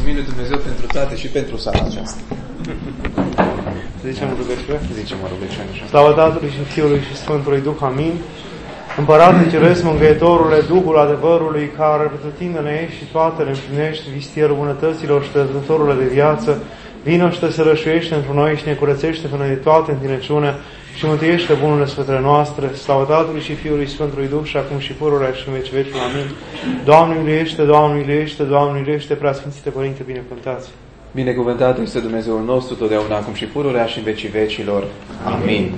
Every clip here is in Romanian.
lui Dumnezeu pentru toate și pentru sala aceasta. Zicem rugăciune? Zicem o rugăciune așa. Slavă Tatălui și Fiului și Sfântului Duh, amin. Împărate Ceresc, Mângâietorule, Duhul adevărului, care pretutindă-ne și toate le împlinești, vistierul bunătăților și dătătorule de viață, vină și te sărășuiește într noi și ne curățește până de toate întinăciunea și mântuiește bunurile sfântele noastre. Slavă Tatălui și Fiului și Sfântului Duh și acum și pururea și în veci vecii. Amin. Doamne miluiește, Doamne miluiește, Doamne miluiește, Preasfințite Părinte, binecuvântați. Binecuvântat este Dumnezeul nostru, totdeauna, acum și pururea și în vecii vecilor. Amin.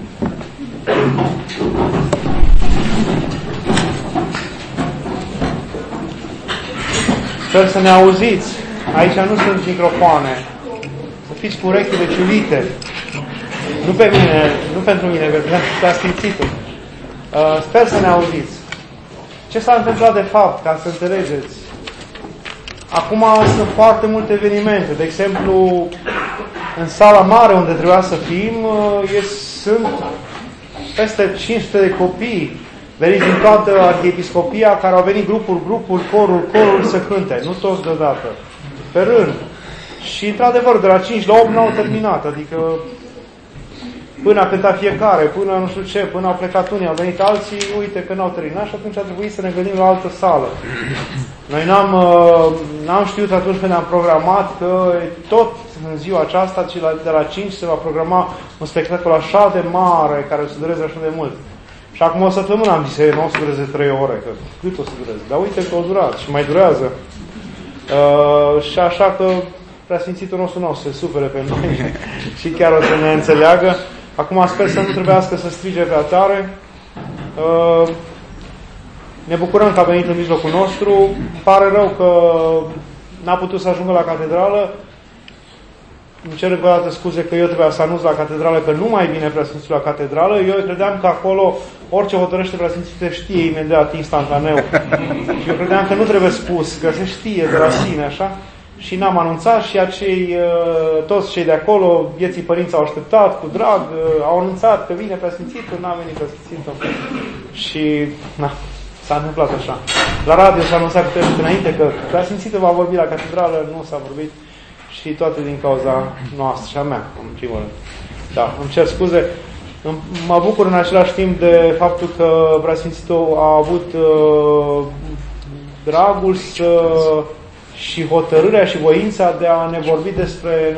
Sper să ne auziți. Aici nu sunt microfoane. Să fiți cu urechile ciulite. Nu pe mine, nu pentru mine, pentru Preasfințitul. Sper să ne auziți. Ce s-a întâmplat de fapt, ca să înțelegeți? Acum sunt foarte multe evenimente. De exemplu, în sala mare unde trebuia să fim, sunt peste 500 de copii veniți din toată arhiepiscopia, care au venit grupuri, coruri să cânte. Nu toți deodată. Pe rând. Și, într-adevăr, de la 5 la 8 n-au terminat. Adică, până a cântat fiecare, până nu știu ce, până au plecat unii, au venit alții, uite că n-au terminat și atunci a trebuit să ne gândim la altă sală. Noi n-am știut atunci când am programat că tot în ziua aceasta, de la 5 se va programa un spectacol așa de mare, care o să dureze așa de mult. Și acum o săptămână am zis, nu o să dureze 3 ore, că cât o să dureze? Dar uite că o durat și mai durează. Și așa că Preasfințitul nostru nu o să se supere pe noi și chiar o să ne înțeleagă. Acum sper să nu trebuiască să strige prea tare. Ne bucurăm că a venit în mijlocul nostru. Îmi pare rău că n-a putut să ajungă la catedrală. Îmi cer încă o dată scuze că eu trebuia să anunț la catedrală că nu mai vine Preasfințitul la catedrală. Eu credeam că acolo orice hotărăște Preasfințitul știe imediat, instantaneu. Și eu credeam că nu trebuie spus, că se știe de la sine, așa. Și n-am anunțat și toți cei de acolo, vieții părinți au așteptat cu drag, au anunțat că vine Preasfințitul, n-a venit Preasfințitul. Și s-a întâmplat așa. La radio s-a anunțat câteva înainte că Preasfințitul va vorbi la catedrală, nu s-a vorbit. Și toate din cauza noastră și a mea, în primul rând. Da, îmi cer scuze. Mă bucur în același timp de faptul că Preasfințitul a avut dragul și hotărârea și voința de a ne vorbi despre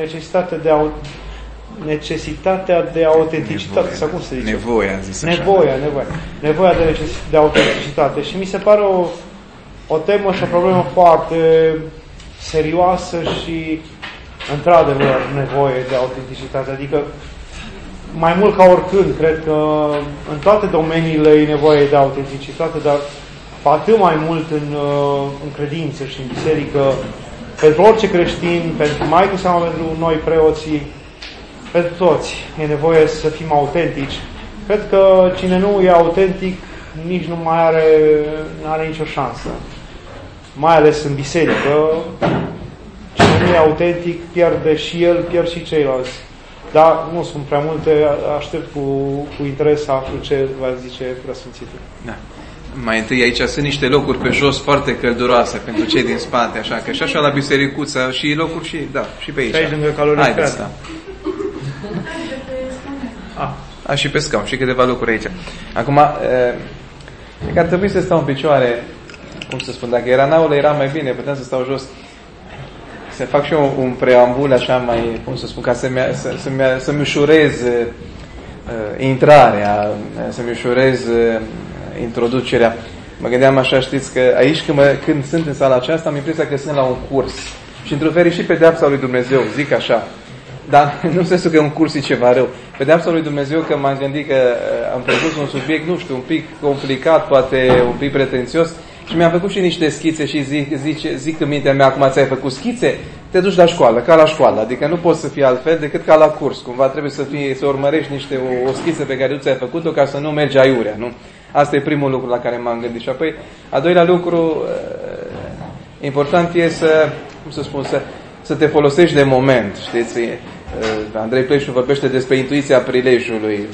necesitatea de autenticitate. Sau cum se zice? Nevoia, zis așa. Nevoia de autenticitate. Și mi se pare o temă și o problemă foarte serioasă și într-adevăr nevoie de autenticitate. Adică mai mult ca oricând, cred că în toate domeniile e nevoie de autenticitate, dar atât mai mult în credință și în biserică, pentru orice creștin, pentru mai cu seamă pentru noi preoții, pentru toți e nevoie să fim autentici. Cred că cine nu e autentic nici nu mai are nicio șansă. Mai ales în biserică, cine nu e autentic pierde și el, pierd și ceilalți. Dar nu sunt prea multe, aștept cu interes să aflu ce va zice Preasfințitul. Da. Mai întâi aici sunt niște locuri pe jos foarte călduroase pentru cei din spate, așa că și așa la bisericuță și locuri și pe aici. Și aici lângă caloriferă. Da. Și pe scaun și câteva locuri aici. Acum, că ar trebui să stau în picioare, cum să spun, dacă era naulă era mai bine, puteam să stau jos. Să fac și eu un preambul așa mai, cum să spun, ca să-mi ușurez intrarea, să-mi ușurez introducerea. Mă gândeam așa, știți, că aici când sunt în sala aceasta am impresia că sunt la un curs. Și într-un fel și pedeapsa lui Dumnezeu, zic așa. Dar nu în sensul că un curs e ceva rău. Pedeapsa lui Dumnezeu că m-am gândit că am propus un subiect, nu știu, un pic complicat, poate un pic pretențios. Și mi-am făcut și niște schițe și zic în mintea mea, acum ți-ai făcut schițe, te duci la școală, ca la școală. Adică nu poți să fii altfel decât ca la curs. Cumva trebuie să urmărești o schiță pe care tu ți-ai făcut-o ca să nu mergi aiurea, nu? Asta e primul lucru la care m-am gândit. Și apoi, a doilea lucru important e să te folosești de moment, știți? Andrei Pleșu vorbește despre intuiția prilejului.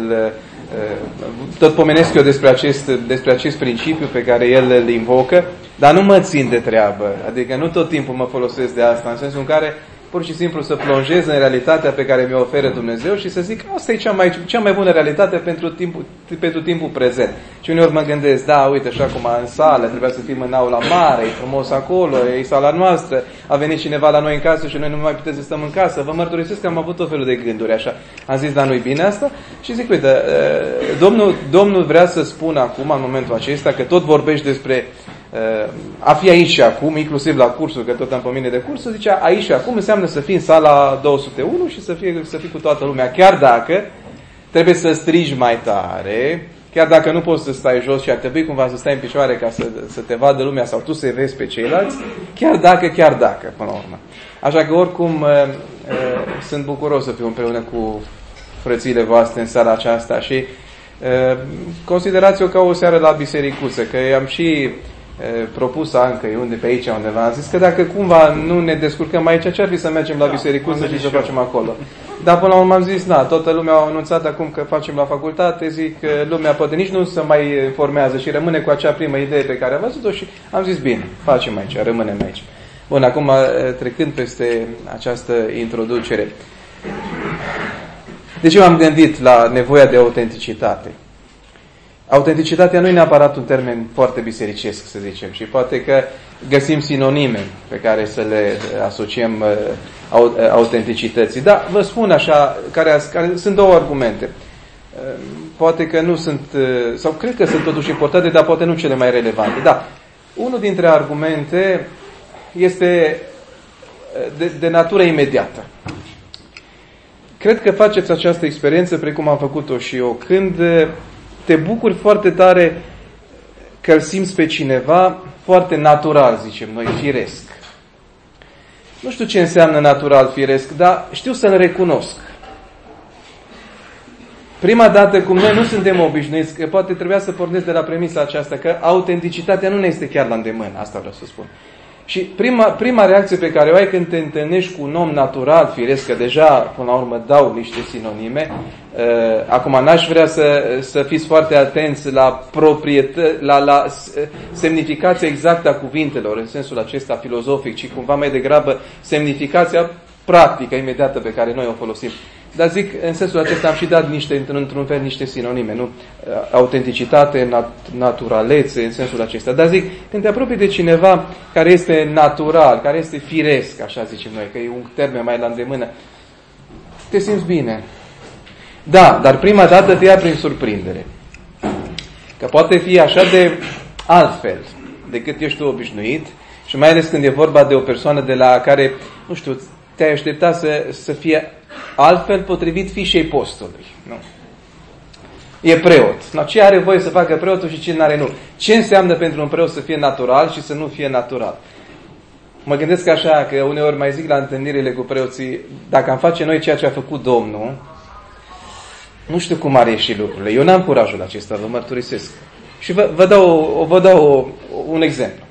Tot pomenesc eu despre acest principiu pe care el îl invocă Dar nu mă țin de treabă, adică nu tot timpul mă folosesc de asta, în sensul în care pur și simplu să plonjez în realitatea pe care mi-o oferă Dumnezeu și să zic, asta e cea mai bună realitate pentru timpul prezent. Și uneori mă gândesc, da, uite, așa cum în sală, trebuia să fim în aula mare, e frumos acolo, e sala noastră, a venit cineva la noi în casă și noi nu mai putem să stăm în casă. Vă mărturisesc că am avut tot felul de gânduri așa. Am zis, dar nu-i bine asta? Și zic, uite, Domnul vrea să spună acum, în momentul acesta, că tot vorbești despre a fi aici și acum, inclusiv la cursul, că tot am pe mine de cursul, zicea aici și acum înseamnă să fii în sala 201 și să fii cu toată lumea, chiar dacă trebuie să strigi mai tare, chiar dacă nu poți să stai jos și ar trebui cumva să stai în picioare ca să te vadă lumea sau tu să-i vezi pe ceilalți, chiar dacă, până la urmă. Așa că oricum sunt bucuros să fiu împreună cu frățiile voastre în seara aceasta și considerați-o ca o seară la bisericuță, că am și propus Ancăi unde pe aici undeva. Am zis că dacă cumva nu ne descurcăm aici, ce ar fi să mergem la bisericuță și să facem acolo? Dar până la urmă am zis, toată lumea a anunțat acum că facem la facultate, zic că lumea poate nici nu se mai formează și rămâne cu acea primă idee pe care a văzut-o și am zis, bine, facem aici, rămânem aici. Bun, acum trecând peste această introducere. De ce m-am gândit la nevoia de autenticitate? Autenticitatea nu e neapărat un termen foarte bisericesc, să zicem, și poate că găsim sinonime pe care să le asociem autenticității. Dar vă spun așa, care sunt două argumente. Poate că nu sunt, sau cred că sunt totuși importante, dar poate nu cele mai relevante. Da, unul dintre argumente este de natură imediată. Cred că faceți această experiență precum am făcut-o și eu, când te bucuri foarte tare că îl simți pe cineva foarte natural, zicem noi, firesc. Nu știu ce înseamnă natural, firesc, dar știu să-l recunosc. Prima dată, cum noi nu suntem obișnuiți, că poate trebuia să pornesc de la premisa aceasta, că autenticitatea nu ne este chiar la îndemână, asta vreau să spun. Și prima reacție pe care o ai când te întâlnești cu un om natural, firesc, că deja, până la urmă, dau niște sinonime. Acum, n-aș vrea să fiți foarte atenți la la semnificația exactă a cuvintelor, în sensul acesta filozofic, ci cumva mai degrabă semnificația practică, imediată, pe care noi o folosim. Dar zic, în sensul acesta am și dat într-un fel niște sinonime, nu? Autenticitate, naturalețe, în sensul acesta. Dar zic, când te apropii de cineva care este natural, care este firesc, așa zicem noi, că e un termen mai la îndemână, te simți bine. Da, dar prima dată te ia prin surprindere. Că poate fi așa de altfel decât ești tu obișnuit și mai ales când e vorba de o persoană de la care, nu știu, te-ai aștepta să fie altfel potrivit fișei postului. Nu. E preot. No, ce are voie să facă preotul și ce n-are nu? Ce înseamnă pentru un preot să fie natural și să nu fie natural? Mă gândesc așa, că uneori mai zic la întâlnirile cu preoții, dacă am face noi ceea ce a făcut Domnul, nu știu cum ar ieși lucrurile. Eu n-am curajul acesta, vă mărturisesc. Și vă dau un exemplu.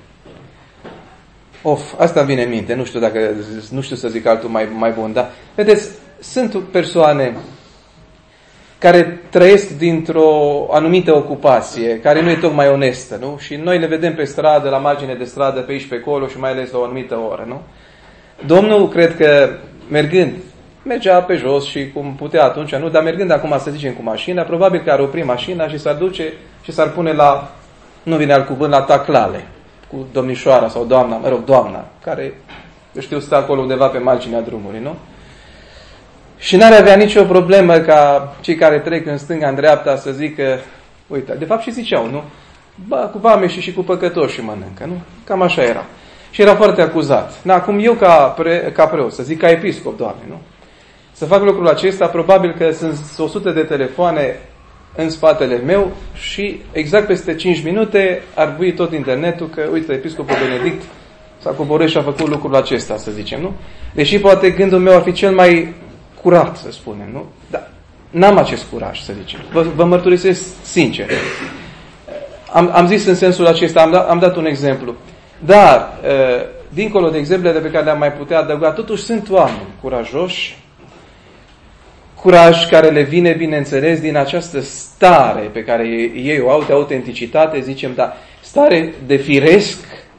Asta vine în minte, nu știu să zic altul mai bun, dar vedeți, sunt persoane care trăiesc dintr-o anumită ocupație, care nu e tocmai onestă, nu? Și noi le vedem pe stradă, la margine de stradă, pe aici, pe acolo și mai ales la o anumită oră, nu? Domnul, cred că mergea pe jos și cum putea atunci, nu? Dar mergând acum, să zicem, cu mașina, probabil că ar opri mașina și s-ar duce și s-ar pune nu vine alt cuvânt, la taclale, cu domnișoara sau doamna, care, eu știu, stă acolo undeva pe marginea drumului, nu? Și n-ar avea nicio problemă ca cei care trec în stânga, în dreapta, să zică, uite, de fapt și ziceau, nu? Cu vameși și cu păcătoși mănâncă, nu? Cam așa era. Și era foarte acuzat. Acum eu ca preot, să zic ca episcop, Doamne, nu? Să fac lucrul acesta, probabil că sunt 100 de telefoane în spatele meu și exact peste 5 minute ar bui tot internetul că, uite, episcopul Benedict s-a coborât și a făcut lucrul acesta, să zicem, nu? Deși poate gândul meu ar fi cel mai curat, să spunem, nu? Dar n-am acest curaj, să zicem. Vă mărturisesc sincer. Am zis în sensul acesta, am dat un exemplu. Dar, dincolo de exemplele pe care le-am mai putea adăuga, totuși sunt oameni curajoși, curaj care le vine, bineînțeles, din această stare pe care ei o au de autenticitate, zicem, dar stare de firesc,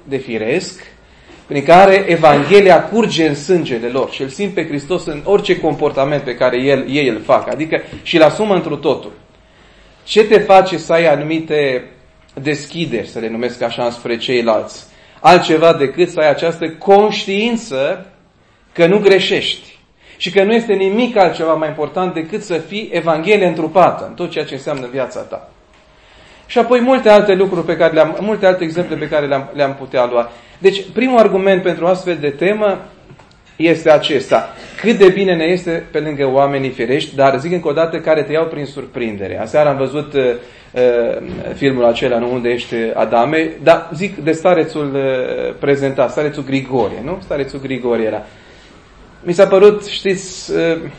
de firesc, prin care Evanghelia curge în sângele lor și îl simt pe Hristos în orice comportament pe care ei îl fac, adică și îl asumă întru totul. Ce te face să ai anumite deschideri, să le numesc așa, spre ceilalți? Altceva decât să ai această conștiință că nu greșești și că nu este nimic altceva mai important decât să fii Evanghelie întrupată în tot ceea ce înseamnă viața ta. Și apoi multe alte lucruri multe alte exemple pe care le-am putea lua. Deci, primul argument pentru astfel de temă este acesta. Cât de bine ne este pe lângă oamenii firești, dar zic încă o dată, care te iau prin surprindere. Aseară am văzut filmul acela, nu, unde ești Adame, dar zic de starețul prezentat, starețul Grigorie, nu? Starețul Grigorie era. Mi s-a părut, știți,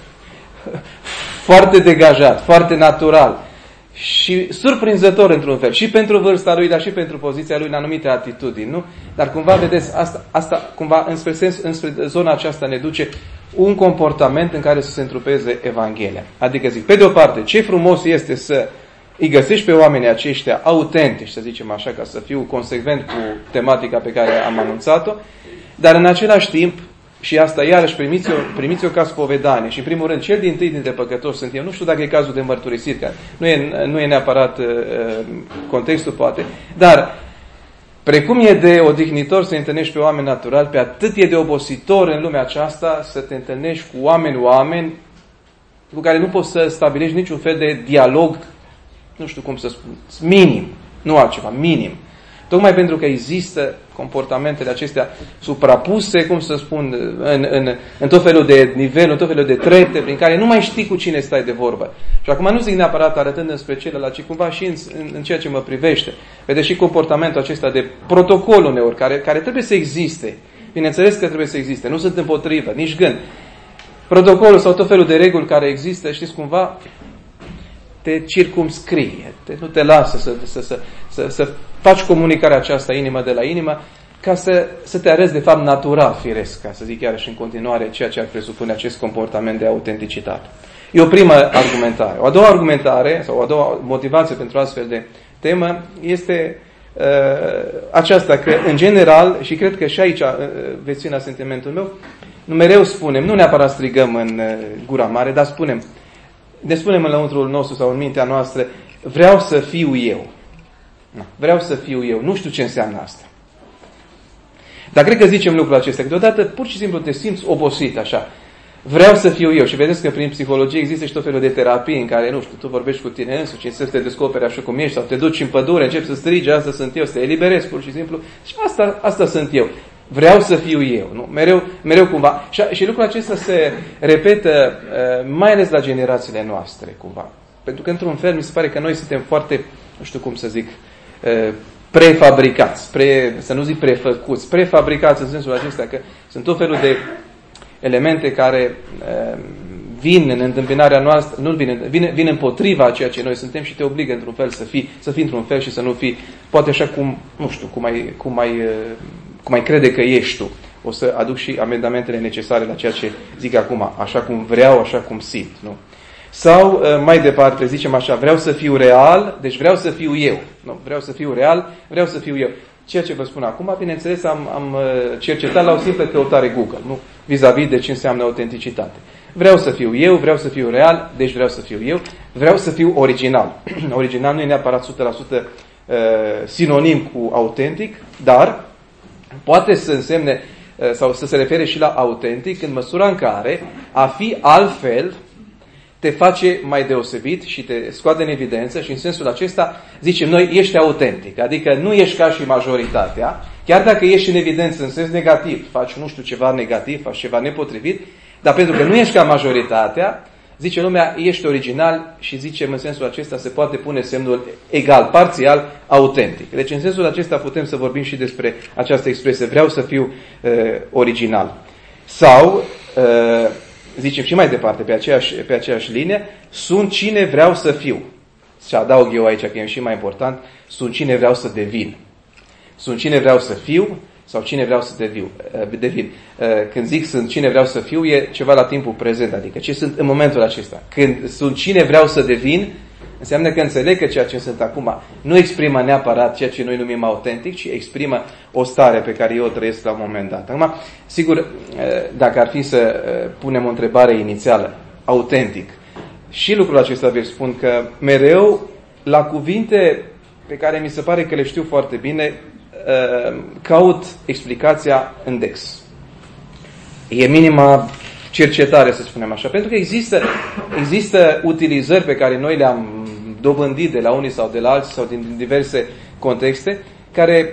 foarte degajat, foarte natural și surprinzător într-un fel, și pentru vârsta lui, dar și pentru poziția lui în anumite atitudini, nu? Dar cumva, vedeți, asta cumva înspre zona aceasta ne duce un comportament în care să se întrupeze Evanghelia. Adică zic, pe de o parte, ce frumos este să îi găsești pe oamenii aceștia autentici, să zicem așa, ca să fiu consecvent cu tematica pe care am anunțat-o, dar în același timp, și asta iarăși primiți-o ca spovedanie. Și în primul rând, cel dintâi dintre păcătoși sunt eu. Nu știu dacă e cazul de mărturisit, că nu e neapărat contextul, poate. Dar, precum e de odihnitor să întâlnești pe oameni naturali, pe atât e de obositor în lumea aceasta să te întâlnești cu oameni cu care nu poți să stabilești niciun fel de dialog, nu știu cum să spun, minim, nu altceva, minim. Tocmai pentru că există comportamentele acestea suprapuse, cum să spun, în tot felul de nivel, în tot felul de trepte, prin care nu mai știi cu cine stai de vorbă. Și acum nu zic neapărat arătând înspre celălalt, ci cumva și în ceea ce mă privește. Vedeți și comportamentul acesta de protocol uneori, care trebuie să existe. Bineînțeles că trebuie să existe, nu sunt împotrivă, nici gând. Protocolul sau tot felul de reguli care există, știți, cumva te circumscrie, nu te lasă să faci comunicarea aceasta inimă de la inimă, ca să te arăți de fapt natural, firesc, ca să zic chiar și în continuare ceea ce ar presupune acest comportament de autenticitate. E o primă argumentare. O a doua argumentare, sau o a doua motivație pentru astfel de temă, este aceasta, că în general, și cred că și aici veți fi la sentimentul meu, mereu spunem, nu neapărat strigăm în gura mare, dar ne spunem în lăuntrul nostru sau în mintea noastră, vreau să fiu eu. Vreau să fiu eu. Nu știu ce înseamnă asta. Dar cred că zicem lucrul acesta, că deodată pur și simplu te simți obosit așa. Vreau să fiu eu. Și vedeți că prin psihologie există și tot felul de terapii în care, nu știu, tu vorbești cu tine însuși, încerci să te descoperi așa cum ești, sau te duci în pădure, începi să strigi, asta sunt eu, să te eliberezi pur și simplu. Și asta sunt eu. Vreau să fiu eu. Nu? Mereu cumva. Și lucrul acesta se repetă mai ales la generațiile noastre cumva. Pentru că într-un fel mi se pare că noi suntem foarte, nu știu cum să zic, prefabricați, să nu zic prefăcuți, prefabricați în sensul acesta că sunt tot felul de elemente care vin în întâmpinarea noastră, nu vin împotriva ceea ce noi suntem și te obligă într-un fel să fii într-un fel și să nu fii, poate așa cum, nu știu, cum mai crede că ești tu. O să aduc și amendamentele necesare la ceea ce zic acum, așa cum vreau, așa cum simt, nu? Sau, mai departe, zicem așa, vreau să fiu real, deci vreau să fiu eu. Nu, vreau să fiu real, vreau să fiu eu. Ceea ce vă spun acum, bineînțeles, am cercetat la o simplă căutare Google, nu? Vis-a-vis de ce înseamnă autenticitate. Vreau să fiu eu, vreau să fiu real, deci vreau să fiu eu, vreau să fiu original. Original nu e neapărat 100% sinonim cu autentic, dar poate să însemne sau să se refere și la autentic în măsura în care a fi altfel te face mai deosebit și te scoate în evidență și în sensul acesta zicem noi, ești autentic, adică nu ești ca și majoritatea, chiar dacă ești în evidență în sens negativ, faci nu știu ceva negativ, faci ceva nepotrivit, dar pentru că nu ești ca majoritatea, zice lumea, ești original și zicem în sensul acesta se poate pune semnul egal, parțial, autentic. Deci în sensul acesta putem să vorbim și despre această expresie, vreau să fiu original. Sau zicem și mai departe, pe aceeași linie, sunt cine vreau să fiu. Și adaug eu aici, că e și mai important, sunt cine vreau să devin. Sunt cine vreau să fiu sau cine vreau să devin. Când zic sunt cine vreau să fiu, e ceva la timpul prezent, adică ce sunt în momentul acesta. Când sunt cine vreau să devin, Înseamnă că înțeleg că ceea ce sunt acum nu exprimă neapărat ceea ce noi numim autentic, ci exprimă o stare pe care eu o trăiesc la un moment dat. Acum, sigur, dacă ar fi să punem o întrebare inițială, autentic, și lucrul acesta vă spun că mereu, la cuvinte pe care mi se pare că le știu foarte bine, caut explicația în Dex. E minima cercetare, să spunem așa, pentru că există utilizări pe care noi le-am dobândit de la unii sau de la alții sau din diverse contexte, care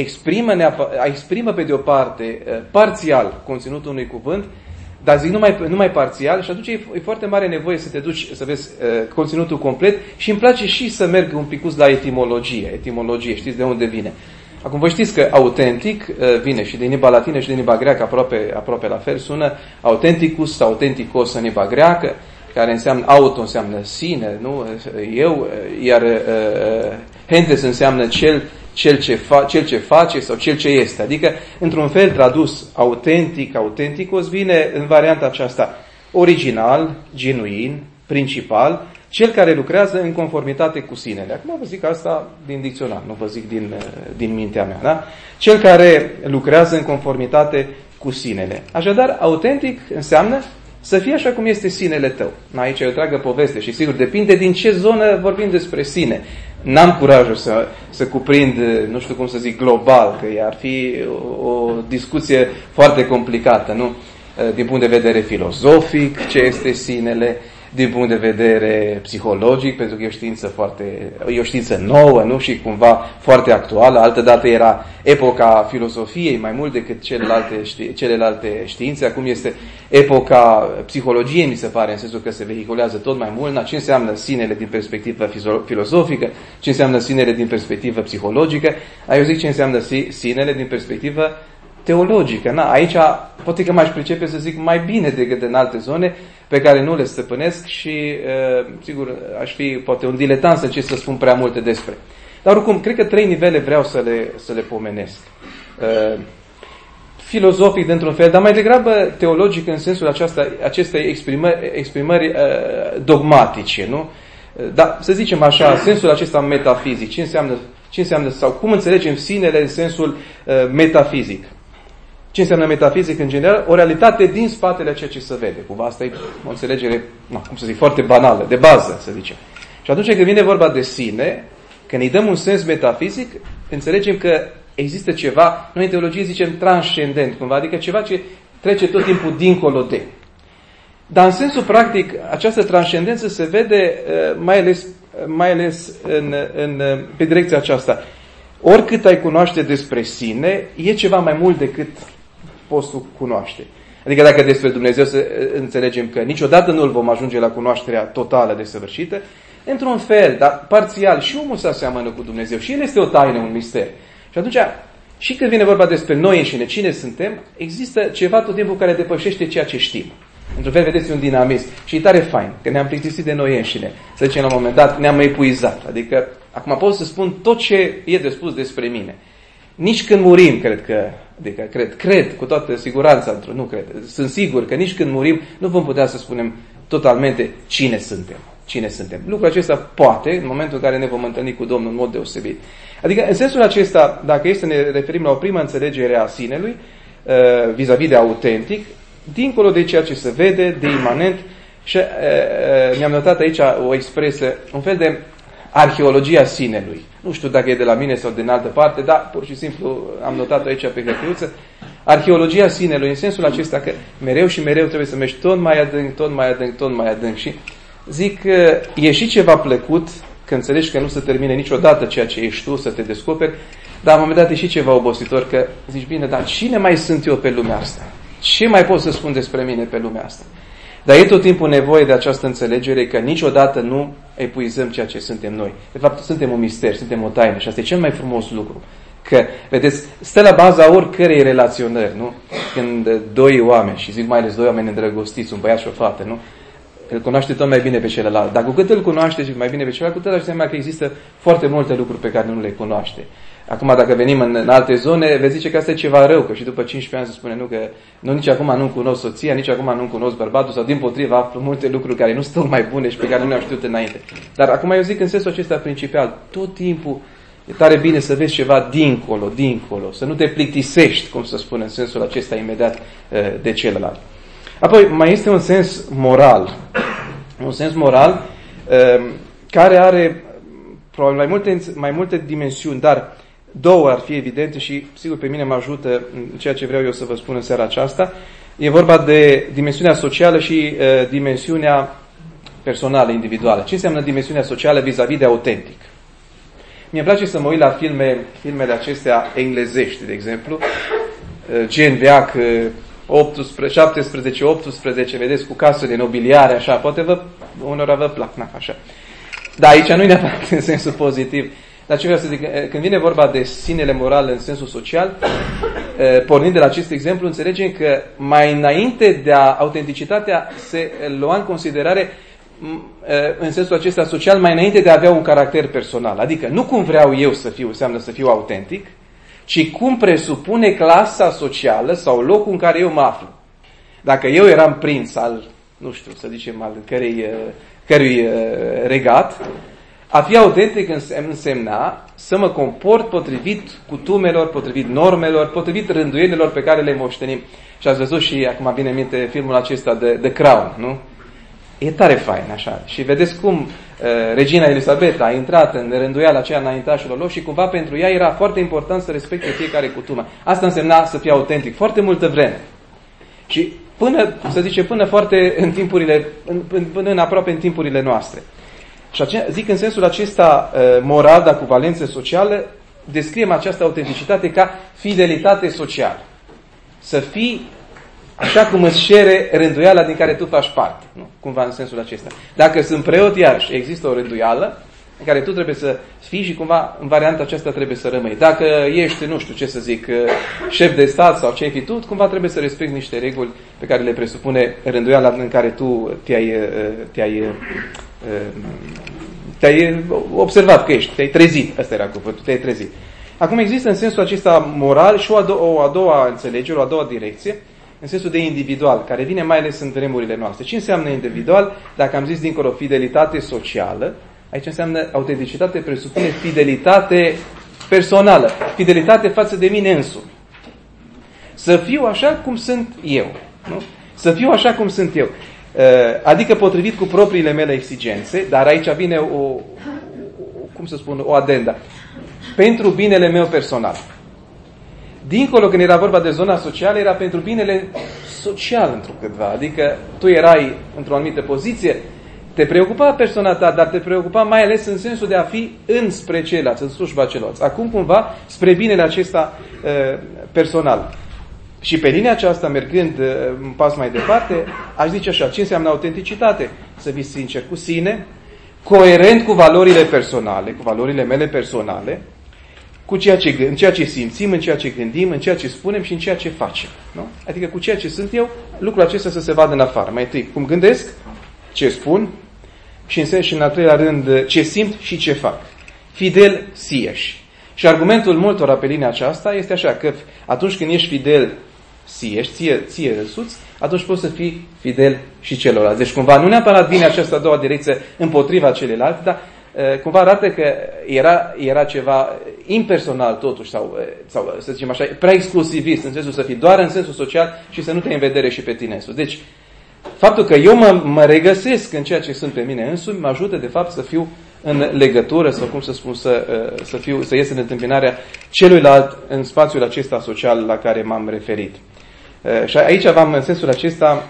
exprimă pe de o parte parțial conținutul unui cuvânt, dar zic numai parțial, și atunci e foarte mare nevoie să te duci să vezi conținutul complet, și îmi place și să merg un picuț la etimologie, știți de unde vine. Acum, voi știți că autentic vine și din limba latină și din limba greacă, aproape la fel, sună autenticus sau autenticos în limba greacă, care înseamnă auto, înseamnă sine, nu? Eu, iar hentes înseamnă cel ce face sau cel ce este. Adică, într-un fel tradus, autenticos vine în varianta aceasta original, genuin, principal, cel care lucrează în conformitate cu sinele. Acum vă zic asta din dicționar, nu vă zic din mintea mea. Da? Cel care lucrează în conformitate cu sinele. Așadar, autentic înseamnă să fie așa cum este sinele tău. Aici e o întreagă poveste și sigur depinde din ce zonă vorbim despre sine. N-am curajul să cuprind, nu știu cum să zic, global, că ar fi o discuție foarte complicată, nu? Din punct de vedere filozofic, ce este sinele, din punct de vedere psihologic, pentru că e o știință nouă, nu? Și cumva foarte actuală. Altădată era epoca filozofiei mai mult decât celelalte științe. Acum este epoca psihologiei, mi se pare, în sensul că se vehiculează tot mai mult. Ce înseamnă sinele din perspectivă filozofică, ce înseamnă sinele din perspectivă psihologică. Eu zic ce înseamnă sinele din perspectivă teologică. Aici poate că m-aș pricepe să zic mai bine decât în alte zone pe care nu le stăpânesc și, sigur, aș fi poate un diletant să încerc să spun prea multe despre. Dar oricum, cred că 3 nivele vreau să le pomenesc. Filozofic, dintr-un fel, dar mai degrabă teologic în sensul acestei exprimări dogmatice, nu? Dar, să zicem așa, sensul acesta metafizic, ce înseamnă sau cum înțelegem sinele în sensul metafizic. Ce înseamnă metafizic în general? O realitate din spatele a ceea ce se vede. Cumva asta e o înțelegere, foarte banală, de bază, să zicem. Și atunci când vine vorba de sine, când îi dăm un sens metafizic, înțelegem că există ceva, noi în teologie zicem transcendent, cumva, adică ceva ce trece tot timpul dincolo de. Dar în sensul practic, această transcendență se vede mai ales pe direcția aceasta. Oricât ai cunoaște despre sine, e ceva mai mult decât poți cunoaște. Adică dacă despre Dumnezeu să înțelegem că niciodată nu îl vom ajunge la cunoașterea totală desăvârșită, într-un fel, dar parțial, și omul se aseamănă cu Dumnezeu. Și el este o taină, un mister. Și atunci, și când vine vorba despre noi înșine, cine suntem, există ceva tot timpul care depășește ceea ce știm. Într-un fel, vedeți, un dinamism. Și e tare fain, că ne-am plictisit de noi înșine. Să zicem, la un moment dat, ne-am epuizat. Adică, acum pot să spun tot ce e de spus despre mine. Nici când murim, cred cu toată siguranța, nu cred, sunt sigur că nici când murim nu vom putea să spunem totalmente cine suntem. Lucrul acesta poate, în momentul în care ne vom întâlni cu Domnul în mod deosebit. Adică, în sensul acesta, dacă este să ne referim la o primă înțelegere a sinelui, vis-a-vis de autentic, dincolo de ceea ce se vede, de imanent, și mi-am notat aici o expresie, un fel de arheologia sinelui. Nu știu dacă e de la mine sau din altă parte, dar pur și simplu am notat aici pe hârtiuță. Arheologia sinelui, în sensul acesta că mereu și mereu trebuie să mergi tot mai adânc. Și zic că e și ceva plăcut când înțelegi că nu se termine niciodată ceea ce ești tu, să te descoperi, dar la un moment dat e și ceva obositor că zici, bine, dar cine mai sunt eu pe lumea asta? Ce mai pot să spun despre mine pe lumea asta? Dar e tot timpul nevoie de această înțelegere că niciodată nu epuizăm ceea ce suntem noi. De fapt, suntem un mister, suntem o taină și asta e cel mai frumos lucru. Că, vedeți, stă la baza oricărei relaționări, nu? Când 2 oameni, și zic mai ales 2 oameni îndrăgostiți, un băiat și o fată, nu? Îl cunoaște tot mai bine pe celălalt. Dar cu cât îl cunoaște și mai bine pe celălalt, cu cât își seama că există foarte multe lucruri pe care nu le cunoaște. Acum, dacă venim în alte zone, veți zice că asta e ceva rău, că și după 15 ani se spune nu, că nu, nici acum nu cunosc soția, nici acum nu cunosc bărbatul, sau dimpotrivă aflu multe lucruri care nu sunt mai bune și pe care nu le-am știut înainte. Dar acum eu zic în sensul acesta principial, tot timpul e tare bine să vezi ceva dincolo, să nu te plictisești, cum să spun, în sensul acesta imediat de celălalt. Apoi, mai este un sens moral. Un sens moral care are probabil mai multe dimensiuni, dar două ar fi evidente și sigur pe mine mă ajută în ceea ce vreau eu să vă spun în seara aceasta. E vorba de dimensiunea socială și dimensiunea personală, individuală. Ce înseamnă dimensiunea socială vis-a-vis de autentic? Mi-e place să mă uit la filmele acestea englezești, de exemplu, gen veac 17-18, vedeți, cu casele nobiliare, așa, poate unora vă plac, așa. Dar aici nu e neapărat în sensul pozitiv. Dar ce vreau să zic, când vine vorba de sinele moral în sensul social, pornind de la acest exemplu, înțelegem că mai înainte de autenticitatea se lua în considerare în sensul acesta social, mai înainte de a avea un caracter personal. Adică nu cum vreau eu să fiu, înseamnă să fiu autentic, ci cum presupune clasa socială sau locul în care eu mă aflu. Dacă eu eram prinț al, nu știu, să zicem, al cărui regat, a fi autentic însemna să mă comport potrivit cutumelor, potrivit normelor, potrivit rânduielilor pe care le moștenim. Și ați văzut și, acum vine în minte filmul acesta de The Crown, nu? E tare fain, așa. Și vedeți cum regina Elisabeta a intrat în rânduiala aceea înaintașilor lor și cumva pentru ea era foarte important să respecte fiecare cutumă. Asta însemna să fie autentic foarte multă vreme. Și până foarte în timpurile, până în aproape în timpurile noastre. Și zic în sensul acesta moral, dar cu valență socială, descriem această autenticitate ca fidelitate socială. Să fii așa cum îți cere rânduiala din care tu faci parte. Nu? Cumva în sensul acesta. Dacă sunt preot, iarăși, există o rânduială în care tu trebuie să fii și cumva în varianta aceasta trebuie să rămâi. Dacă ești, nu știu ce să zic, șef de stat sau ce ai fi tu, cumva trebuie să respecti niște reguli pe care le presupune rânduiala în care tu te-ai observat că ești, te-ai trezit. Asta era cuvântul, te-ai trezit. Acum există în sensul acesta moral și o a doua înțelegere, o a doua direcție, în sensul de individual, care vine mai ales în vremurile noastre. Ce înseamnă individual? Dacă am zis dincolo fidelitate socială, aici înseamnă autenticitate, presupune fidelitate personală, fidelitate față de mine însumi. Să fiu așa cum sunt eu. Nu? Să fiu așa cum sunt eu. Adică potrivit cu propriile mele exigențe, dar aici vine o adenda. Pentru binele meu personal. Dincolo, când era vorba de zona socială, era pentru binele social întrucâtva. Adică tu erai într-o anumită poziție, te preocupa persoana ta, dar te preocupa mai ales în sensul de a fi înspre ceilalți, în slujba celorlalți. Acum cumva spre binele acesta personal. Și pe linia aceasta, mergând un pas mai departe, aș zice așa, ce înseamnă autenticitate? Să fii sincer cu sine, coerent cu valorile personale, cu valorile mele personale, cu în ceea ce simțim, în ceea ce gândim, în ceea ce spunem și în ceea ce facem. Nu? Adică cu ceea ce sunt eu, lucrul acesta să se vadă în afară. Mai întâi, cum gândesc, ce spun și în al treilea rând, ce simt și ce fac. Fidel sieși. Și argumentul multora pe linia aceasta este așa, că atunci când ești fidel sieși, ție însuți, atunci poți să fii fidel și celorlalți. Deci cumva nu neapărat vine această a doua direcție împotriva celelalte, dar cumva arată că era ceva impersonal totuși, sau să zicem așa, prea exclusivist, în sensul să fii doar în sensul social și să nu te în vedere și pe tine însuți. Deci, faptul că eu mă regăsesc în ceea ce sunt pe mine însumi, mă ajută de fapt să fiu în legătură, sau cum să spun, să ies în întâmpinarea celuilalt în spațiul acesta social la care m-am referit. Și aici în sensul acesta,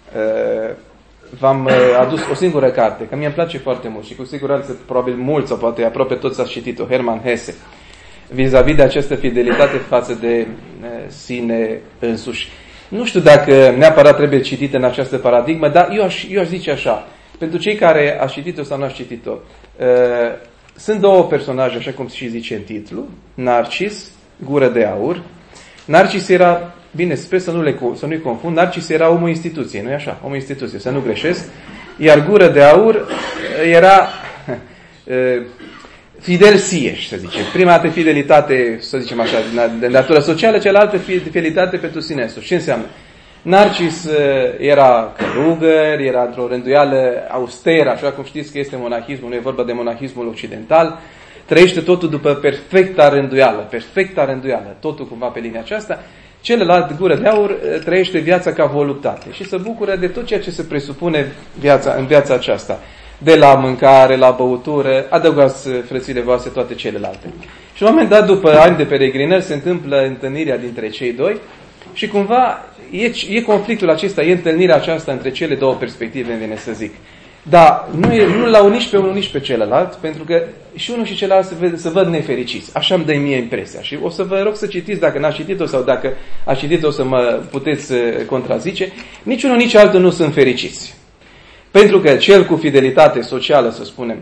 v-am adus o singură carte, că mie îmi place foarte mult și cu siguranță probabil mulți, sau poate aproape toți ați citit-o, Hermann Hesse, vis-a-vis de această fidelitate față de sine însuși. Nu știu dacă neapărat trebuie citită în această paradigmă, dar eu aș zice așa, pentru cei care ați citit-o sau nu ați citit-o, sunt două personaje, așa cum și zice în titlu, Narcis, gură de aur. Narcis era, bine, sper să nu-i confund, Narcis era omul instituției, nu-i așa? Omul instituției, să nu greșesc. Iar gură de aur era fidel sieși, să zicem. Prima dată fidelitate, să zicem așa, de natură socială, cealaltă fidelitate pentru sine însuși. Ce înseamnă? Narcis era călugăr, era într-o rânduială austeră, așa cum știți că este monahismul, nu e vorba de monahismul occidental, trăiește totul după perfecta rânduială, totul cumva pe linia aceasta. Celălalt, gură de aur, trăiește viața ca voluptate și se bucură de tot ceea ce se presupune în viața aceasta. De la mâncare, la băutură, adăugați frățile voastre toate celelalte. Și în un moment dat, după ani de peregrinări, se întâmplă întâlnirea dintre cei doi și cumva e conflictul acesta, e întâlnirea aceasta între cele două perspective, îmi vine să zic. Dar nu l-au nici pe unul, nici pe celălalt, pentru că și unul și celălalt se văd nefericiți. Așa îmi dă mie impresia. Și o să vă rog să citiți, dacă n-ați citit-o sau dacă ați citit-o, să mă puteți contrazice. Nici unul, nici altul nu sunt fericiți. Pentru că cel cu fidelitate socială, să spunem,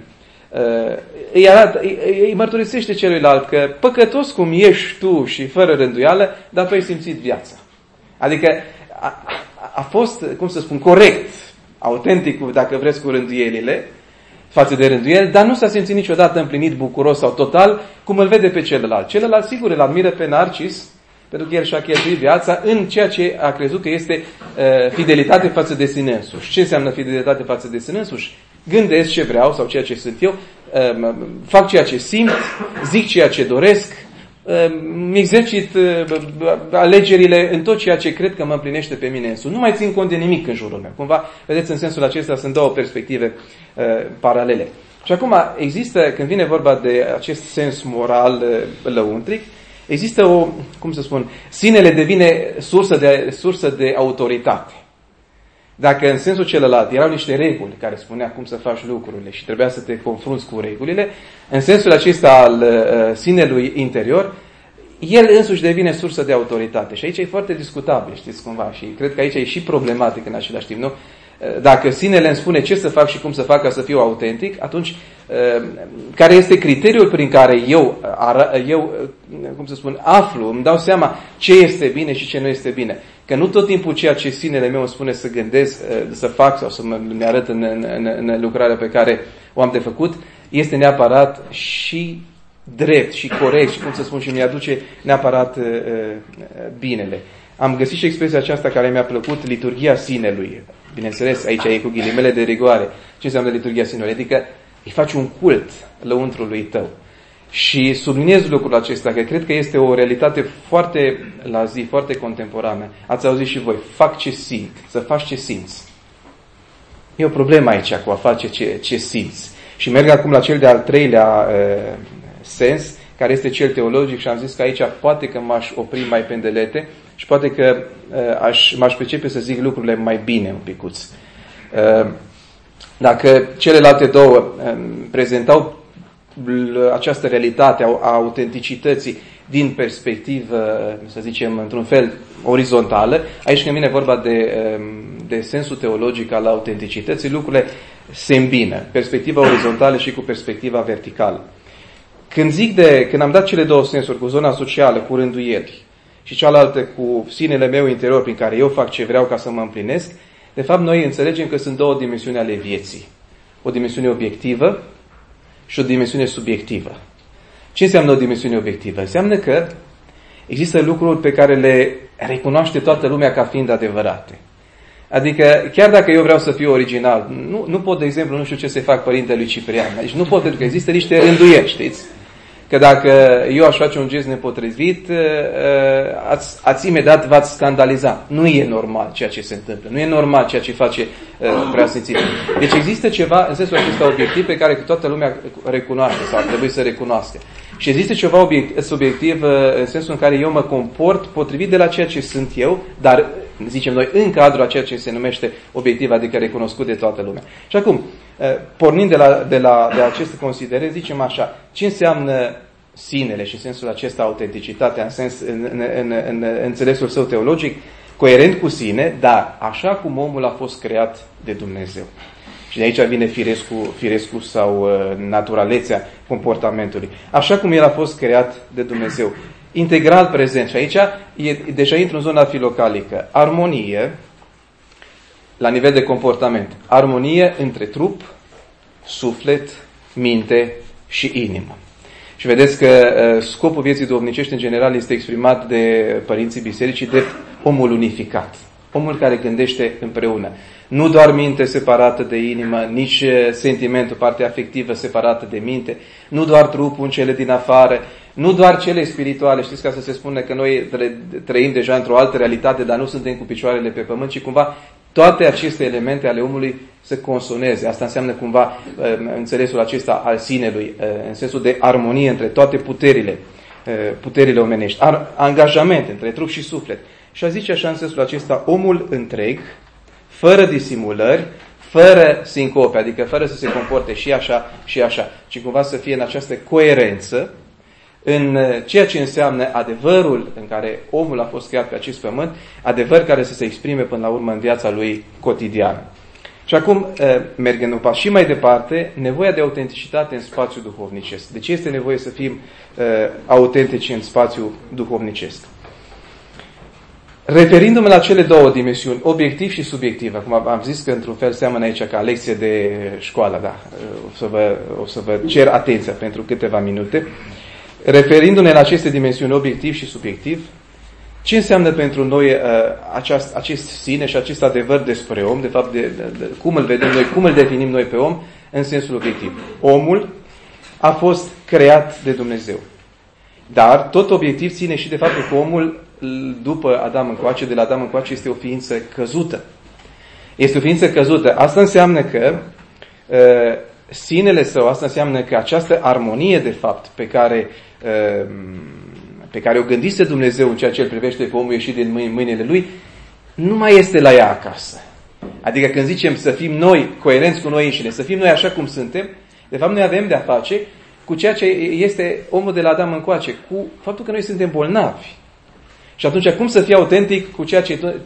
îi mărturisește celuilalt că păcătos cum ești tu și fără rânduială, dar tu ai simțit viața. Adică a fost, cum să spun, corect, autentic, dacă vreți, cu rânduielile, față de rânduieli, dar nu s-a simțit niciodată împlinit, bucuros sau total, cum îl vede pe celălalt. Celălalt, sigur, îl admiră pe Narcis, pentru că el și-a cheltuit viața în ceea ce a crezut că este fidelitate față de sine însuși. Ce înseamnă fidelitate față de sine însuși? Gândesc ce vreau sau ceea ce sunt eu, fac ceea ce simt, zic ceea ce doresc, îmi exercit alegerile în tot ceea ce cred că mă împlinește pe mine însuși. Nu mai țin cont de nimic în jurul meu. Cumva, vedeți, în sensul acesta sunt două perspective paralele. Și acum există, când vine vorba de acest sens moral lăuntric, există o, cum să spun, sinele devine sursă de autoritate. Dacă în sensul celălalt erau niște reguli care spunea cum să faci lucrurile și trebuia să te confrunți cu regulile, în sensul acesta al sinelui interior, el însuși devine sursă de autoritate. Și aici e foarte discutabil, știți cumva, și cred că aici e și problematic în același timp, nu? Dacă sinele îmi spune ce să fac și cum să fac ca să fiu autentic, atunci care este criteriul prin care eu, cum să spun, aflu, îmi dau seama ce este bine și ce nu este bine. Că nu tot timpul ceea ce sinele meu îmi spune să gândesc, să fac sau să ne arăt în lucrarea pe care o am de făcut, este neapărat și drept și corect și, cum să spun, și mi-aduce neapărat binele. Am găsit și expresia aceasta care mi-a plăcut, liturghia sinelui. Bineînțeles, aici e cu ghilimele de rigoare. Ce înseamnă liturghia sinelui? Adică îi faci un cult lăuntrului tău. Și subliniez lucrul acesta, că cred că este o realitate foarte la zi, foarte contemporană. Ați auzit și voi, fac ce simt, să faci ce simți. E o problemă aici cu a face ce simți. Și merg acum la cel de-al treilea sens, care este cel teologic, și am zis că aici poate că m-aș opri mai pendelete și poate că m-aș pricepe să zic lucrurile mai bine un picuț. Dacă celelalte două prezentau această realitate a autenticității din perspectivă, să zicem, într-un fel orizontală, aici când vine vorba de sensul teologic al autenticității, lucrurile se îmbină, perspectiva orizontală și cu perspectiva verticală. Când am dat cele două sensuri, cu zona socială, cu rânduieli, și cealaltă cu sinele meu interior, prin care eu fac ce vreau ca să mă împlinesc, de fapt noi înțelegem că sunt două dimensiuni ale vieții. O dimensiune obiectivă și o dimensiune subiectivă. Ce înseamnă o dimensiune obiectivă? Înseamnă că există lucruri pe care le recunoaște toată lumea ca fiind adevărate. Adică, chiar dacă eu vreau să fiu original, nu pot, de exemplu, nu știu ce să fac părintelui Ciprian. Deci nu pot, pentru că există niște rânduieli, știți? Că dacă eu aș face un gest nepotrivit, imediat v-ați scandaliza. Nu e normal ceea ce se întâmplă. Nu e normal ceea ce face preasfințitul. Deci există ceva, în sensul acesta obiectiv, pe care toată lumea recunoaște sau ar trebui să recunoască. Și există ceva subiectiv în sensul în care eu mă comport potrivit de la ceea ce sunt eu, dar, zicem noi, în cadrul a ceea ce se numește obiectiv, adică recunoscut de toată lumea. Și acum, pornind de aceste considerări, zicem așa, ce înseamnă sinele și sensul acesta, autenticitatea, în înțelesul său teologic, coerent cu sine, dar așa cum omul a fost creat de Dumnezeu. Și de aici vine firescu sau naturalețea comportamentului. Așa cum el a fost creat de Dumnezeu. Integral prezent. Și aici deja intru în zona filocalică. Armonie la nivel de comportament. Armonie între trup, suflet, minte și inimă. Și vedeți că scopul vieții duhovnicești în general este exprimat de părinții bisericii de omul unificat. Omul care gândește împreună. Nu doar minte separată de inimă, nici sentimentul, partea afectivă separată de minte, nu doar trupul în cele din afară, nu doar cele spirituale. Știți, ca să se spune că noi trăim deja într-o altă realitate, dar nu suntem cu picioarele pe pământ, ci cumva toate aceste elemente ale omului să consoneze. Asta înseamnă cumva înțelesul acesta al sinelui, în sensul de armonie între toate puterile omenești. Angajament între trup și suflet. Și a zice așa în sensul acesta, omul întreg, fără disimulări, fără sincope, adică fără să se comporte și așa și așa, ci cumva să fie în această coerență în ceea ce înseamnă adevărul în care omul a fost creat pe acest pământ, adevăr care să se exprime până la urmă în viața lui cotidiană. Și acum, mergând un pas și mai departe, nevoia de autenticitate în spațiul duhovnicesc. De ce este nevoie să fim autentici în spațiul duhovnicesc? Referindu-mă la cele două dimensiuni, obiectiv și subiectiv, acum am zis că într-un fel seamănă aici ca lecție de școală, da, o să vă cer atenția pentru câteva minute. Referindu-ne la aceste dimensiuni, obiectiv și subiectiv, ce înseamnă pentru noi acest sine și acest adevăr despre om, de fapt cum îl vedem noi, cum îl definim noi pe om în sensul obiectiv. Omul a fost creat de Dumnezeu, dar tot obiectiv ține și de faptul că omul după Adam încoace, de la Adam încoace, este o ființă căzută. Este o ființă căzută. Asta înseamnă că sinele său, asta înseamnă că această armonie de fapt pe care o gândise Dumnezeu în ceea ce îl privește pe omul ieșit din mâinile lui, nu mai este la ea acasă. Adică când zicem să fim noi coerenți cu noi înșine, să fim noi așa cum suntem, de fapt noi avem de-a face cu ceea ce este omul de la Adam încoace, cu faptul că noi suntem bolnavi. Și atunci, cum să fii autentic cu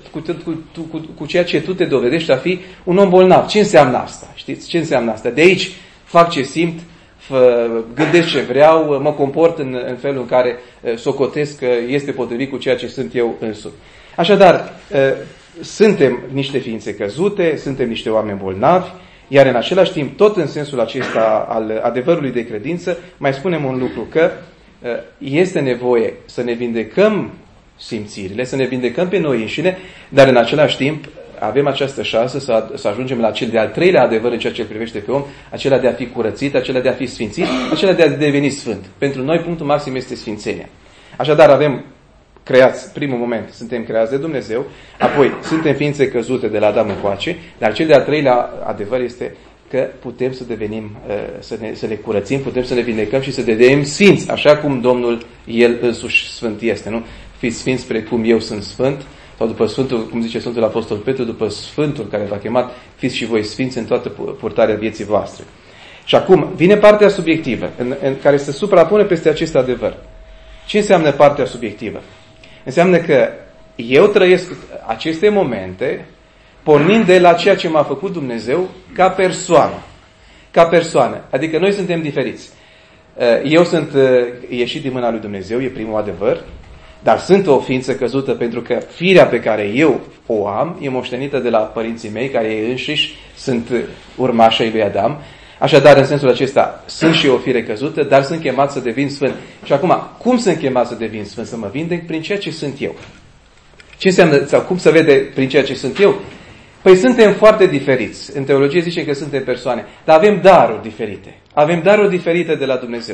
ceea ce tu te dovedești a fi un om bolnav? Ce înseamnă asta? Știți? Ce înseamnă asta? De aici fac ce simt, gândesc ce vreau, mă comport în felul în care socotesc că este potrivit cu ceea ce sunt eu însumi. Așadar, suntem niște ființe căzute, suntem niște oameni bolnavi, iar în același timp, tot în sensul acesta al adevărului de credință, mai spunem un lucru, că este nevoie să ne vindecăm simțirile, să ne vindecăm pe noi înșine, dar în același timp avem această șansă să ajungem la cel de-al treilea adevăr în ceea ce îl privește pe om, acela de a fi curățit, acela de a fi sfințit, acela de a deveni sfânt. Pentru noi punctul maxim este sfințenia. Așadar avem creați, primul moment, suntem creați de Dumnezeu, apoi suntem ființe căzute de la Adam încoace, dar cel de-al treilea adevăr este că putem să devenim, să ne curățim, putem să ne vindecăm și să devenim sfinți, așa cum Domnul El însuși sfânt este, nu? Fiți sfinți precum eu sunt sfânt, sau după Sfântul, cum zice Sfântul Apostol Petru, după Sfântul care v-a chemat, fiți și voi sfinți în toată purtarea vieții voastre. Și acum vine partea subiectivă, în care se suprapune peste acest adevăr. Ce înseamnă partea subiectivă? Înseamnă că eu trăiesc aceste momente pornind de la ceea ce m-a făcut Dumnezeu ca persoană. Ca persoană. Adică noi suntem diferiți. Eu sunt ieșit din mâna lui Dumnezeu, e primul adevăr, dar sunt o ființă căzută pentru că firea pe care eu o am e moștenită de la părinții mei, care ei înșiși sunt urmașii lui Adam. Așadar, în sensul acesta, sunt și eu o fire căzută, dar sunt chemat să devin sfânt. Și acum, cum sunt chemat să devin sfânt? Să mă vindec prin ceea ce sunt eu. Ce înseamnă, sau cum se vede prin ceea ce sunt eu? Păi suntem foarte diferiți. În teologie zice că suntem persoane, dar avem daruri diferite. Avem daruri diferite de la Dumnezeu.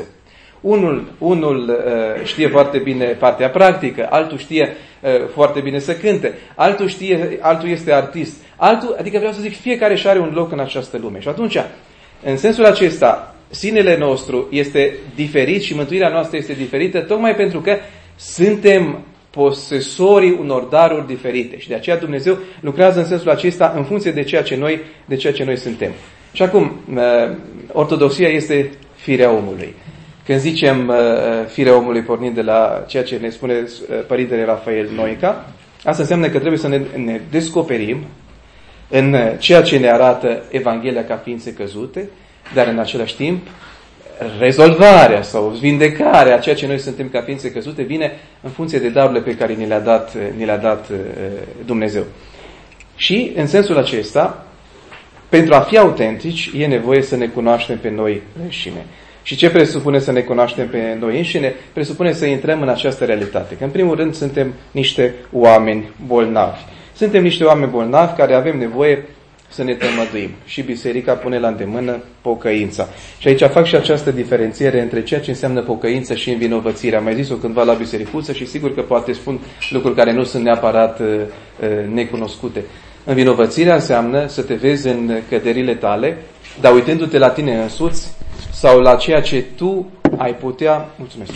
Unul știe foarte bine partea practică, altul știe foarte bine să cânte, altul este artist, adică vreau să zic, fiecare și are un loc în această lume. Și atunci, în sensul acesta, sinele nostru este diferit și mântuirea noastră este diferită, tocmai pentru că suntem posesorii unor daruri diferite. Și de aceea Dumnezeu lucrează în sensul acesta în funcție de ceea ce noi suntem. Și acum, ortodoxia este firea omului. Când zicem firea omului pornind de la ceea ce ne spune Părintele Rafael Noica, asta înseamnă că trebuie să ne descoperim în ceea ce ne arată Evanghelia ca ființe căzute, dar în același timp rezolvarea sau vindecarea a ceea ce noi suntem ca ființe căzute vine în funcție de darurile pe care ni le-a dat Dumnezeu. Și în sensul acesta, pentru a fi autentici, e nevoie să ne cunoaștem pe noi înșine. Și ce presupune să ne cunoaștem pe noi înșine? Presupune să intrăm în această realitate. Că în primul rând suntem niște oameni bolnavi. Suntem niște oameni bolnavi care avem nevoie să ne tămăduim. Și biserica pune la îndemână pocăința. Și aici fac și această diferențiere între ceea ce înseamnă pocăință și învinovățire. Am mai zis-o cândva la bisericuță și sigur că poate spun lucruri care nu sunt neapărat necunoscute. Învinovățirea înseamnă să te vezi în căderile tale, dar uitându-te la tine însuți sau la ceea ce tu ai putea,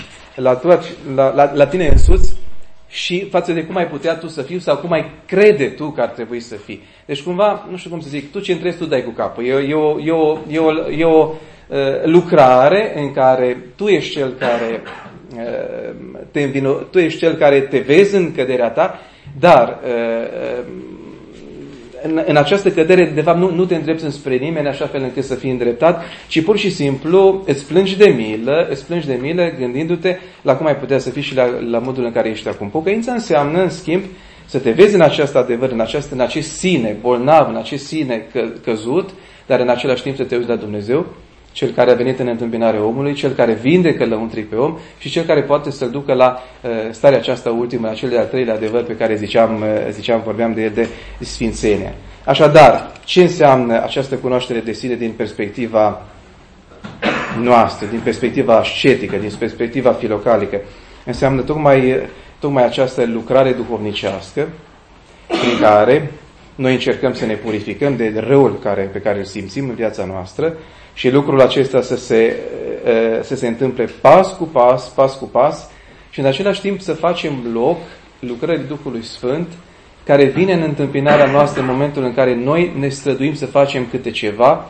la tine însuți și față de cum ai putea tu să fii sau cum ai crede tu că ar trebui să fii. Deci cumva, nu știu cum să zic, tu ce întrezi, tu dai cu capul. E o lucrare în care tu ești cel care tu ești cel care te vezi în căderea ta, dar în această cădere, de fapt, nu te îndrepți înspre nimeni așa fel încât să fii îndreptat, ci pur și simplu îți plângi de milă gândindu-te la cum ai putea să fii și la modul în care ești acum. Pocăința înseamnă, în schimb, să te vezi în acest adevăr, în acest sine bolnav, în acest sine căzut, dar în același timp să te uiți la Dumnezeu, cel care a venit în întâmpinarea omului, cel care vindecă lăuntric pe om și cel care poate să-l ducă la starea aceasta ultimă, la cel de-al treilea adevăr pe care vorbeam de el, de sfințenia. Așadar, ce înseamnă această cunoaștere de sine din perspectiva noastră, din perspectiva ascetică, din perspectiva filocalică? Înseamnă tocmai această lucrare duhovnicească prin care noi încercăm să ne purificăm de răul pe care îl simțim în viața noastră și lucrul acesta să se întâmple pas cu pas și în același timp să facem loc lucrării Duhului Sfânt care vine în întâmpinarea noastră în momentul în care noi ne străduim să facem câte ceva,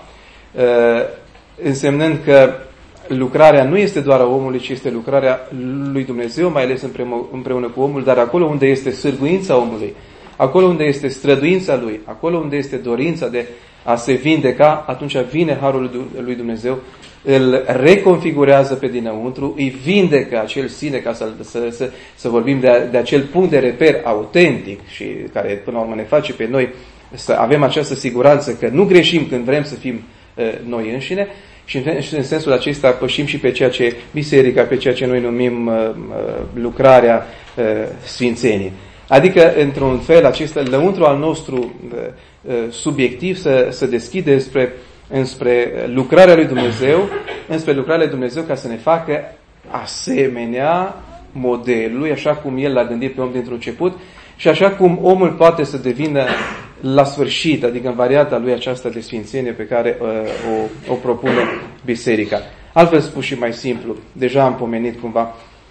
însemnând că lucrarea nu este doar a omului, ci este lucrarea lui Dumnezeu, mai ales împreună cu omul, dar acolo unde este sârguința omului, acolo unde este străduința lui, acolo unde este dorința de a se vindeca, atunci vine harul lui Dumnezeu, îl reconfigurează pe dinăuntru, îi vindecă acel sine, ca să vorbim de acel punct de reper autentic și care până la urmă ne face pe noi să avem această siguranță că nu greșim când vrem să fim noi înșine și în sensul acesta pășim și pe ceea ce biserica, pe ceea ce noi numim lucrarea sfințeniei. Adică, într-un fel, acesta lăuntru al nostru subiectiv să deschide înspre lucrarea lui Dumnezeu, înspre lucrarea lui Dumnezeu ca să ne facă asemenea modelului, așa cum El l-a gândit pe om dintr-un început și așa cum omul poate să devină la sfârșit, adică în varianta lui aceasta de sfințenie pe care o propune biserica. Altfel spus și mai simplu, deja am pomenit cumva,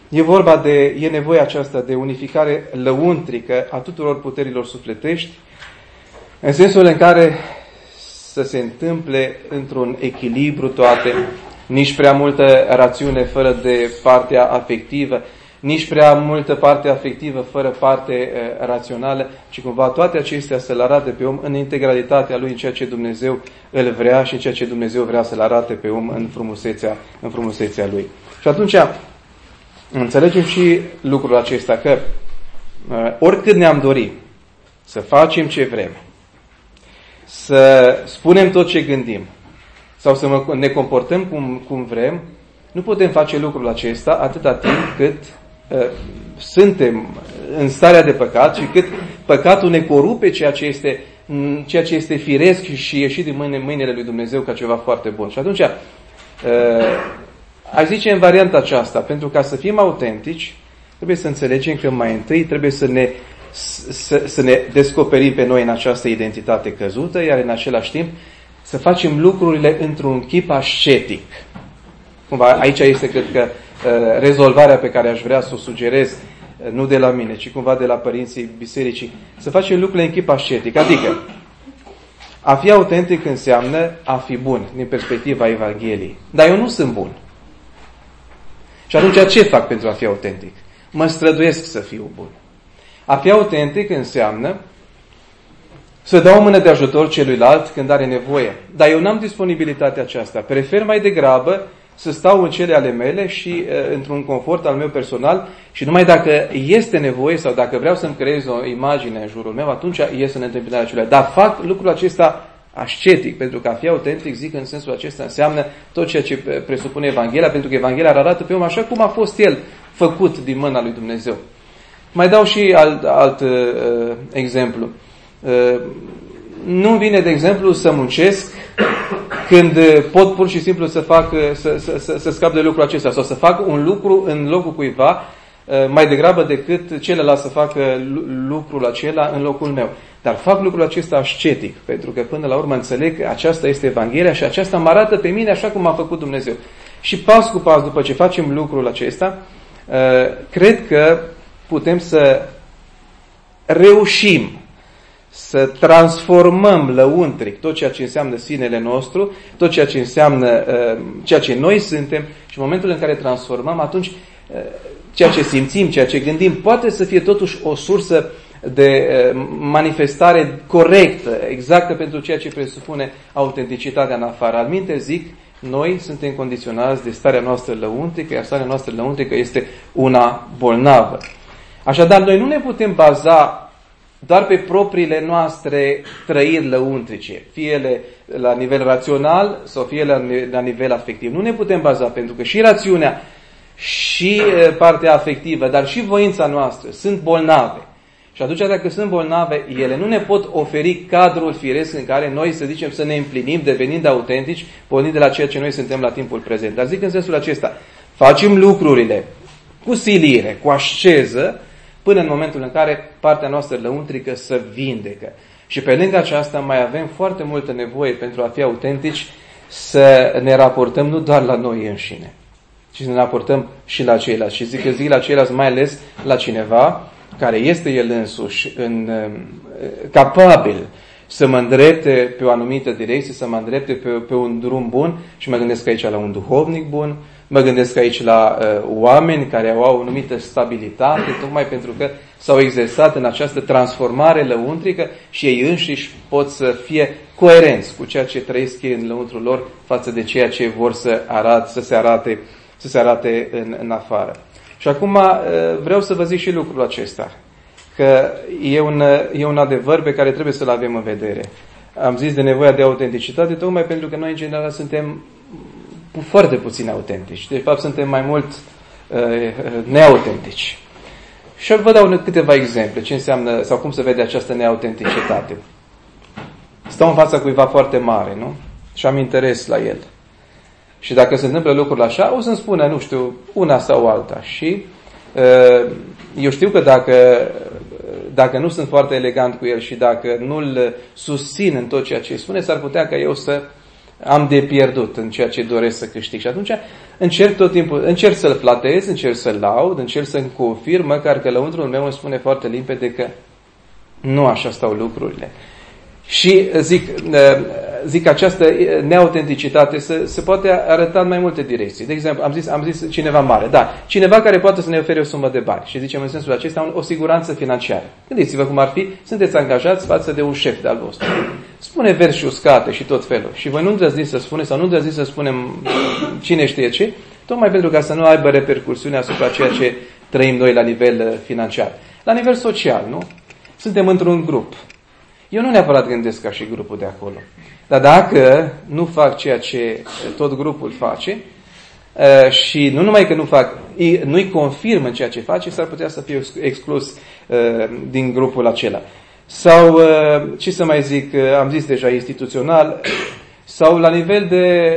e nevoia aceasta de unificare lăuntrică a tuturor puterilor sufletești, în sensul în care să se întâmple într-un echilibru toate, nici prea multă rațiune fără de partea afectivă, nici prea multă parte afectivă fără parte rațională, ci cumva toate acestea să-L arate pe om în integralitatea lui, în ceea ce Dumnezeu îl vrea și în ceea ce Dumnezeu vrea să-L arate pe om în frumusețea lui. Și atunci înțelegem și lucrul acesta, că oricât ne-am dorit să facem ce vrem, să spunem tot ce gândim sau să ne comportăm cum vrem, nu putem face lucrul acesta atâta timp cât suntem în starea de păcat și cât păcatul ne corupe ceea ce este firesc și ieșit din mâinile lui Dumnezeu ca ceva foarte bun. Și atunci, aș zice în varianta aceasta, pentru ca să fim autentici, trebuie să înțelegem că mai întâi trebuie să ne descoperim pe noi în această identitate căzută, iar în același timp să facem lucrurile într-un chip ascetic. Cumva, aici este, cred că, rezolvarea pe care aș vrea să o sugerez, nu de la mine, ci cumva de la părinții bisericii, să facem lucrurile în chip ascetic. Adică, a fi autentic înseamnă a fi bun, din perspectiva Evangheliei. Dar eu nu sunt bun. Și atunci ce fac pentru a fi autentic? Mă străduiesc să fiu bun. A fi autentic înseamnă să dau o mână de ajutor celuilalt când are nevoie. Dar eu n-am disponibilitatea aceasta. Prefer mai degrabă să stau în cele ale mele și într-un confort al meu personal și numai dacă este nevoie sau dacă vreau să-mi creez o imagine în jurul meu, atunci ies în întâmpinarea celuilalt. Dar fac lucrul acesta ascetic, pentru că a fi autentic, zic în sensul acesta, înseamnă tot ceea ce presupune Evanghelia, pentru că Evanghelia arată pe om așa cum a fost el făcut din mâna lui Dumnezeu. Mai dau și alt exemplu. Nu vine, de exemplu, să muncesc când pot pur și simplu să scap de lucrul acesta sau să fac un lucru în locul cuiva mai degrabă decât celălalt să facă lucrul acela în locul meu. Dar fac lucrul acesta ascetic, pentru că până la urmă înțeleg că aceasta este Evanghelia și aceasta mă arată pe mine așa cum a făcut Dumnezeu. Și pas cu pas, după ce facem lucrul acesta, cred că putem să reușim să transformăm lăuntric tot ceea ce înseamnă sinele nostru, tot ceea ce înseamnă ceea ce noi suntem, și în momentul în care transformăm, atunci ceea ce simțim, ceea ce gândim, poate să fie totuși o sursă de manifestare corectă, exactă pentru ceea ce presupune autenticitatea în afară. Alminte zic, noi suntem condiționați de starea noastră lăuntrică, iar starea noastră lăuntrică este una bolnavă. Așadar, noi nu ne putem baza doar pe propriile noastre trăiri lăuntrice, fie ele la nivel rațional sau fie la nivel afectiv. Nu ne putem baza, pentru că și rațiunea, și partea afectivă, dar și voința noastră sunt bolnave. Și atunci, dacă sunt bolnave, ele nu ne pot oferi cadrul firesc în care noi, să zicem, să ne împlinim, devenind autentici, pornind de la ceea ce noi suntem la timpul prezent. Dar zic în sensul acesta, facem lucrurile cu silire, cu asceză, până în momentul în care partea noastră lăuntrică să vindecă. Și pe lângă aceasta mai avem foarte multă nevoie pentru a fi autentici să ne raportăm nu doar la noi înșine, ci să ne raportăm și la ceilalți. Și zic la ceilalți mai ales la cineva care este el însuși capabil să mă îndrepte pe o anumită direcție, să mă îndrepte pe un drum bun, și mă gândesc aici la un duhovnic bun, mă gândesc aici la oameni care au o anumită stabilitate, tocmai pentru că s-au exersat în această transformare lăuntrică și ei înșiși pot să fie coerenți cu ceea ce trăiesc ei în lăuntrul lor față de ceea ce vor să se arate în afară. Și acum vreau să vă zic și lucrul acesta, că e un adevăr pe care trebuie să-l avem în vedere. Am zis de nevoia de autenticitate, tocmai pentru că noi în general suntem foarte puțin autentici. De fapt, suntem mai mult neautentici. Și vă dau câteva exemple ce înseamnă sau cum se vede această neautenticitate. Stau în fața cuiva foarte mare, nu? Și am interes la el. Și dacă se întâmplă lucrul așa, o să-mi spună, nu știu, una sau alta. Și eu știu că dacă nu sunt foarte elegant cu el și dacă nu-l susțin în tot ceea ce spune, s-ar putea ca eu să am de pierdut în ceea ce doresc să câștig. Și atunci încerc tot timpul, încerc să-l flatez, încerc să-l laud, încerc să-mi confirm, măcar că lăuntrul meu îmi spune foarte limpede că nu așa stau lucrurile. Și zic această neautenticitate se poate arăta în mai multe direcții. De exemplu, am zis cineva mare, da, cineva care poate să ne ofere o sumă de bani și zicem în sensul acesta o siguranță financiară. Gândiți-vă cum ar fi, sunteți angajați față de un șef de-al vostru. Spune versi uscate și tot felul. Și voi nu îndrăzniți să spuneți sau nu îndrăzniți să spunem cine știe ce, tocmai pentru ca să nu aibă repercursiune asupra ceea ce trăim noi la nivel financiar. La nivel social, nu? Suntem într-un grup. Eu nu neapărat gândesc ca și grupul de acolo. Dar dacă nu fac ceea ce tot grupul face și nu numai că nu-i confirm în ceea ce face, s-ar putea să fie exclus din grupul acela. Sau, ce să mai zic, am zis deja instituțional, sau la nivel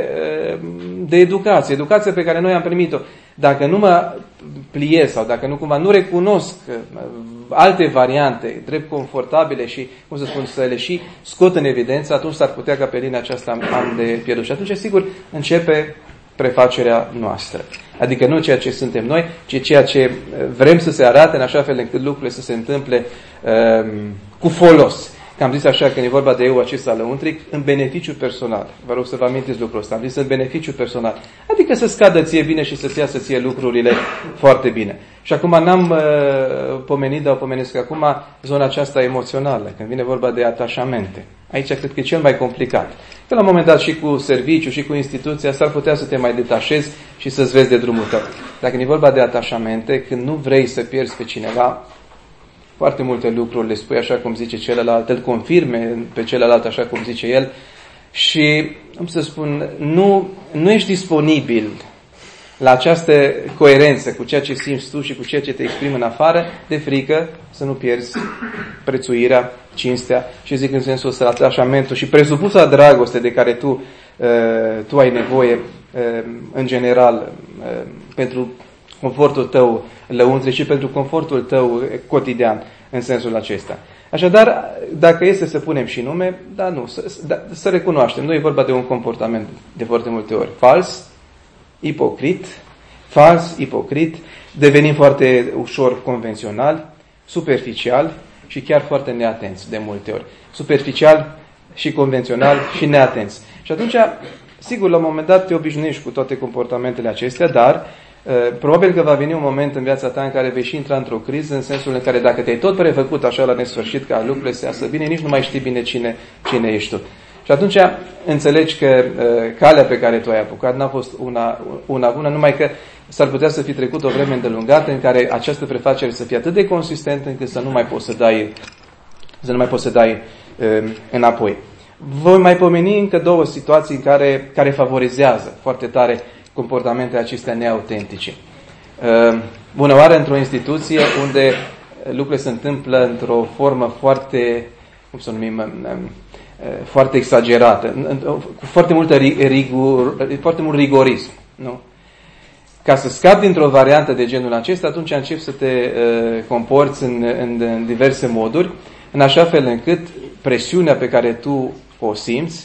de educație. Educația pe care noi am primit-o. Dacă nu mă pliez sau dacă nu recunosc alte variante drept confortabile și, cum să spun, să le și scot în evidență, atunci s-ar putea ca pe linia aceasta am de pierdut. Și atunci, sigur, începe prefacerea noastră. Adică nu ceea ce suntem noi, ci ceea ce vrem să se arate în așa fel încât lucrurile să se întâmple cu folos. Că am zis așa, când e vorba de eu acesta lăuntric, în beneficiu personal. Vă rog să vă amintiți lucrul ăsta. Am zis în beneficiu personal. Adică să scadă ție bine și să-ți iasă ție lucrurile foarte bine. Și acum n-am pomenit, dar o pomenesc acum zona aceasta emoțională, când vine vorba de atașamente. Aici cred că e cel mai complicat. Că la un moment dat și cu serviciu și cu instituția s-ar putea să te mai detașezi și să-ți vezi de drumul tău. Dacă e vorba de atașamente, când nu vrei să pierzi pe cineva, foarte multe lucruri, le spui așa cum zice celălalt, îl confirme pe celălalt așa cum zice el și, cum să spun, nu ești disponibil la această coerență cu ceea ce simți tu și cu ceea ce te exprimi în afară, de frică să nu pierzi prețuirea, cinstea și zic în sensul ăsta, atașamentul și presupusa dragoste de care tu ai nevoie în general pentru confortul tău lăuntric și pentru confortul tău cotidian în sensul acesta. Așadar, dacă este să punem și nume, să recunoaștem, nu e vorba de un comportament de foarte multe ori fals, ipocrit, devenim foarte ușor convențional, superficial și chiar foarte neatenți de multe ori. Superficial și convențional și neatenți. Și atunci, sigur, la un moment dat te obișnuiești cu toate comportamentele acestea, dar probabil că va veni un moment în viața ta în care vei și intra într-o criză, în sensul în care dacă te-ai tot prefăcut așa la nesfârșit ca lucrurile să iasă bine, nici nu mai știi bine cine ești tu. Și atunci înțelegi că calea pe care tu ai apucat n-a fost una bună, numai că s-ar putea să fi trecut o vreme îndelungată în care această prefacere să fie atât de consistentă încât să nu mai poți să dai înapoi. Voi mai pomeni încă două situații care favorizează foarte tare comportamentele acestea neautentice. Bună oară într-o instituție unde lucrurile se întâmplă într-o formă foarte, foarte exagerată, cu foarte mult rigorism. Nu? Ca să scapi dintr-o variantă de genul acesta, atunci începi să te comporți în diverse moduri, în așa fel încât presiunea pe care tu o simți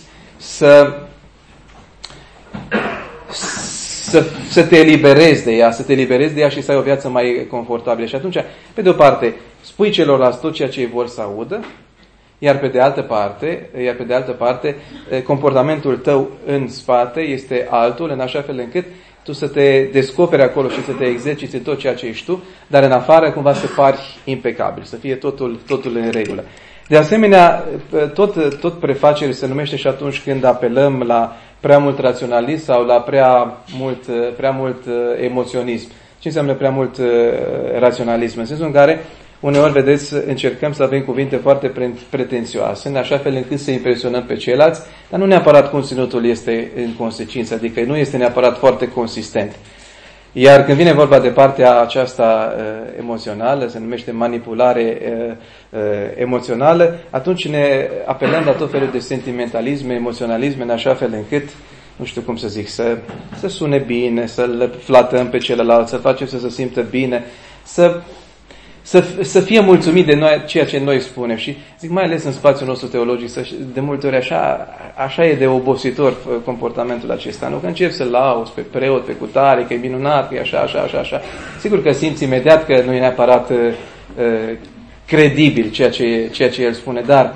să te eliberezi de ea, și să ai o viață mai confortabilă. Și atunci, pe de o parte, spui celorlalți tot ceea ce ei vor să audă, iar pe de altă parte, comportamentul tău în spate este altul, în așa fel încât tu să te descoperi acolo și să te exerciți tot ceea ce ești tu, dar în afară cumva să pari impecabil, să fie totul în regulă. De asemenea, tot prefacere se numește și atunci când apelăm la prea mult raționalism sau la prea mult emoționism. Ce înseamnă prea mult raționalism? În sensul în care uneori, vedeți, încercăm să avem cuvinte foarte pretențioase, în așa fel încât să impresionăm pe ceilalți, dar nu neapărat conținutul este în consecință, adică nu este neapărat foarte consistent. Iar când vine vorba de partea aceasta emoțională, se numește manipulare emoțională, atunci ne apelăm la tot felul de sentimentalisme, emoționalisme, în așa fel încât, nu știu cum să zic, să sune bine, să-l flatăm pe celălalt, să facem să se simtă bine, să fie mulțumit de noi, ceea ce noi spunem. Și zic, mai ales în spațiul nostru teologic, de multe ori așa e de obositor comportamentul acesta, nu? Că încep să lauzi pe preot, pe cutare, că e minunat, că e așa. Sigur că simți imediat că nu e neapărat credibil ceea ce el spune, dar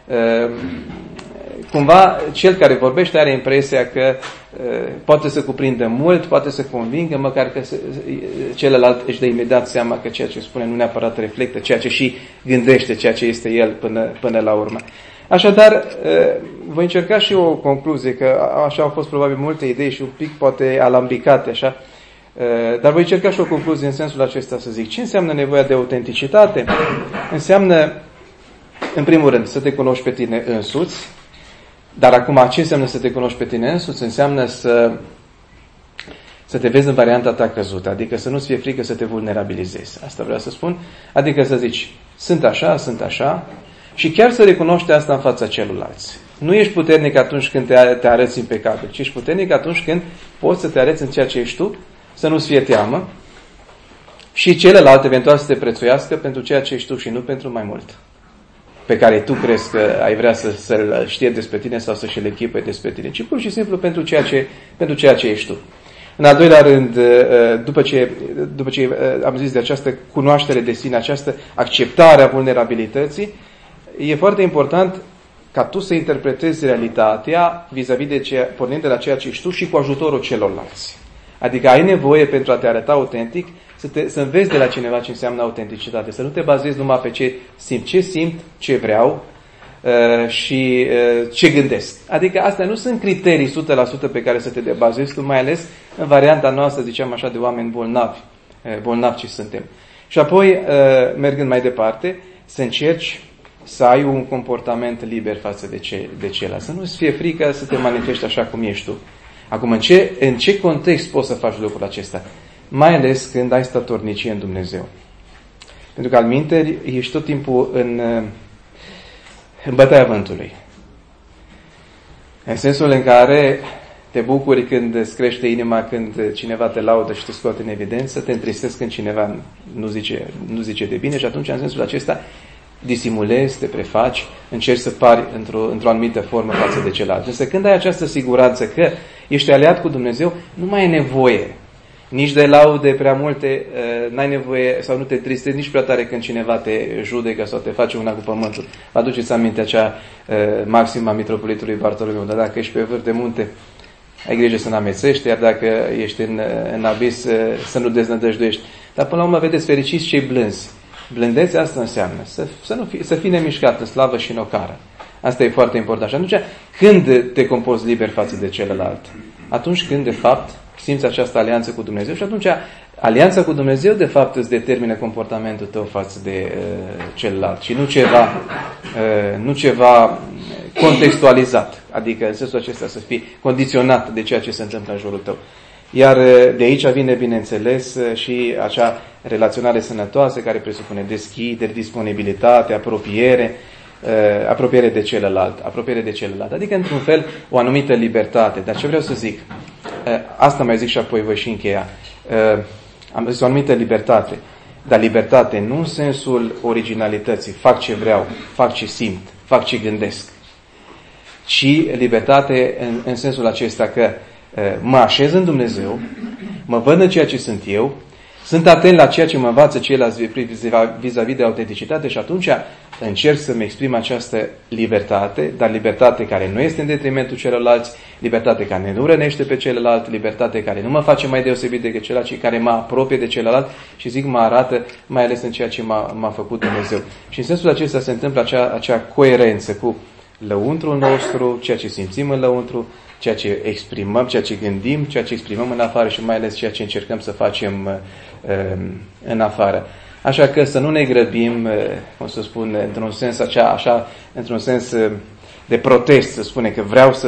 cumva cel care vorbește are impresia că poate să cuprindă mult, poate să convingă, măcar că celălalt își dă imediat seama că ceea ce spune nu neapărat reflectă ceea ce și gândește, ceea ce este el până la urmă. Așadar, voi încerca și o concluzie, că așa au fost probabil multe idei și un pic poate alambicate, așa, dar voi încerca și o concluzie în sensul acesta să zic. Ce înseamnă nevoia de autenticitate? Înseamnă, în primul rând, să te cunoști pe tine însuți. Dar acum, ce înseamnă să te cunoști pe tine însuți? Înseamnă să te vezi în varianta ta căzută, adică să nu-ți fie frică să te vulnerabilizezi. Asta vreau să spun. Adică să zici, sunt așa, și chiar să recunoști asta în fața celuilalt. Nu ești puternic atunci când te arăți impecabil, ci ești puternic atunci când poți să te arăți în ceea ce ești tu, să nu-ți fie teamă și celălalt eventual să te prețuiască pentru ceea ce ești tu și nu pentru mai mult pe care tu crezi că ai vrea să-l știe despre tine sau să-și le echipe despre tine, ci pur și simplu pentru ceea ce ești tu. În al doilea rând, după ce am zis de această cunoaștere de sine, această acceptare a vulnerabilității, e foarte important ca tu să interpretezi realitatea vis-a-vis de pornind de la ceea ce ești tu și cu ajutorul celorlalți. Adică ai nevoie pentru a te arăta autentic să înveți de la cineva ce înseamnă autenticitate, să nu te bazezi numai pe ce simt, ce vreau și ce gândesc. Adică astea nu sunt criterii 100% pe care să te bazezi tu, mai ales în varianta noastră, ziceam așa, de oameni bolnavi ce suntem. Și apoi, mergând mai departe, să încerci să ai un comportament liber față de celălalt. Să nu-ți fie frică să te manifesti așa cum ești tu. Acum, în ce context poți să faci lucrul acesta? Mai ales când ai statornicie în Dumnezeu. Pentru că alminteri ești tot timpul în bătaia vântului. În sensul în care te bucuri când îți crește inima, când cineva te laudă și te scoate în evidență, te întristezi când cineva nu zice de bine și atunci, în sensul acesta, disimulezi, te prefaci, încerci să pari într-o anumită formă față de celălalt. Însă când ai această siguranță că ești aliat cu Dumnezeu, nu mai ai nevoie nici de laude prea multe, n-ai nevoie sau nu te tristezi nici prea tare când cineva te judecă sau te face una cu pământul. Vă aduceți aminte acea maximă a mitropolitului Bartolomeu, dar dacă ești pe vârf de munte, ai grijă să n-amețești, iar dacă ești în abis, să nu deznădăjduiești. Dar până la urmă, vedeți, fericiți cei blânzi. Blândețea asta înseamnă să fii nemișcat în slavă și în ocară. Asta e foarte important. Și atunci, când te comporți liber față de celălalt? Atunci când, de fapt, simți această alianță cu Dumnezeu și atunci alianța cu Dumnezeu, de fapt, îți determină comportamentul tău față de celălalt și nu ceva contextualizat, adică în sensul acesta să fii condiționat de ceea ce se întâmplă în jurul tău. Iar de aici vine, bineînțeles, și acea relaționare sănătoasă care presupune deschidere, disponibilitate, apropiere de celălalt. Adică, într-un fel, o anumită libertate. Dar ce vreau să zic? Asta mai zic și apoi voi și încheia. Am zis o anumită libertate. Dar libertate nu în sensul originalității, fac ce vreau, fac ce simt, fac ce gândesc, ci libertate în sensul acesta că mă așez în Dumnezeu, mă văd în ceea ce sunt eu, sunt atent la ceea ce mă învață ceilalți vis-a-vis de autenticitate și atunci încerc să-mi exprim această libertate, dar libertate care nu este în detrimentul celorlalți, libertate care nu rănește pe celălalt, libertate care nu mă face mai deosebit decât celălalt, ci care mă apropie de celălalt și zic mă arată mai ales în ceea ce m-a făcut Dumnezeu. Și în sensul acesta se întâmplă acea coerență cu lăuntrul nostru, ceea ce simțim în lăuntru, ceea ce exprimăm, ceea ce gândim, ceea ce exprimăm în afară și mai ales ceea ce încercăm să facem în afară. Așa că să nu ne grăbim, cum să spun, într-un sens de protest, să spune că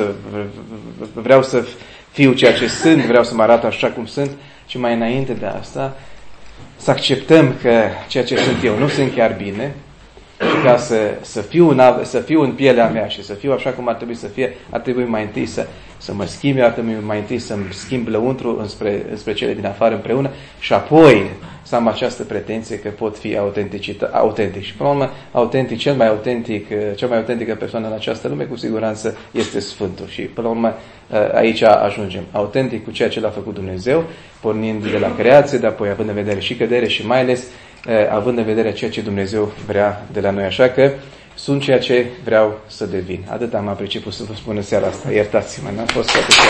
vreau să fiu ceea ce sunt, vreau să mă arăt așa cum sunt, și mai înainte de asta să acceptăm că ceea ce sunt eu nu sunt chiar bine, și ca să fiu în pielea mea și să fiu așa cum ar trebui să fie, ar trebui mai întâi să mă schimb, ar trebui mai întâi să-mi schimb lăuntru înspre cele din afară împreună și apoi să am această pretenție că pot fi autentic. Și până la urmă, cea mai autentică persoană în această lume, cu siguranță, este Sfântul. Și până la urmă, aici ajungem. Autentic cu ceea ce l-a făcut Dumnezeu, pornind de la creație, dar apoi având în vedere și cădere și mai ales având în vedere ceea ce Dumnezeu vrea de la noi. Așa că sunt ceea ce vreau să devin. Atât am apreciat să vă spun în seara asta. Iertați-mă, n-a fost foarte clar.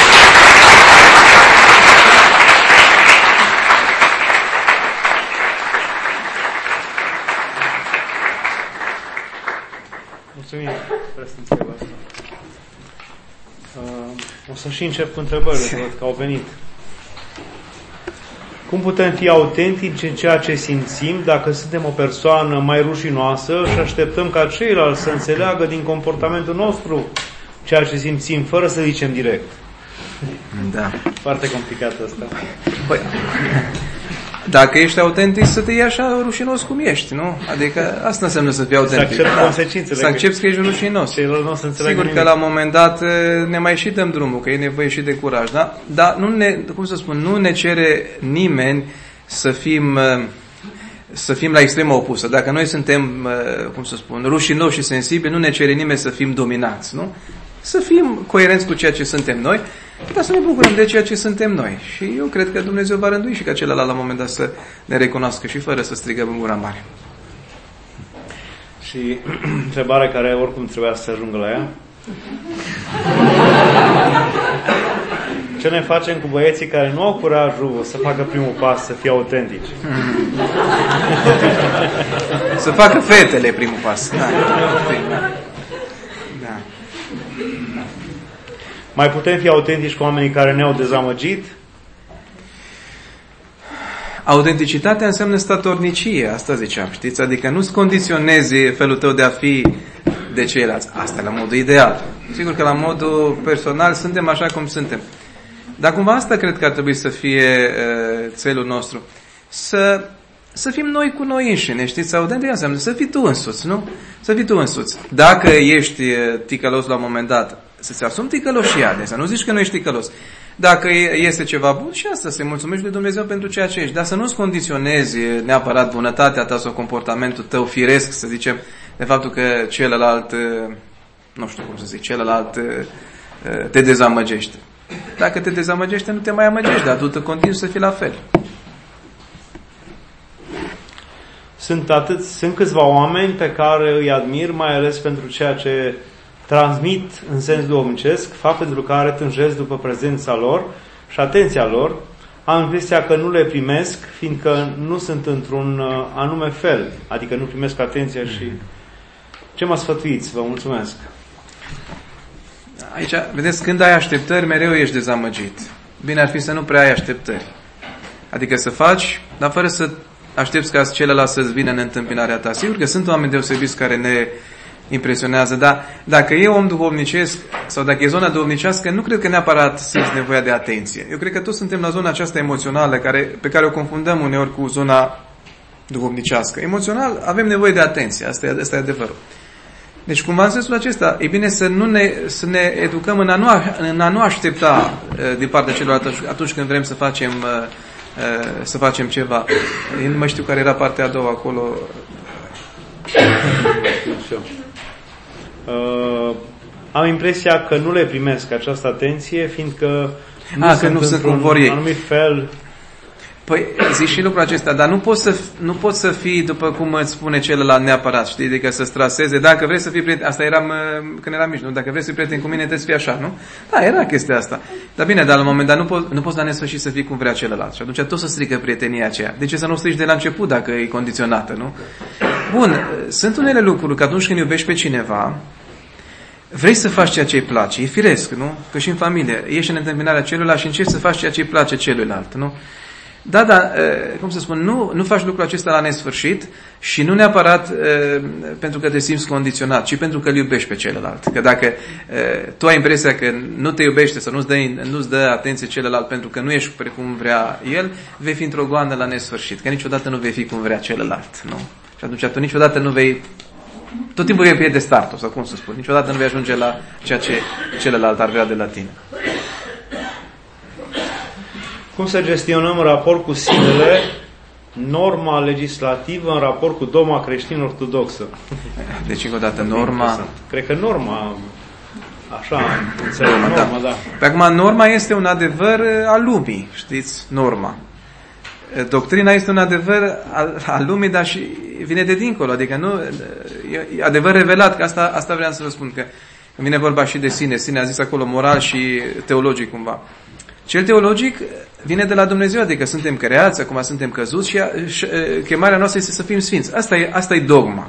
Mulțumim, prezența voastră. O să și încep cu întrebările, văd că au venit. Cum putem fi autentici în ceea ce simțim dacă suntem o persoană mai rușinoasă și așteptăm ca ceilalți să înțeleagă din comportamentul nostru ceea ce simțim, fără să zicem direct? Da. Foarte complicat asta. Păi, dacă ești autentic, să te iei așa rușinos cum ești, nu? Adică asta înseamnă să fii autentic. Să accepti consecințele. Să accepti că ești rușinos. Sigur că la un moment dat ne mai și dăm drumul, că e nevoie și de curaj, da? Dar nu ne cere nimeni să fim la extrema opusă. Dacă noi suntem, rușinoși și sensibili, nu ne cere nimeni să fim dominanți, nu? Să fim coerenți cu ceea ce suntem noi, dar să ne bucurăm de ceea ce suntem noi. Și eu cred că Dumnezeu va rândui și ca celălalt la un moment dat să ne recunoască și fără să strigăm în gura mare. Și întrebarea care oricum trebuia să ajungă la ea. Ce ne facem cu băieții care nu au curajul să facă primul pas, să fie autentici? Să facă fetele primul pas. Da. Mai putem fi autentici cu oamenii care ne-au dezamăgit? Autenticitatea înseamnă statornicie, asta ziceam, știți? Adică nu-ți condiționezi felul tău de a fi de ceilalți. Asta la modul ideal. Sigur că la modul personal suntem așa cum suntem. Dar cumva asta cred că ar trebui să fie țelul nostru. Să fim noi cu noi înșine, știți? Autentic înseamnă să fii tu însuți, nu? Să fii tu însuți. Dacă ești ticălos la un moment dat, să-ți asumi ticăloșia, să nu zici că nu ești ticălos. Dacă este ceva bun, și asta, să-i mulțumești lui Dumnezeu pentru ceea ce ești. Dar să nu-ți condiționezi neapărat bunătatea ta sau comportamentul tău firesc, să zicem, de faptul că celălalt, nu știu cum să zic, celălalt te dezamăgește. Dacă te dezamăgește, nu te mai amăgești, dar tu continui să fii la fel. Sunt câțiva oameni pe care îi admir, mai ales pentru ceea ce transmit în sens duhovnicesc, fapt pentru care tânjesc după prezența lor și atenția lor. Am impresia că nu le primesc, fiindcă nu sunt într-un anume fel, adică nu primesc atenția și... Ce mă sfătuiți? Vă mulțumesc! Aici, vedeți, când ai așteptări, mereu ești dezamăgit. Bine ar fi să nu prea ai așteptări. Adică să faci, dar fără să aștepți ca celălalt să-ți vină în întâmpinarea ta. Sigur că sunt oameni deosebiți care ne impresionează, dar dacă e om duhovnicesc sau dacă e zona duhovnicească, nu cred că neapărat simți nevoia de atenție. Eu cred că toți suntem la zona aceasta emoțională pe care o confundăm uneori cu zona duhovnicească. Emoțional avem nevoie de atenție, asta e adevărul. Deci cumva în sensul acesta, e bine să ne educăm în a nu aștepta din partea celorlalți atunci când vrem să facem ceva. Eu nu mai știu care era partea a doua acolo. Am impresia că nu le primesc această atenție, fiindcă nu sunt într-un anumit fel. Păi, zici și lucrul acesta, dar nu poți să fii după cum îți spune celălalt neapărat, știi? Adică să-ți traseze, dacă vrei să fii prieten, asta eram când eram mici, nu? Dacă vrei să fii prieten cu mine, trebuie să fii așa, nu? Da, era chestia asta. Dar bine, dar la un moment dat nu poți la nesfârșit să fii cum vrea celălalt. Și atunci tot să strică prietenia aceea. De ce să nu o strici de la început dacă e condiționată, nu? Bun, sunt unele lucruri că atunci când iubești pe cineva, vrei să faci ceea ce îi place, e firesc, nu? Că și în familie, ești în întâmpinarea celuilalt și încerci să faci ceea ce îi place celuilalt, nu? Da, cum să spun, nu faci lucrul acesta la nesfârșit și nu neapărat pentru că te simți condiționat, ci pentru că îl iubești pe celălalt. Că dacă tu ai impresia că nu te iubește sau nu-ți dă atenție celălalt pentru că nu ești precum vrea el, vei fi într-o goană la nesfârșit, că niciodată nu vei fi cum vrea celălalt, nu? Și atunci tu niciodată nu vei, tot timpul vei de startul, sau cum să spun, niciodată nu vei ajunge la ceea ce celălalt ar vrea de la tine. Cum să gestionăm în raport cu sinele norma legislativă în raport cu dogma creștin-ortodoxă? Deci, încă o dată, norma... Cred că norma, așa, înțeleg, norma, da. Pe acum, norma este un adevăr al lumii, știți, norma. Doctrina este un adevăr al lumii, dar și vine de dincolo, adică nu, e adevăr revelat, că asta vreau să vă spun, că vine vorba și de sine a zis acolo moral și teologic cumva. Cel teologic vine de la Dumnezeu, adică suntem creați, acum suntem căzuți și chemarea noastră este să fim sfinți. Asta e dogma.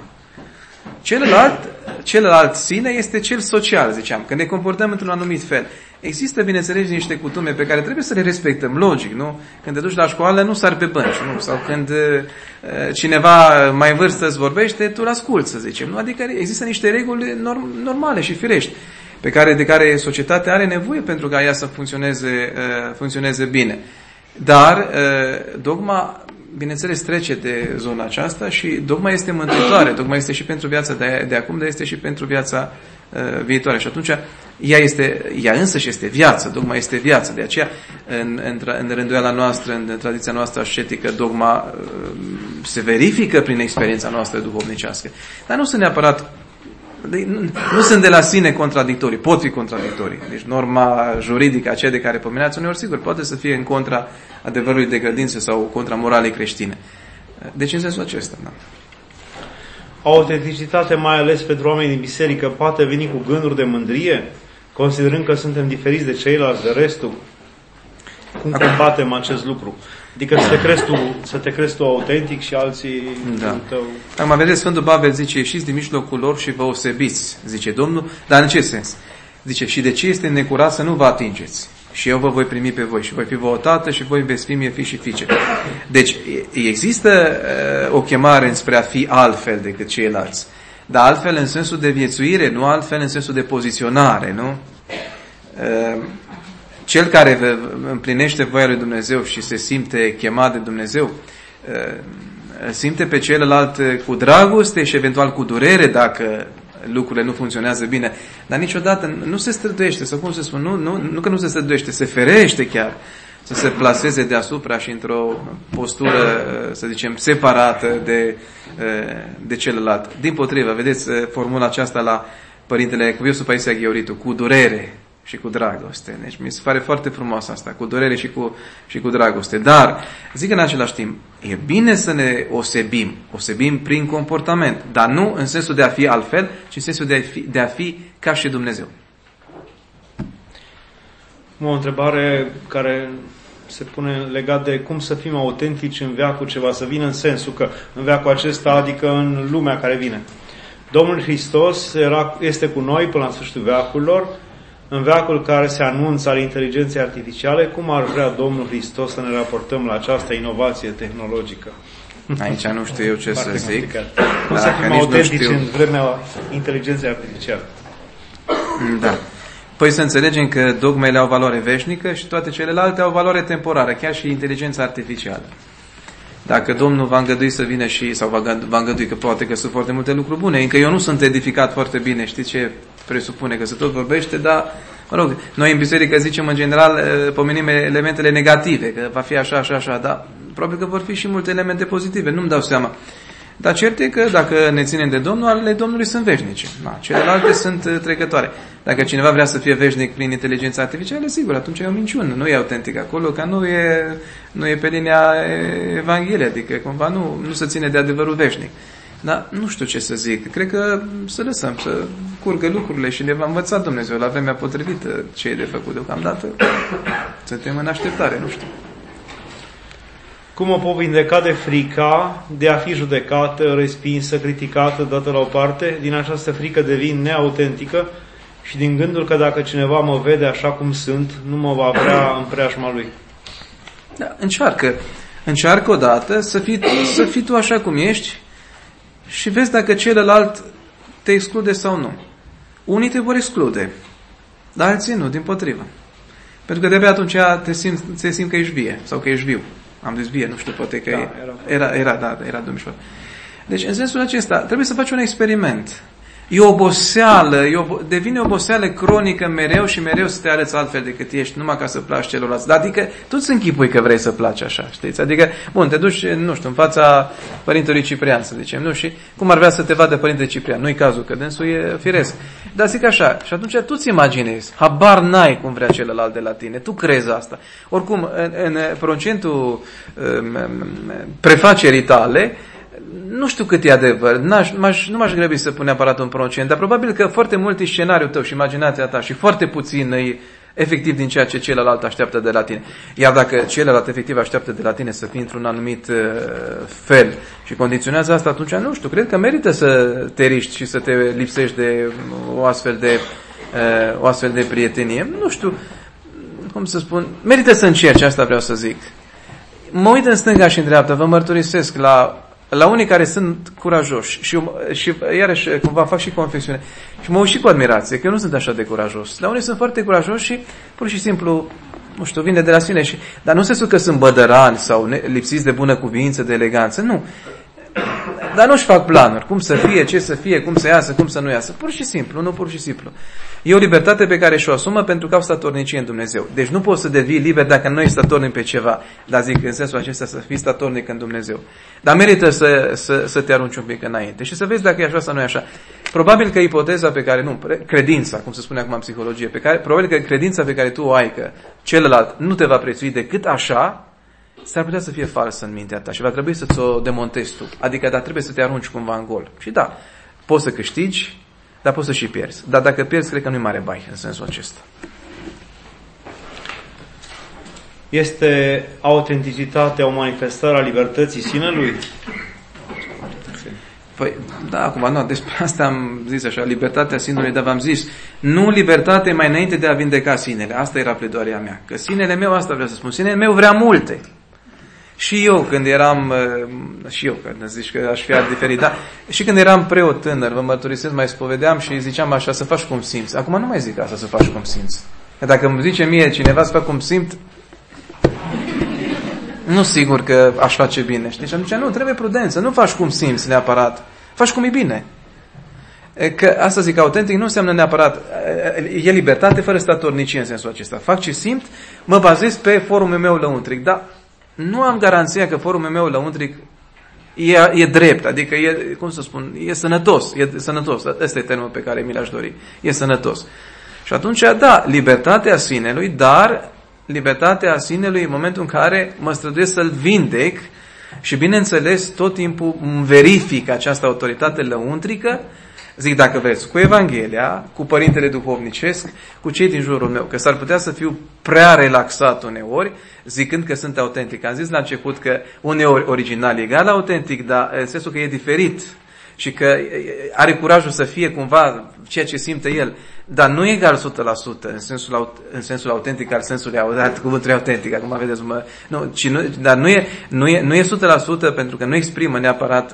Celălalt sine este cel social, ziceam, că ne comportăm într-un anumit fel. Există, bineînțeles, niște cutume pe care trebuie să le respectăm, logic, nu? Când te duci la școală, nu sari pe bănci, nu? Sau când cineva mai în vârstă îți vorbește, tu l-asculți, să zicem, nu? Adică există niște reguli normale și firești de care societatea are nevoie pentru ca ea să funcționeze bine. Dar dogma, bineînțeles, trece de zona aceasta și dogma este mântuitoare. Dogma este și pentru viața de acum, dar este și pentru viața viitoare. Și atunci ea însăși este viață. Dogma este viață. De aceea, în rânduiala noastră, în tradiția noastră ascetică, dogma se verifică prin experiența noastră duhovnicească. Dar nu sunt neapărat nu sunt de la sine contradictorii, pot fi contradictorii. Deci norma juridică, aceea de care pomeneați uneori, sigur, poate să fie în contra adevărului de credință sau contra moralei creștine. Deci în sensul acesta, da. Autenticitate, mai ales pentru oameni din biserică, poate veni cu gânduri de mândrie, considerând că suntem diferiți de ceilalți, de restul? Cum combatem acest lucru? Adică să te crezi tu autentic și alții da. Acum vedeți, Sfântul Pavel zice, ieșiți din mijlocul lor și vă osebiți, zice Domnul, dar în ce sens? Zice, și de ce este necurat să nu vă atingeți? și eu vă voi primi pe voi și voi fi vouă tată și voi veți fi mie fi și fiice. Deci există o chemare înspre a fi altfel decât ceilalți, dar altfel în sensul de viețuire, nu altfel în sensul de poziționare, nu? Cel care împlinește voia lui Dumnezeu și se simte chemat de Dumnezeu, simte pe celălalt cu dragoste și eventual cu durere dacă lucrurile nu funcționează bine, dar niciodată nu se străduiește, sau cum se spune, nu că nu se străduiește, se ferește chiar să se plaseze deasupra și într-o postură, să zicem, separată de celălalt. Dimpotrivă, vedeți formula aceasta la Părintele Cuviosul Paisia Gheoritu, cu durere și cu dragoste. Deci mi se pare foarte frumos asta, cu durere și cu dragoste. Dar, zic în același timp, e bine să ne osebim prin comportament, dar nu în sensul de a fi altfel, ci în sensul de a fi ca și Dumnezeu. O întrebare care se pune legat de cum să fim autentici în veacul ce va să vină, în sensul că în veacul acesta, adică în lumea care vine. Domnul Hristos este cu noi până la sfârșitul veacurilor, în veacul care se anunță al inteligenței artificiale. Cum ar vrea Domnul Hristos să ne raportăm la această inovație tehnologică? Aici nu știu eu ce să zic. Cum să fim autentici în vremea inteligenței artificiale? Da. Păi să înțelegem că dogmele au valoare veșnică și toate celelalte au valoare temporară, chiar și inteligența artificială. Dacă Domnul va îngădui să vină sau va îngădui, că poate că sunt foarte multe lucruri bune, încă eu nu sunt edificat foarte bine, știți ce presupune, că se tot vorbește, dar, mă rog, noi în biserică zicem în general, pomenim elementele negative, că va fi așa, așa, așa, dar probabil că vor fi și multe elemente pozitive, nu-mi dau seama. Dar cert e că dacă ne ținem de Domnul, ale Domnului sunt veșnice. Da, celelalte sunt trecătoare. Dacă cineva vrea să fie veșnic prin inteligența artificială, sigur, atunci e o minciună. Nu e autentic acolo, că nu e pe linia Evangheliei, adică cumva nu se ține de adevărul veșnic. Dar nu știu ce să zic. Cred că să lăsăm să curgă lucrurile și ne va învăța Dumnezeu la vremea potrivită ce e de făcut deocamdată. Suntem în așteptare, nu știu. Cum o pot vindeca de frica de a fi judecată, respinsă, criticată, dată la o parte? Din această frică devin neautentică și din gândul că dacă cineva mă vede așa cum sunt, nu mă va vrea în preajma lui. Da, încearcă odată să fii tu așa cum ești și vezi dacă celălalt te exclude sau nu. Unii te vor exclude, dar alții nu, dimpotrivă. Pentru că de-abia atunci te simți că ești vie sau că ești viu. Am zis vie, nu știu, poate că era domnișor. Deci, în sensul acesta, trebuie să faci un experiment. E oboseală, devine oboseală cronică mereu și mereu să te arăți altfel decât ești, numai ca să placi celorlalți. Adică, tu îți închipui că vrei să placi așa, știți? Adică, bun, te duci, nu știu, în fața Părintelui Ciprian, să zicem, nu? Și cum ar vrea să te vadă Părintele Ciprian? Nu-i cazul, că dânsul e firesc. Dar zic așa, și atunci tu ți imaginezi, habar n-ai cum vrea celălalt de la tine, tu crezi asta. Oricum, în procentul prefacerii tale, nu știu cât e adevăr, nu m-aș grăbi să pun neapărat un procent, dar probabil că foarte mult e scenariul tău și imaginația ta și foarte puțin e efectiv din ceea ce celălalt așteaptă de la tine. Iar dacă celălalt efectiv așteaptă de la tine să fii într-un anumit fel și condiționează asta, atunci nu știu, cred că merită să te riști și să te lipsești de o astfel de prietenie. Nu știu, cum să spun, merită să încerci, asta vreau să zic. Mă uit în stânga și în dreapta, vă mărturisesc la unii care sunt curajoși și iarăși cumva fac și confesiune și mă uit și cu admirație, că eu nu sunt așa de curajos. La unii sunt foarte curajoși și pur și simplu, nu știu, vine de la sine dar nu se spune că sunt bădărani sau lipsiți de bună cuvință, de eleganță, nu. Dar nu-și fac planuri, cum să fie, ce să fie, cum să iasă, cum să nu iasă. Pur și simplu. E o libertate pe care și-o asumă pentru că au statornicie în Dumnezeu. Deci nu poți să devii liber dacă nu ești statornic pe ceva. Dar zic, în sensul acesta, să fii statornic în Dumnezeu. Dar merită să te arunci un pic înainte și să vezi dacă e așa sau nu e așa. Probabil că ipoteza pe care, credința, cum se spune acum în psihologie, probabil că credința pe care tu o ai că celălalt nu te va prețui decât așa, s-ar putea să fie falsă în mintea ta și va trebui să ți-o demontezi tu. Adică, dar trebuie să te arunci cumva în gol. Și da, poți să câștigi, dar poți să și pierzi. Dar dacă pierzi, cred că nu-i mare bai în sensul acesta. Este autenticitatea o manifestare a libertății sinelui? Păi, da, acum, nu, despre asta am zis așa, libertatea sinelui, dar v-am zis, nu libertate mai înainte de a vindeca sinele. Asta era pledoarea mea. Că sinele meu, asta vreau să spun, sinele meu vrea multe. Și eu, când eram, când zici că aș fi diferit, da, și când eram preot tânăr, vă mărturisesc, mai spovedeam și ziceam așa, să faci cum simți. Acum nu mai zic asta, să faci cum simți. Că dacă îmi zice mie cineva să fac cum simt, nu sigur că aș face bine, știi? Și atunci nu, trebuie prudență, nu faci cum simți neapărat, faci cum e bine. Că asta zic, autentic nu înseamnă neapărat, e libertate fără statornicie în sensul acesta. Fac ce simt, mă bazez pe forumul meu lăuntric, dar nu am garanția că forumul meu lăuntric e drept, adică e, cum să spun, e sănătos, ăsta e termenul pe care mi l-aș dori, e sănătos. Și atunci, da, libertatea sinelui, dar libertatea sinelui în momentul în care mă străduiesc să-l vindec și, bineînțeles, tot timpul verific această autoritate lăuntrică, zic, dacă vreți, cu Evanghelia, cu părintele duhovnicesc, cu cei din jurul meu, că s-ar putea să fiu prea relaxat uneori, zicând că sunt autentic. Am zis la început că uneori original egal autentic, dar în sensul că e diferit și că are curajul să fie cumva ceea ce simte el, dar nu egal 100% în sensul autentic al sensului cuvântului autentic. Acum vedeți, dar nu e 100% pentru că nu exprimă neapărat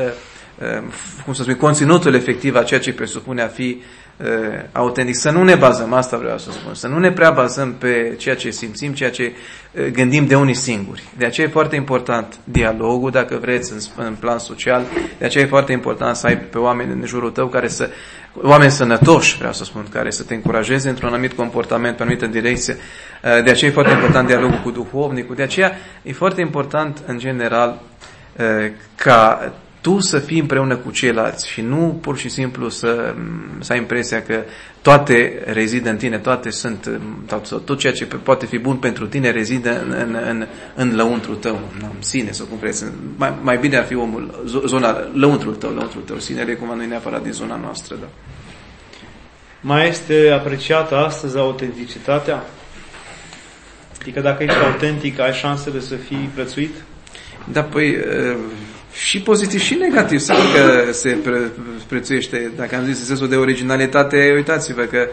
cum să spun, conținutul efectiv a ceea ce presupune a fi autentic. Să nu ne bazăm, asta vreau să spun, să nu ne prea bazăm pe ceea ce simțim, ceea ce gândim de unii singuri. De aceea e foarte important dialogul, dacă vreți, în plan social. De aceea e foarte important să ai pe oameni în jurul tău oameni sănătoși, vreau să spun, care să te încurajeze într-un anumit comportament, pe o anumită direcție. De aceea e foarte important dialogul cu duhovnicul. De aceea e foarte important, în general, ca tu să fii împreună cu ceilalți și nu pur și simplu să ai impresia că toate rezidă în tine, toate sunt, tot ceea ce poate fi bun pentru tine rezidă în lăuntru tău, în sine, sau cum vreți. Mai bine ar fi omul, zona, lăuntrul tău, sinele, cum nu e neapărat din zona noastră. Da. Mai este apreciată astăzi autenticitatea? Adică dacă ești autentic, ai șansele să fii prețuit? Da, păi și pozitiv și negativ. Sigur că se prețuiește, dacă am zis în sensul de originalitate, uitați-vă că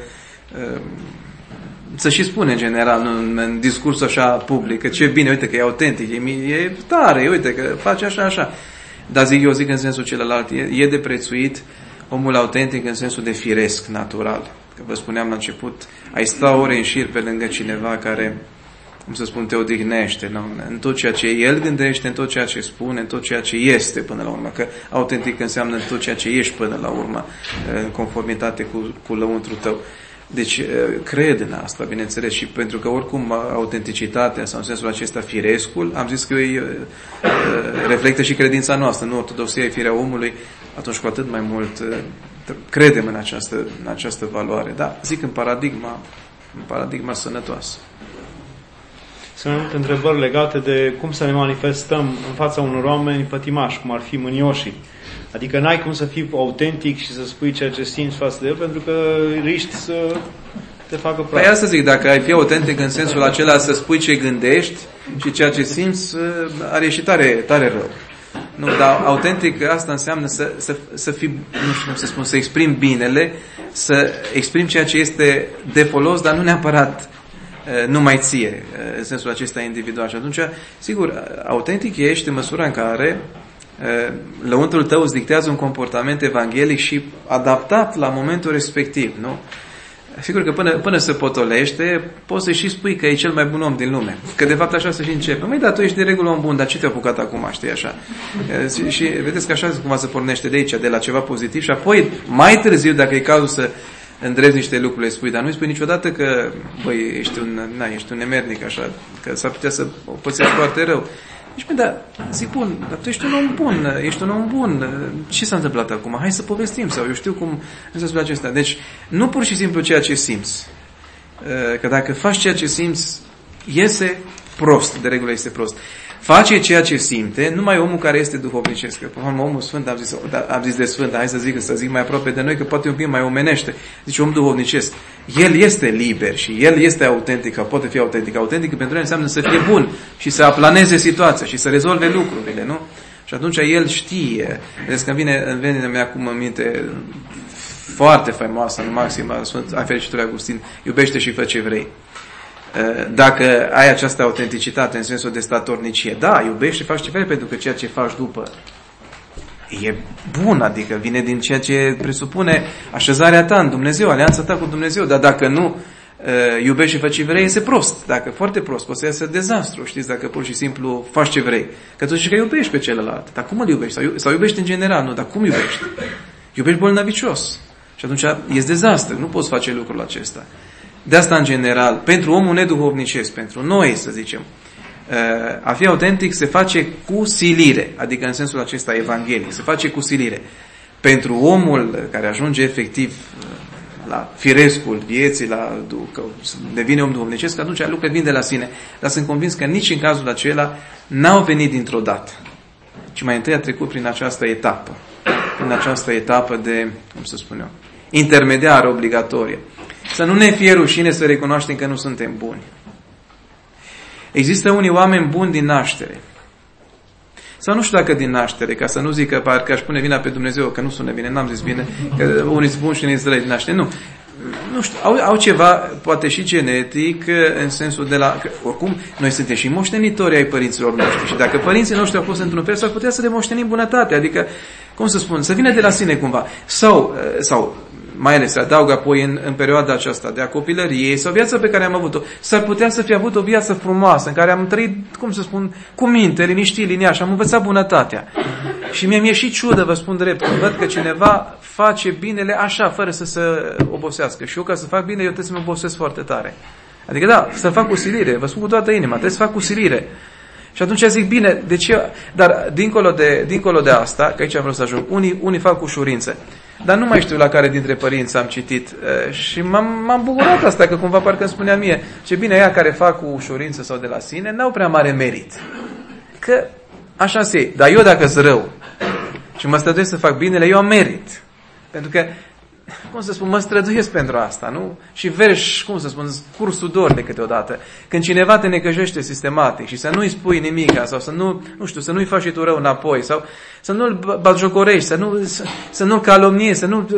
să și spune în general, în discursul așa public, că ce bine, uite că e autentic, e tare, uite că face așa. Dar eu zic în sensul celălalt, e de prețuit omul autentic în sensul de firesc, natural. Că vă spuneam la început, ai sta ore în șir pe lângă cineva care, cum să spun, te odihnește, nu? În tot ceea ce el gândește, în tot ceea ce spune, în tot ceea ce este până la urmă, că autentic înseamnă în tot ceea ce ești până la urmă, în conformitate cu lăuntru tău. Deci, cred în asta, bineînțeles, și pentru că oricum autenticitatea, sau în sensul acesta firescul, am zis că reflectă și credința noastră, nu ortodoxia e firea omului, atunci cu atât mai mult credem în această valoare. Da, zic în paradigma sănătoasă. Sunt mai multe întrebări legate de cum să ne manifestăm în fața unor oameni pătimași, cum ar fi mânioșii. Adică n-ai cum să fii autentic și să spui ceea ce simți față de el, pentru că riști să te facă praf. Păi asta zic, dacă ai fi autentic în sensul acela să spui ce gândești și ceea ce simți, are și tare rău. Nu, dar autentic asta înseamnă să fii, nu știu cum să spun, să exprimi binele, să exprimi ceea ce este de folos, dar nu neapărat numai ție, în sensul acesta individual. Și atunci, sigur, autentic ești în măsura în care lăuntrul tău îți dictează un comportament evanghelic și adaptat la momentul respectiv, nu? Sigur că până se potolește, poți să și spui că e cel mai bun om din lume. Că de fapt așa să și începe. Măi, dar tu ești de regulă om bun, dar ce te-a apucat acum, știi, așa? Și vedeți că așa cumva se pornește de aici, de la ceva pozitiv și apoi, mai târziu, dacă e cazul să îndrezi niște lucruri, le spui, dar nu îi spui niciodată că, băi, ești un nemernic, așa, că s-ar putea să o pățești foarte rău. Deci, dar zic, bun, dar tu ești un om bun, ce s-a întâmplat acum? Hai să povestim, sau eu știu cum în sensul acesta. Deci, nu pur și simplu ceea ce simți. Că dacă faci ceea ce simți, iese prost, de regulă este prost. Face ceea ce simte, numai omul care este duhovnicesc. Că, până omul sfânt, am zis de sfânt, hai să zic mai aproape de noi, că poate un pic mai omenește. Deci om duhovnicesc. El este liber și el este autentic, poate fi autentic. Autentic pentru el înseamnă să fie bun și să aplaneze situația și să rezolve lucrurile, nu? Și atunci el știe. Vedeți că îmi vine acum în minte foarte faimoasă, în maximă, a Fericitului Augustin, iubește și fă ce vrei. Dacă ai această autenticitate în sensul de statornicie, da, iubești și faci ce vrei, pentru că ceea ce faci după e bun, adică vine din ceea ce presupune așezarea ta în Dumnezeu, alianța ta cu Dumnezeu, dar dacă nu iubești și faci ce vrei, este prost. Dacă foarte prost, poate să iasă dezastru, știți, dacă pur și simplu faci ce vrei. Că tu zici că iubești pe celălalt, dar cum îl iubești? Sau iubești în general, nu, dar cum iubești? Iubești bolnavicios. Și atunci este dezastru, nu poți face lucrul acesta. De asta, în general, pentru omul neduhovnicesc, pentru noi, să zicem, a fi autentic se face cu silire, adică în sensul acesta evanghelic, se face cu silire. Pentru omul care ajunge efectiv la firescul vieții, că devine om duhovnicesc, atunci lucrurile vin de la sine. Dar sunt convins că nici în cazul acela n-au venit dintr-o dată, ci mai întâi a trecut prin această etapă. Prin această etapă de, cum să spun eu, intermediară, obligatorie. Să nu ne fie rușine să recunoaștem că nu suntem buni. Există unii oameni buni din naștere. Sau nu știu dacă din naștere, ca să nu zic că parcă aș pune vina pe Dumnezeu, că nu sună bine, n-am zis bine, că unii sunt buni și unii sunt răi din naștere. Nu știu, au ceva, poate și genetic, în sensul de la... Că, oricum, noi suntem și moștenitori ai părinților noștri. Și dacă părinții noștri au fost într-un fel, s-ar putea să le moștenim bunătate. Adică, cum să spun, să vină de la sine cumva. Sau mai ales se adaugă apoi în perioada aceasta de a copilăriei sau viața pe care am avut-o. S-ar putea să fi avut o viață frumoasă, în care am trăit, cum să spun, cu minte, liniștit, liniaș, am învățat bunătatea. Și mi-e și ciudă, vă spun drept, când văd că cineva face binele așa, fără să se obosească. Și eu, ca să fac bine, eu trebuie să mă obosesc foarte tare. Adică da, să fac cu silire, vă spun cu toată inima, trebuie să fac cu silire. Și atunci zic, bine, de ce? Dar dincolo de asta, că aici vreau să ajung, unii fac cu ușurință. Dar nu mai știu la care dintre părinți am citit și m-am bucurat asta, că cumva parcă îmi spunea mie, ce bine, ea care fac cu ușurință sau de la sine, n-au prea mare merit. Că așa se, dar eu dacă sunt rău și mă străduiesc să fac binele, eu am merit. Pentru că, cum să spun, mă străduiesc pentru asta, nu? Și verși, cum să spun, cursul dor de câteodată. Când cineva te necăjește sistematic și să nu-i spui nimica sau să să nu-i faci și tu rău înapoi sau să nu-l batjocorești, să nu-l calomniezi, să nu...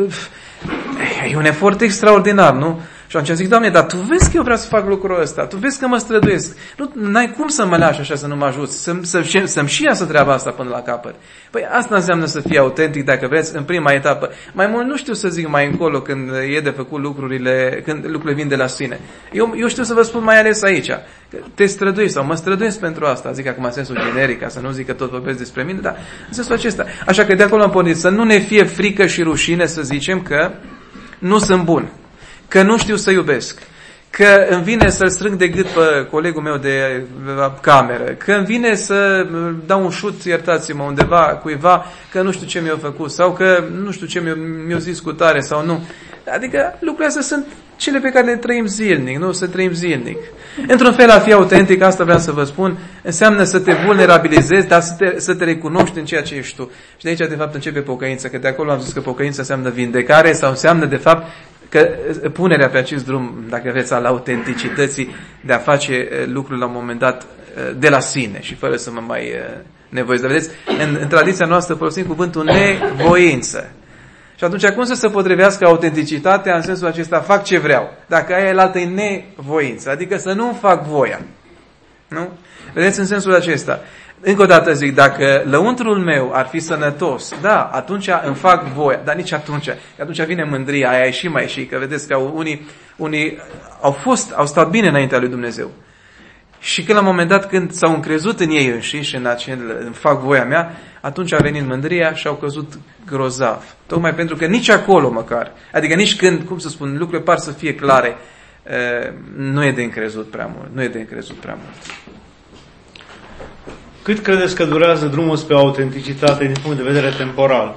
E un efort extraordinar, nu? Și atunci zic, Doamne, dar Tu vezi că eu vreau să fac lucrul ăsta, Tu vezi că mă străduiesc. N-ai cum să mă lași așa să nu mă ajuți, să-mi și iasă treaba asta până la capăt. Păi asta înseamnă să fii autentic, dacă vreți, în prima etapă. Mai mult nu știu să zic mai încolo când e de făcut lucrurile, când lucrurile vin de la sine. Eu știu să vă spun mai ales aici, că te străduiești sau mă străduiesc pentru asta, zic acum în sensul generic, ca să nu zic că tot vorbesc despre mine, dar în sensul acesta. Așa că de acolo am pornit, să nu ne fie frică și rușine să zicem că nu sunt bun, că nu știu să iubesc, că îmi vine să-l strâng de gât pe colegul meu de cameră, că îmi vine să dau un șut, iertați-mă, undeva cuiva, că nu știu ce mi-a făcut sau că nu știu ce mi-a zis cu tare sau nu. Adică lucrurile astea sunt cele pe care le trăim zilnic, nu? Să trăim zilnic. Într-un fel, a fi autentic, asta vreau să vă spun, înseamnă să te vulnerabilizezi, dar să te recunoști în ceea ce ești tu. Și de aici, de fapt, începe pocăința, că de acolo am zis că pocăința înseamnă vindecare sau înseamnă, de fapt, că punerea pe acest drum, dacă vreți, al autenticității de a face lucrul la un moment dat de la sine și fără să mă mai nevoiesc. Dar vedeți, în tradiția noastră folosim cuvântul nevoință. Și atunci cum să se potrivească autenticitatea în sensul acesta, fac ce vreau, dacă aia e altă nevoință, adică să nu fac voia. Nu? Vedeți, în sensul acesta. Încă o dată zic, dacă lăuntrul meu ar fi sănătos, da, atunci îmi fac voia, dar nici atunci, că atunci vine mândria, aia și mai și, că vedeți că unii au stat bine înaintea lui Dumnezeu. Și că la un moment dat, când s-au încrezut în ei înșiși, îmi fac voia mea, atunci a venit mândria și au căzut grozav. Tocmai pentru că nici acolo măcar, adică nici când, cum să spun, lucrurile par să fie clare, nu e de încrezut prea mult. Cât credeți că durează drumul spre autenticitate din punct de vedere temporal?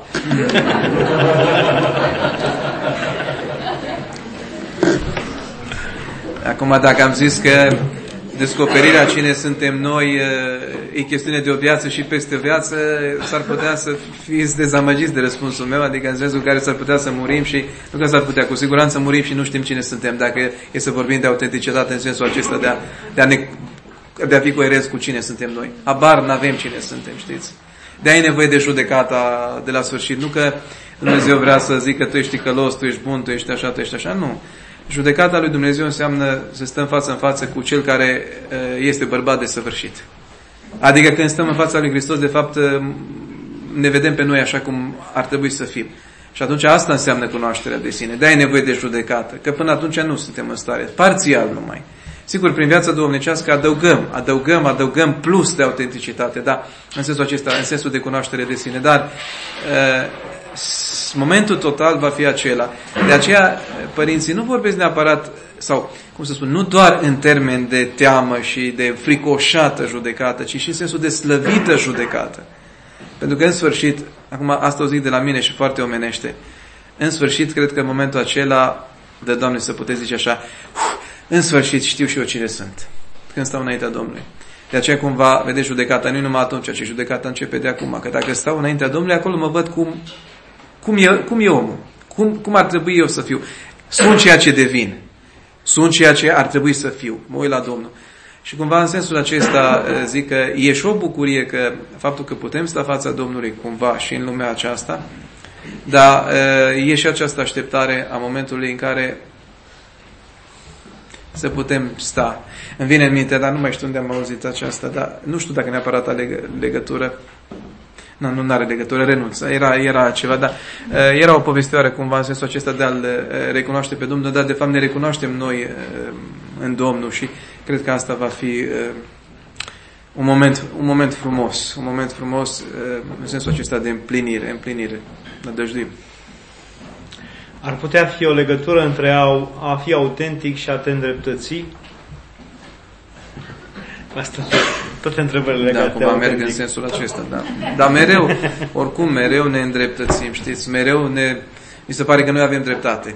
Acum, dacă am zis că descoperirea cine suntem noi e chestiune de o viață și peste viață, s-ar putea să fiți dezamăgiți de răspunsul meu, adică în sensul în care s-ar putea să murim și, nu că s-ar putea, cu siguranță murim și nu știm cine suntem, dacă e să vorbim de autenticitate în sensul acesta de a fi coerenți cu cine suntem noi. Habar n-avem cine suntem, știți? De-aia e nevoie de judecata de la sfârșit. Nu că Dumnezeu vrea să zică tu ești ticălos, tu ești bun, tu ești așa, tu ești așa. Nu. Judecata lui Dumnezeu înseamnă să stăm față în față cu Cel care este bărbat desăvârșit. Adică când stăm în fața lui Hristos, de fapt, ne vedem pe noi așa cum ar trebui să fim. Și atunci asta înseamnă cunoașterea de sine. De-aia e nevoie de judecată. Că până atunci nu suntem în stare. Parțial numai. Sigur, prin viața duhovnicească adăugăm plus de autenticitate, da, în sensul acesta, în sensul de cunoaștere de sine. Dar momentul total va fi acela. De aceea, părinții nu vorbesc neapărat, sau, cum să spun, nu doar în termen de teamă și de fricoșată judecată, ci și în sensul de slăvită judecată. Pentru că, în sfârșit, acum asta o zic de la mine și foarte omenește, în sfârșit, cred că în momentul acela, de Doamne, să puteți zice așa, în sfârșit știu și eu cine sunt, când stau înaintea Domnului. De aceea cumva, vedeți, judecata nu numai atunci, ci judecata începe de acum. Că dacă stau înaintea Domnului, acolo mă văd cum e omul. Cum ar trebui eu să fiu. Sunt ceea ce devin. Sunt ceea ce ar trebui să fiu. Mă uit la Domnul. Și cumva în sensul acesta zic că e și o bucurie că faptul că putem sta fața Domnului cumva și în lumea aceasta, dar e și această așteptare a momentului în care să putem sta. Îmi vine în minte, dar nu mai știu unde am auzit aceasta, dar nu știu dacă neapărat are legătură. Nu are legătură, renunță. Era ceva, dar era o povestioară cumva în sensul acesta de a-L recunoaște pe Domnul, dar de fapt ne recunoaștem noi în Domnul și cred că asta va fi un moment frumos. Un moment frumos în sensul acesta de împlinire. Nădăjduim. Ar putea fi o legătură între a fi autentic și a te îndreptăți? Asta toate întrebările legate de autentic. Da, merg în sensul acesta, da. Dar mereu ne îndreptățim, știți? Mi se pare că noi avem dreptate.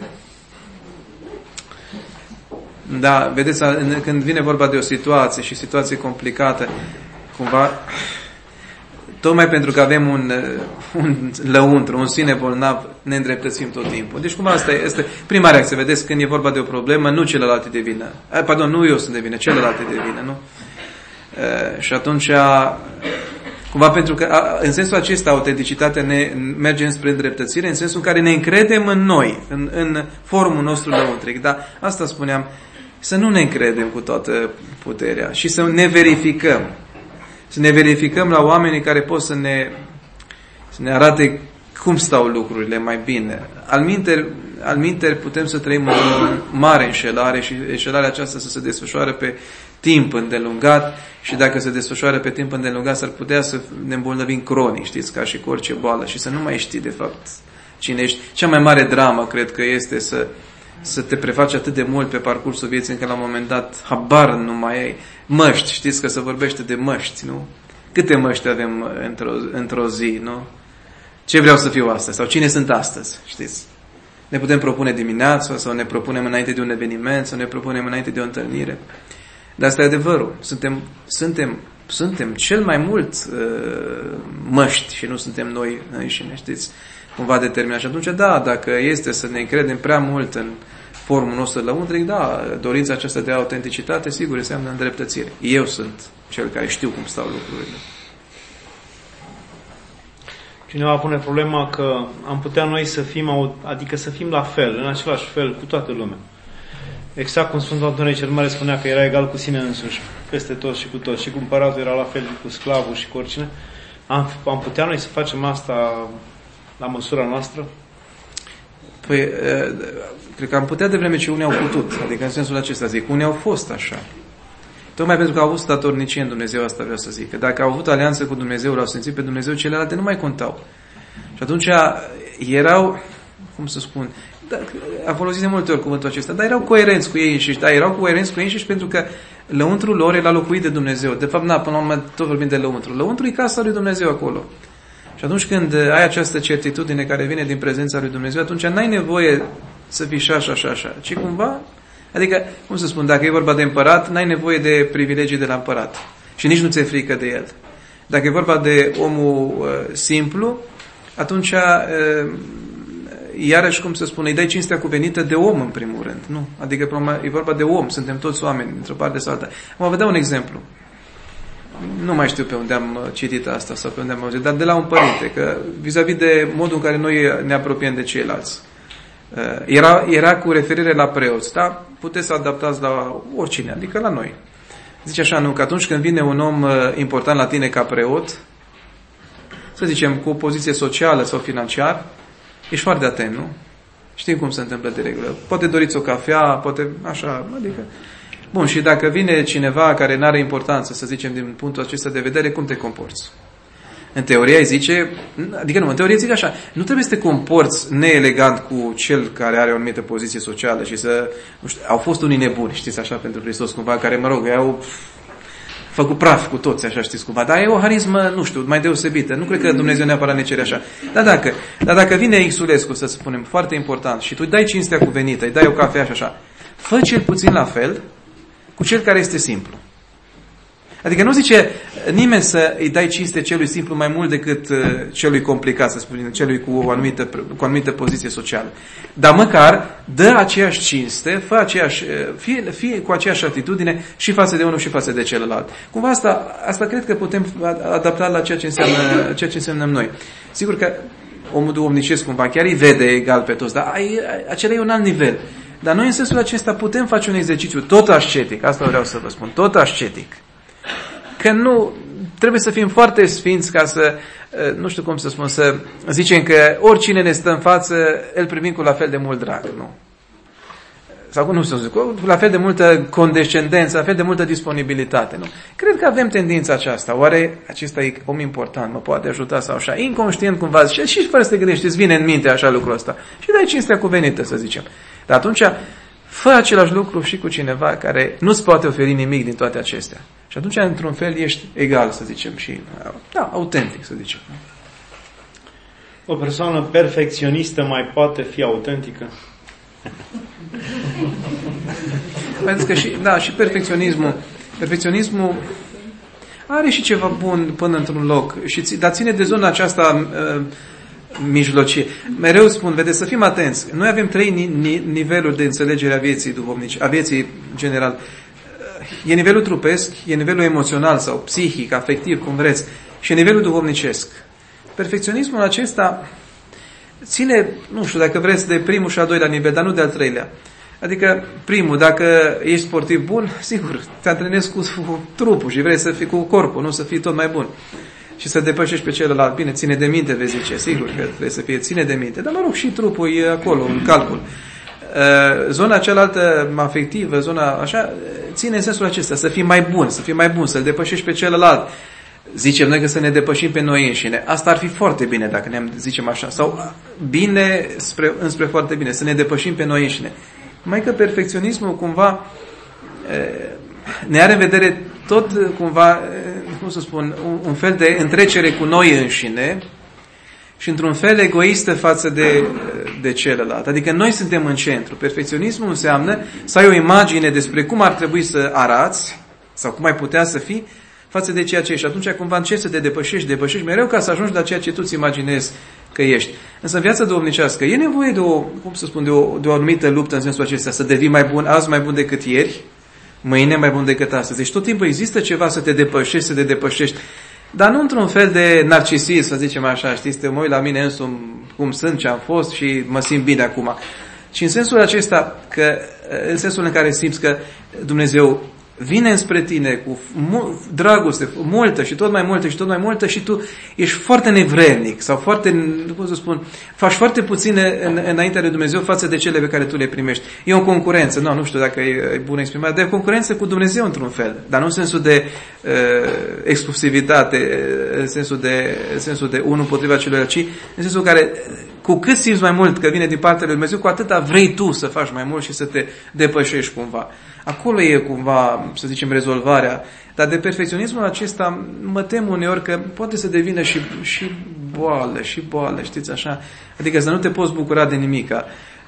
Da, vedeți, când vine vorba de o situație complicată, cumva, tocmai pentru că avem un lăuntru, un sine bolnav, ne îndreptățim tot timpul. Deci cumva asta este prima reacție. Vedeți, când e vorba de o problemă, nu celălalt e de vină. Nu eu sunt de vină, celălalt e de vină, nu? Și atunci, cumva pentru că în sensul acesta autenticitatea ne merge spre îndreptățire, în sensul în care ne încredem în noi, în formul nostru lăuntric. Dar asta spuneam, să nu ne încredem cu toată puterea și să ne verificăm. Să ne verificăm la oamenii care pot să ne arate cum stau lucrurile mai bine. Alminteri putem să trăim o mare înșelare și înșelarea aceasta să se desfășoare pe timp îndelungat și dacă se desfășoară pe timp îndelungat s-ar putea să ne îmbolnăvim cronic, știți, ca și cu orice boală și să nu mai știi de fapt cine ești. Cea mai mare dramă cred că este să te prefaci atât de mult pe parcursul vieții încât la un moment dat habar nu mai ai. Măști, știți că se vorbește de măști, nu? Câte măști avem într-o zi, nu? Ce vreau să fiu astăzi? Sau cine sunt astăzi, știți? Ne putem propune dimineața sau ne propunem înainte de un eveniment sau ne propunem înainte de o întâlnire. Dar asta e adevărul. Suntem cel mai mult măști și nu suntem noi înșine, știți? Cumva determinat. Și atunci, da, dacă este să ne încredem prea mult în formul nostru lăuntric, da, dorința aceasta de autenticitate, sigur, înseamnă îndreptățire. Eu sunt cel care știu cum stau lucrurile. Cineva pune problema că am putea noi să fim, adică să fim la fel, în același fel cu toată lumea. Exact cum Sfântul Antonie cel Mare spunea că era egal cu sine însuși, peste toți și cu toți. Și cu împăratul era la fel cu sclavul și cu oricine. Am putea noi să facem asta la măsura noastră? Păi, cred că am putea de vreme ce unii au putut. Adică în sensul acesta zic, unii au fost așa. Tocmai pentru că au avut statornicie în Dumnezeu, asta vreau să zic. Că dacă au avut alianță cu Dumnezeu, l-au simțit pe Dumnezeu, celelalte nu mai contau. Și atunci erau, cum să spun, a folosit de multe ori cuvântul acesta, dar erau coerenți cu ei înșiși. Da, erau coerenți cu ei înșiși pentru că lăuntrul lor era locuit de Dumnezeu. De fapt, până la urmă tot vorbim de lăuntru. Lăuntru e casa lui Dumnezeu acolo. Și atunci când ai această certitudine care vine din prezența lui Dumnezeu, atunci n-ai nevoie să fii așa, ci cumva, adică, cum să spun, dacă e vorba de împărat, n-ai nevoie de privilegii de la împărat. Și nici nu ți-e frică de el. Dacă e vorba de omul simplu, atunci iarăși, cum să spun, îi dai cinstea cuvenită de om în primul rând. Nu? Adică e vorba de om, suntem toți oameni, într-o parte sau alta. Vă dau un exemplu. nu mai știu pe unde am citit asta sau pe unde am auzit, dar de la un părinte, că vis-a-vis de modul în care noi ne apropiem de ceilalți. Era cu referire la preoți, da? Puteți să adaptați la oricine, adică la noi. Zice așa, nu, că atunci când vine un om important la tine ca preot, să zicem, cu o poziție socială sau financiară, ești foarte atent, nu? Știm cum se întâmplă de regulă. Poate doriți o cafea, poate așa, adică... Bun, și dacă vine cineva care nu are importanță, să zicem, din punctul acesta de vedere, cum te comporți? În teorie îi zice, adică nu, în teorie zic așa, nu trebuie să te comporți neelegant cu cel care are o anumită poziție socială și să, nu știu, au fost unii nebuni, știți așa, pentru Hristos cumva, care, mă rog, i-au făcut praf cu toți, așa știți cumva, dar e o harismă, nu știu, mai deosebită, nu cred că Dumnezeu neapărat ne cere așa. Dar dacă vine Xulescu, să spunem, foarte important, și tu îi dai cinstea cuvenită, îi dai o cafea și așa, fă cel puțin la fel cu cel care este simplu. Adică nu zice nimeni să îi dai cinste celui simplu mai mult decât celui complicat, să spunem, celui cu o anumită poziție socială. Dar măcar dă aceeași cinste, fă aceeași, fie cu aceeași atitudine și față de unul și față de celălalt. Cumva asta cred că putem adapta la ceea ce însemnăm noi. Sigur că omul duhovnicesc cumva chiar îi vede egal pe toți, dar acela e un alt nivel. Dar noi în sensul acesta putem face un exercițiu tot ascetic, asta vreau să vă spun, tot ascetic. Că nu, trebuie să fim foarte sfinți ca să, nu știu cum să spun, să zicem că oricine ne stă în față, îl primim cu la fel de mult drag, nu? Sau nu să zic, cu la fel de multă condescendență, la fel de multă disponibilitate, nu? Cred că avem tendința aceasta. Oare acesta e om important, mă poate ajuta sau așa? Inconștient cumva, și fără să te gândești, îți vine în minte așa lucrul ăsta. Și dai cinstea cuvenită, să zicem. Dar atunci, fă același lucru și cu cineva care nu-ți poate oferi nimic din toate acestea. Și atunci, într-un fel, ești egal, să zicem, și, da, autentic, să zicem. O persoană perfecționistă mai poate fi autentică? Pentru că și perfecționismul are și ceva bun până într-un loc, dar ține de zona aceasta mijlocie. Mereu spun, vedeți, să fim atenți. Noi avem 3 niveluri de înțelegere a vieții duhovnice, a vieții general. E nivelul trupesc, e nivelul emoțional sau psihic, afectiv, cum vreți, și e nivelul duhovnicesc. Perfecționismul acesta ține, nu știu, dacă vreți, de primul și al doilea nivel, dar nu de al treilea. Adică, primul, dacă ești sportiv bun, sigur, te antrenezi cu trupul și vrei să fii cu corpul, nu să fii tot mai bun. Și să depășești pe celălalt. Bine, ține de minte, vezi zice, sigur că trebuie să fie ține de minte, dar mă rog, și trupul e acolo, în calcul. Zona cealaltă afectivă, zona așa, ține în sensul acesta, să fii mai bun, să-l depășești pe celălalt. Zicem noi că să ne depășim pe noi înșine. Asta ar fi foarte bine dacă ne zicem așa. Sau bine înspre foarte bine, să ne depășim pe noi înșine. Mai că perfecționismul cumva ne are în vedere tot cumva, cum să spun, un fel de întrecere cu noi înșine și într-un fel egoistă față de celălalt. Adică noi suntem în centru. Perfecționismul înseamnă să ai o imagine despre cum ar trebui să arați sau cum ai putea să fii față de ceea ce ești. Și atunci cumva încerci să te depășești mereu ca să ajungi la ceea ce tu îți imaginezi că ești. Însă în viața duhovnicească e nevoie de o anumită luptă în sensul acesta, să devii mai bun, azi mai bun decât ieri, mâine mai bun decât astăzi. Deci tot timpul există ceva să te depășești, dar nu într-un fel de narcisism, să zicem așa, știți, te mă uit la mine însumi cum sunt, ce am fost și mă simt bine acum. Și în sensul acesta, în sensul în care simți că Dumnezeu vine înspre tine cu dragoste multă și tot mai multă și tu ești foarte nevrednic sau foarte, cum să spun, faci foarte puține înaintea lui Dumnezeu față de cele pe care tu le primești. E o concurență, nu știu dacă e bună exprimare, dar e o concurență cu Dumnezeu într-un fel, dar nu în sensul de exclusivitate, în sensul de unul împotriva celuilalt, ci în sensul care cu cât simți mai mult că vine din partea lui Dumnezeu, cu atâta vrei tu să faci mai mult și să te depășești cumva. Acolo e cumva, să zicem, rezolvarea. Dar de perfecționismul acesta mă tem uneori că poate să devină și boală, știți așa? Adică să nu te poți bucura de nimica.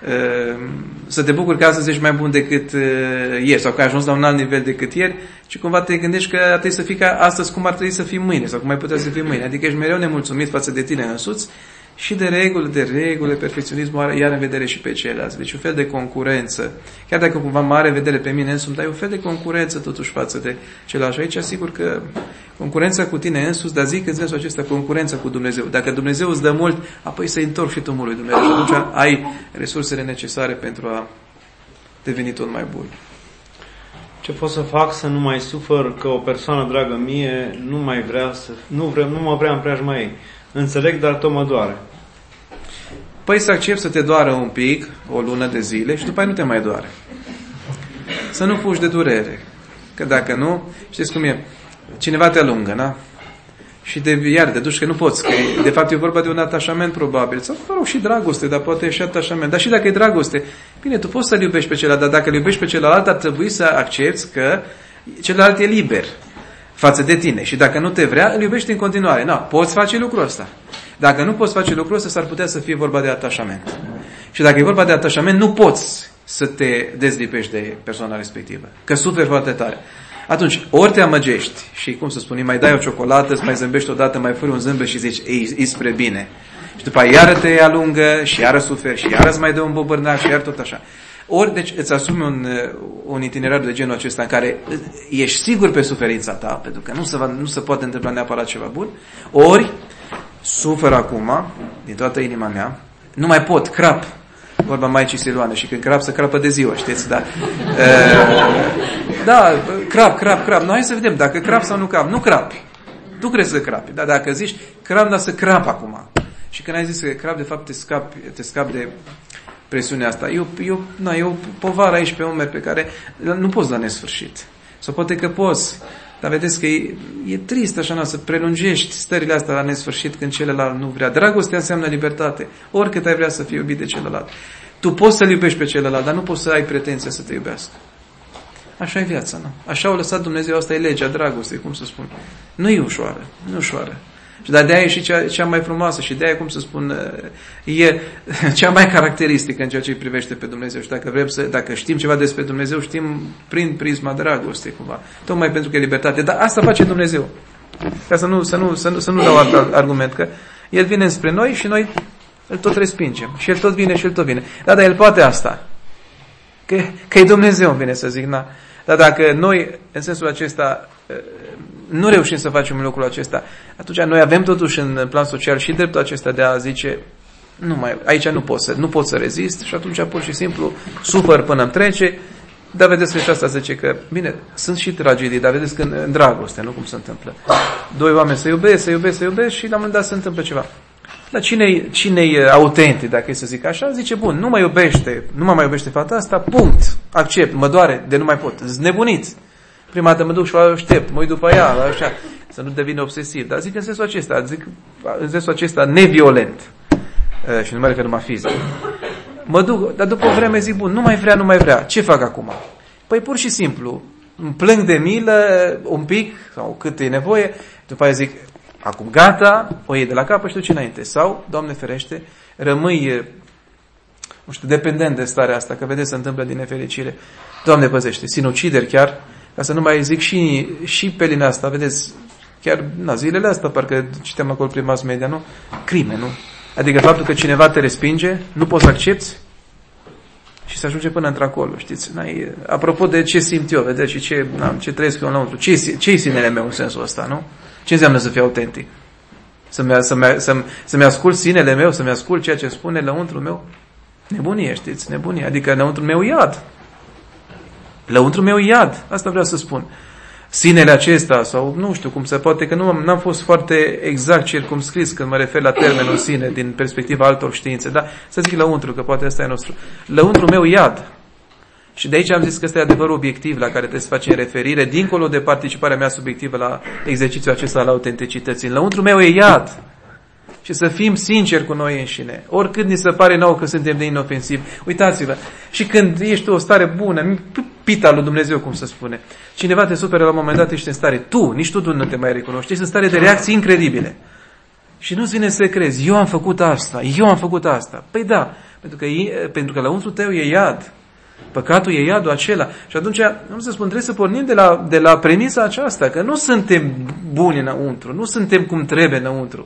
Să te bucuri că astăzi ești mai bun decât ieri sau că ai ajuns la un alt nivel decât ieri și cumva te gândești că ar trebui să fii ca astăzi cum ar trebui să fii mâine sau cum ai putea să fii mâine. Adică ești mereu nemulțumit față de tine însuți Și de regulă, perfecționismul are iar în vedere și pe ceilalți. Deci un fel de concurență. Chiar dacă cumva mă are în vedere pe mine însumi, dar e un fel de concurență totuși față de celălalt. Și aici asigur că concurența cu tine însuți, dar zic în sensul acesta concurență cu Dumnezeu. Dacă Dumnezeu îți dă mult, apoi să-i întorci și tu mult lui Dumnezeu. Și atunci ai resursele necesare pentru a deveni tot mai bun. Ce pot să fac să nu mai sufăr că o persoană dragă mie nu mă vrea în preajma ei? Înțeleg, dar tot mă doare. Păi să accepti să te doară un pic, o lună de zile și după aia nu te mai doare. Să nu fugi de durere. Că dacă nu, știți cum e, cineva te alungă, na? Și te duci că nu poți, că de fapt e vorba de un atașament probabil. Sau, mă rog, și dragoste, dar poate e și atașament. Dar și dacă e dragoste, bine, tu poți să-l iubești pe celălalt, dar dacă îl iubești pe celălalt, ar trebui să accepti că celălalt e liber față de tine. Și dacă nu te vrea, îl iubești în continuare. Na, poți face lucrul ăsta. Dacă nu poți face lucrul ăsta, s-ar putea să fie vorba de atașament. Și dacă e vorba de atașament, nu poți să te dezlipești de persoana respectivă. Că suferi foarte tare. Atunci, ori te amăgești și, cum să spun, mai dai o ciocolată, îți mai zâmbești odată, mai furi un zâmbet și zici, e spre bine. Și după aia iară te alungă și iară suferi și iară îți mai dă un bobărnac și iară tot așa. Ori, deci, îți asumi un itinerar de genul acesta în care ești sigur pe suferința ta, pentru că nu se poate întâmpla neapărat ceva bun, ori sufer acum, din toată inima mea, nu mai pot, crap, vorba Maicii Siloane, și când crap, să crapă de ziua, știți, da? Da, crap, noi hai să vedem, dacă crap sau nu crap, nu crapi, tu crezi să crapi, dar dacă zici crap, dar să crap acum, și când ai zis că crap, de fapt te scapi de presiunea asta, e o povară aici pe umeri pe care nu poți da nesfârșit, sau poate că poți, dar vedeți că e trist așa, să prelungești stările astea la nesfârșit când celălalt nu vrea. Dragostea înseamnă libertate. Oricât ai vrea să fii iubit de celălalt. Tu poți să-l iubești pe celălalt, dar nu poți să ai pretenția să te iubească. Așa e viața, nu? Așa a lăsat Dumnezeu, asta e legea dragostei, cum să spun. Nu e ușoară. Și dar de-aia e și cea mai frumoasă și de-aia, cum să spun, e cea mai caracteristică în ceea ce îi privește pe Dumnezeu. Și dacă știm ceva despre Dumnezeu, știm prin prisma dragostei, cumva. Tocmai pentru că e libertate. Dar asta face Dumnezeu. Ca să nu dau alt argument, că El vine spre noi și noi îl tot respingem. Și El tot vine și El tot vine. Dar El poate asta. Că e Dumnezeu, îmi vine să zic, na. Dar dacă noi, în sensul acesta, nu reușim să facem lucrul acesta, atunci noi avem totuși în plan social și dreptul acesta de a zice, aici nu pot să rezist și atunci pur și simplu sufăr până îmi trece. Dar vedeți că și asta zice că, bine, sunt și tragedii, dar vedeți că în dragoste, nu cum se întâmplă. Doi oameni se iubesc și la un moment dat se întâmplă ceva. Dar cine-i autentic, dacă e să zic așa, zice, bun, nu mă mai iubește fata asta, punct, accept, mă doare, de nu mai pot, nebunit. Prima dată mă duc și o aștept, mă uit după ea, așa, să nu devin obsesiv. Dar zic în sensul acesta neviolent. Și nu mă refer numai fizic. Mă duc, dar după o vreme zic, bun, nu mai vrea. Ce fac acum? Păi pur și simplu, îmi plâng de milă un pic, sau cât e nevoie, după aia zic, acum gata, o iei de la capăt și duci înainte. Sau, Doamne ferește, rămâi, nu știu, dependent de starea asta, că vedeți, se întâmplă din nefericire. Doamne păzește, sinucideri chiar, ca să nu mai zic și pe linia asta, vedeți, chiar zilele astea, parcă citeam acolo prin mass media, nu? Crime, nu? Adică faptul că cineva te respinge, nu poți să accepti și să ajunge până într-acolo, știți? Apropo de ce simt eu, vedeți, și ce trăiesc eu înăuntru, ce-i sinele meu în sensul ăsta, nu? Ce înseamnă să fiu autentic? Să-mi ascult sinele meu, să-mi ascult ceea ce spune lăuntru meu? Nebunie, știți? Nebunie. Adică lăuntru meu iad. Lăuntru meu iad. Asta vreau să spun. Sinele acesta, sau nu știu cum se poate, că n-am fost foarte exact circumscris când mă refer la termenul sine din perspectiva altor științe, dar să zic lăuntru, că poate ăsta e nostru. Lăuntru meu iad. Și de aici am zis că ăsta e adevărul obiectiv la care trebuie să facem referire, dincolo de participarea mea subiectivă la exercițiul acesta al autenticității. Lăuntru meu e iad. Și să fim sinceri cu noi înșine. Oricât ni se pare nouă că suntem de inofensivi. Uitați-vă. Și când ești o stare bună, pita lui Dumnezeu, cum se spune, cineva te superă la un moment dat, ești în stare. Nici tu nu te mai recunoști. Ești în stare de reacții incredibile. Și nu-ți vine să crezi. Eu am făcut asta. Păi da. Pentru că lăuntru tău e iad. Păcatul e iadul acela. Și atunci, nu să spun, trebuie să pornim de la premisa aceasta, că nu suntem buni înăuntru, nu suntem cum trebuie înăuntru.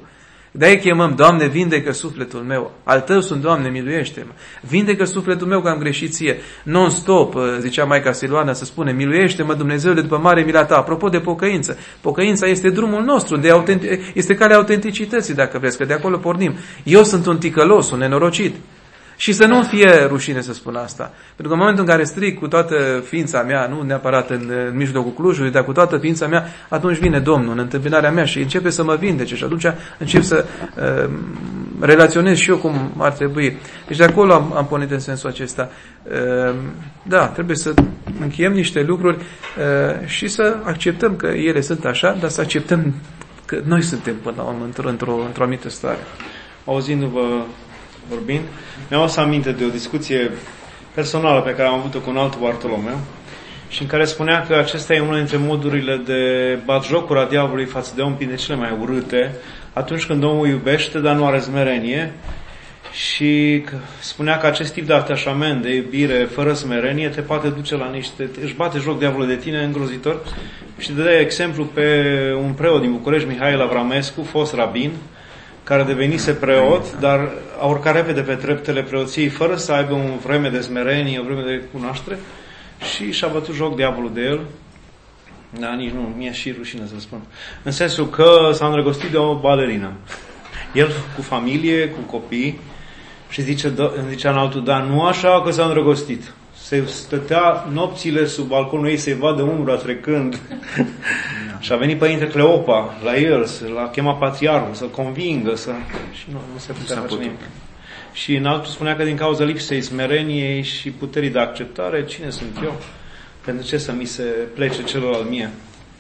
De-aia chemăm, Doamne, vindecă sufletul meu. Al Tău sunt, Doamne, miluiește-mă. Vindecă sufletul meu că am greșit Ție. Non-stop, zicea Maica Siluana, să spune, miluiește-mă, Dumnezeule, după mare mila Ta. Apropo de pocăință, pocăința este drumul nostru, este calea autenticității, dacă vreți, că de acolo pornim. Eu sunt un ticălos, un nenorocit. Și să nu fie rușine să spun asta. Pentru că în momentul în care strig cu toată ființa mea, nu neapărat în mijlocul Clujului, dar cu toată ființa mea, atunci vine Domnul în întâmpinarea mea și începe să mă vindece și atunci încep să relaționez și eu cum ar trebui. Deci de acolo am pornit în sensul acesta. Da, trebuie să încheiem niște lucruri și să acceptăm că ele sunt așa, dar să acceptăm că noi suntem până la urmă într-o anumită stare. Auzindu-vă vorbind, mi-am adus aminte de o discuție personală pe care am avut-o cu un alt Bartolomeu și în care spunea că acesta e unul dintre modurile de batjocura diavolului față de om prin cele mai urâte, atunci când omul iubește, dar nu are smerenie, și spunea că acest tip de atașament, de iubire fără smerenie, te poate duce la își bate joc diavolul de tine îngrozitor. Și dădea exemplu pe un preot din București, Mihail Avramescu, fost rabin, care devenise preot, dar a urcat repede pe treptele preoției fără să aibă o vreme de smerenie, o vreme de cunoaștere și și-a bătut joc diavolul de el. Da, nici nu, mi-e și rușine să spun. În sensul că s-a îndrăgostit de o balerină. El cu familie, cu copii și zicea în altul, da, nu așa că s-a îndrăgostit. Se stătea nopțile sub balconul ei să-i vadă umbra trecând. Și a venit Părinte Cleopa la el, l-a chemat patriarhul, să-l convingă, și nu se putea face nimic. Și în altul spunea că din cauza lipsei smereniei și puterii de acceptare, cine sunt eu? Pentru ce să mi se plece celălalt mie?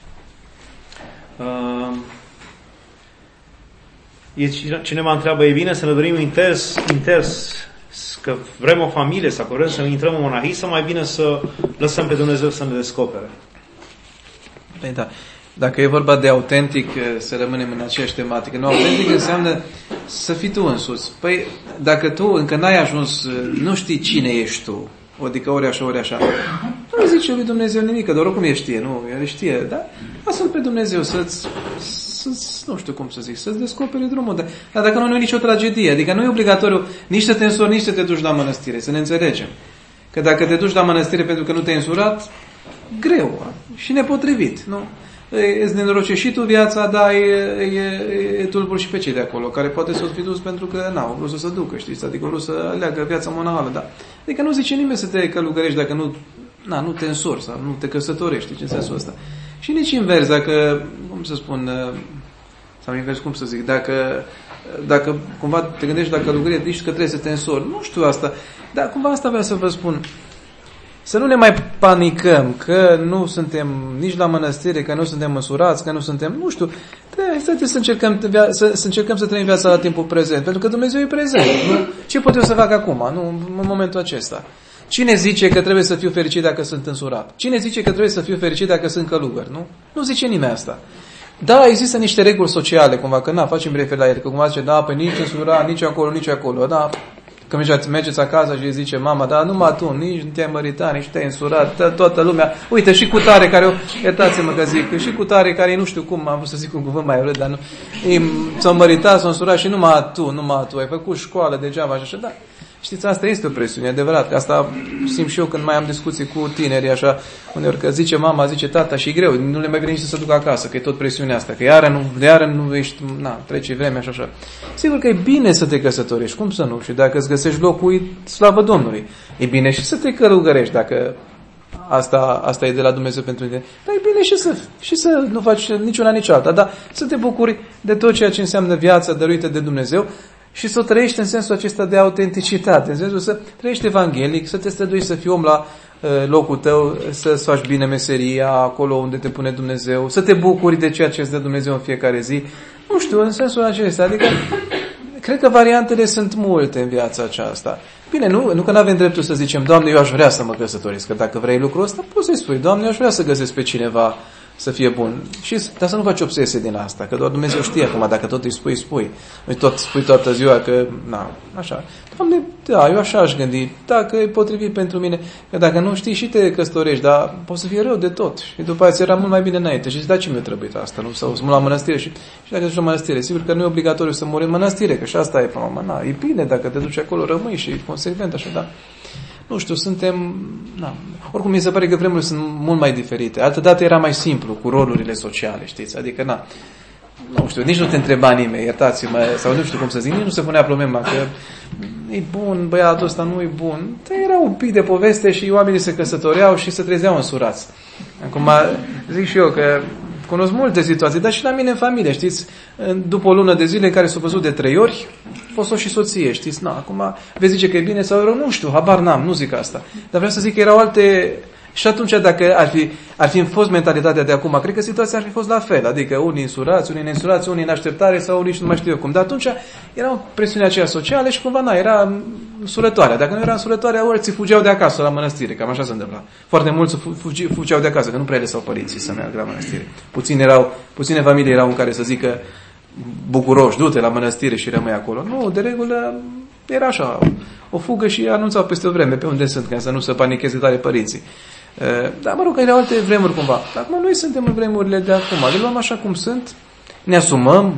Cineva întreabă, e bine să ne dorim inters că vrem o familie, să acordăm, să intrăm în monahii, sau mai bine să lăsăm pe Dumnezeu să ne descopere? Păi da. Dacă e vorba de autentic, să rămânem în aceeași tematică. Nu, autentic înseamnă să fii tu însuți. Păi, dacă tu încă n-ai ajuns, nu știi cine ești tu, adică ori așa, ori așa, nu zice lui Dumnezeu nimic, că doar oricum el știe, nu? El știe, da? Lasă-l pe Dumnezeu să-ți, nu știu cum să zic, să-ți descoperi drumul. Dar dacă nu e nicio tragedie, adică nu e obligatoriu nici să te însori, nici să te duci la mănăstire, să ne înțelegem. Că dacă te duci la mănăstire pentru că nu te-ai însurat, greu și nepotrivit, nu? Îți nenorocești tu viața, dar e tulbur și pe cei de acolo, care poate să o fi dus pentru că n-au vrut să se ducă, știți? Adică vrut să aleagă viața monahală, da. Adică nu zice nimeni să te călugărești dacă nu te însori sau nu te căsătorești, în sensul ăsta. Și nici invers, dacă, cum să spun, sau invers, cum să zic, dacă cumva te gândești la călugărie, zici că trebuie să te însori. Nu știu asta, dar cumva asta vreau să vă spun. Să nu ne mai panicăm că nu suntem nici la mănăstire, că nu suntem măsurați, că nu suntem, nu știu, trebuie să încercăm să trăim viața la timpul prezent, pentru că Dumnezeu e prezent. Nu? Ce pot eu să fac acum, nu, în momentul acesta? Cine zice că trebuie să fiu fericit dacă sunt însurat? Cine zice că trebuie să fiu fericit dacă sunt călugăr? Nu? Nu zice nimeni asta. Da, există niște reguli sociale, cumva, că facem referire la ele, că cumva zice, da, pe nici însurat, nici acolo, nici acolo, da. Când mergeți acasă și îi zice mama, da, numai tu, nici nu te-ai măritat, nici te-ai însurat, toată lumea. Uite, și cu tare care, iertați-mă că zic, și cu tare care nu știu cum, am vrut să zic un cuvânt mai urât, dar nu, s-au măritat, s-au însurat și numai tu, ai făcut școală degeaba și așa, da. Știți, asta este o presiune, adevărat, că asta simt și eu când mai am discuții cu tineri, așa, uneori că zice mama, zice tata și e greu, nu le mai vine nici să se ducă acasă, că e tot presiunea asta, că iară nu ești, trece vremea și așa. Sigur că e bine să te căsătorești, cum să nu? Și dacă îți găsești locul, slavă Domnului. E bine și să te călugărești, dacă asta e de la Dumnezeu pentru tine. Dar e bine și să nu faci niciuna, nici alta, dar să te bucuri de tot ceea ce înseamnă viața dăruită de Dumnezeu, și să o trăiești în sensul acesta de autenticitate, în sensul să trăiești evanghelic, să te străduiești să fii om la locul tău, să faci bine meseria acolo unde te pune Dumnezeu, să te bucuri de ceea ce îți dă Dumnezeu în fiecare zi. Nu știu, în sensul acesta, adică cred că variantele sunt multe în viața aceasta. Bine, nu că nu avem dreptul să zicem, Doamne, eu aș vrea să mă căsătoresc, că dacă vrei lucrul ăsta, poți să-i spui, Doamne, eu aș vrea să găsesc pe cineva să fie bun. Dar să nu faci obsesie din asta, că doar Dumnezeu știe acum, dacă tot îi spui. Nu tot spui toată ziua că, așa. Doamne, da, eu așa aș gândi, dacă e potrivit pentru mine, că dacă nu știi și te căsătorești, dar poți să fie rău de tot. Și după aceea ți era mult mai bine înainte. Și zici, da, ce mi-a trebuit asta? Nu? Sau să mă la mănăstire și dacă duci la mănăstire, sigur că nu e obligatoriu să mori în mănăstire, că și asta e până la urmă. E bine dacă te duci acolo, rămâi și e consecvent, așa, da. Nu știu, suntem... Oricum, mi se pare că vremurile sunt mult mai diferite. Altădată era mai simplu, cu rolurile sociale, știți? Adică, nu știu, nici nu te întreba nimeni, iertați-mă, sau nu știu cum să zic, nici nu se punea problema că e bun, băiatul ăsta nu e bun. Era un pic de poveste și oamenii se căsătoreau și se trezeau însurați. Acum, zic și eu că cunosc multe situații, dar și la mine în familie, știți? După o lună de zile în care s-au văzut de 3 ori, a fost-o și soție, știți? Acum vezi zice că e bine sau rău, nu știu, habar n-am, nu zic asta. Dar vreau să zic că erau alte... Și atunci, dacă ar fi fost mentalitatea de acum, cred că situația ar fi fost la fel. Adică unii însurați, unii neînsurați, unii în așteptare sau unii și nu mai știu eu cum. Dar atunci era o presiune aceea socială și cumva era însurătoarea. Dacă nu era însurătoarea, ori ți fugeau de acasă la mănăstire. Cam așa se întâmpla. Foarte mulți fugeau de acasă, că nu prea le lăsau părinții să meargă la mănăstire. Puține familii erau în care să zică bucuroși, du-te la mănăstire și rămâi acolo. Nu, de regulă era așa, o fugă și anunțau peste o vreme pe unde sunt, ca să nu se panicheze tare părinții. Dar mă rog, că erau alte vremuri cumva. Acum noi suntem în vremurile de acum. Le luăm așa cum sunt, ne asumăm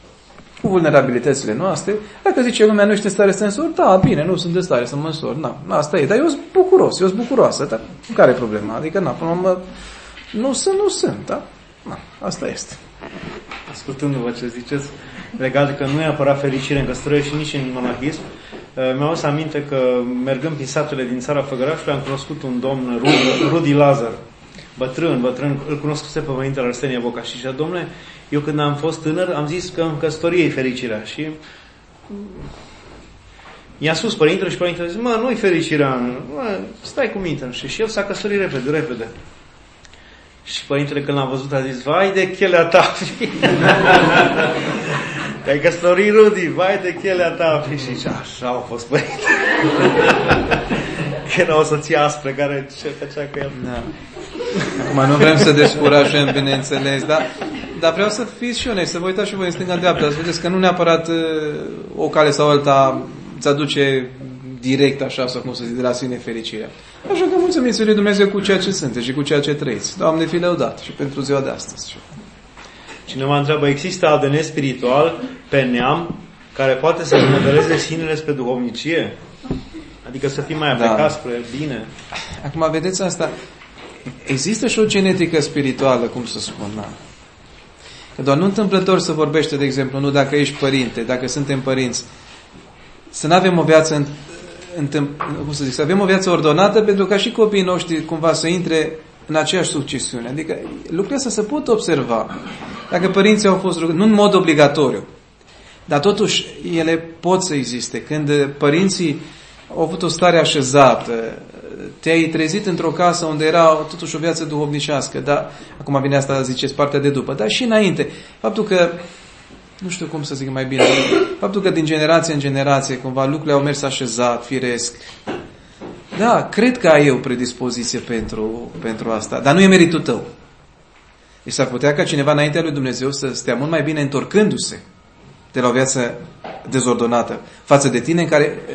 cu vulnerabilitățile noastre. Dacă zice lumea, nu ești în stare să te însori, da, bine, nu sunt în stare să mă însor. Asta e. Dar eu sunt bucuros, eu sunt bucuroasă. Dar care e problema? Adică, până la urmă, nu sunt, da? Asta este. Ascultându-vă ce ziceți, legat de că nu e apărat fericire în căsătorie și nici în monahism, mi-am adus aminte că mergând prin satele din țara Făgărașului am cunoscut un domn, Rudi Lazar, bătrân, îl cunoscuse pe Părintele Arsenie Boca și zicea, domnule, eu când am fost tânăr am zis că în căsătorie e fericirea și i-a spus Părintele și Părintele zice, nu-i fericirea, stai cu minte, și el s-a căsătorit repede. Și Părintele când l-a văzut a zis, vai de chelea ta, te-ai căsătorit, Rudi, vai de chelea ta. Și zice, așa au fost Părintele. Era o soție aspră care ce făcea cu el. Da. Acum nu vrem să descurajăm, bineînțeles, dar vreau să fiți și onesti, să vă uitați și voi în stânga-dreapta, să vedeți că nu neapărat o cale sau alta îți aduce direct așa, sau cum să zic, de la sine fericirea. Așa că mulțumiți lui Dumnezeu cu ceea ce sunteți și cu ceea ce trăiți. Doamne, fi lăudat și pentru ziua de astăzi. Cineva întreabă, există ADN spiritual pe neam care poate să modeleze sinele spre duhovnicie? Adică să fii mai aplicat spre bine? Acum, vedeți asta, există și o genetică spirituală, cum să spun, Că doar nu întâmplător să vorbește, de exemplu, nu dacă ești părinte, dacă suntem părinți, să nu avem o viață să avem o viață ordonată pentru ca și copiii noștri cumva să intre în aceeași succesiune. Adică lucrurile astea se pot observa. Dacă părinții au fost rugați, nu în mod obligatoriu, dar totuși ele pot să existe. Când părinții au avut o stare așezată, te-ai trezit într-o casă unde era totuși o viață duhovnicească, dar acum vine asta, ziceți, partea de după, dar și înainte. Faptul că nu știu cum să zic mai bine, faptul că din generație în generație cumva lucrurile au mers așezat, firesc. Da, cred că ai eu predispoziție pentru asta, dar nu e meritul tău. Deci s-ar putea ca cineva înaintea lui Dumnezeu să stea mult mai bine întorcându-se de la o viață dezordonată față de tine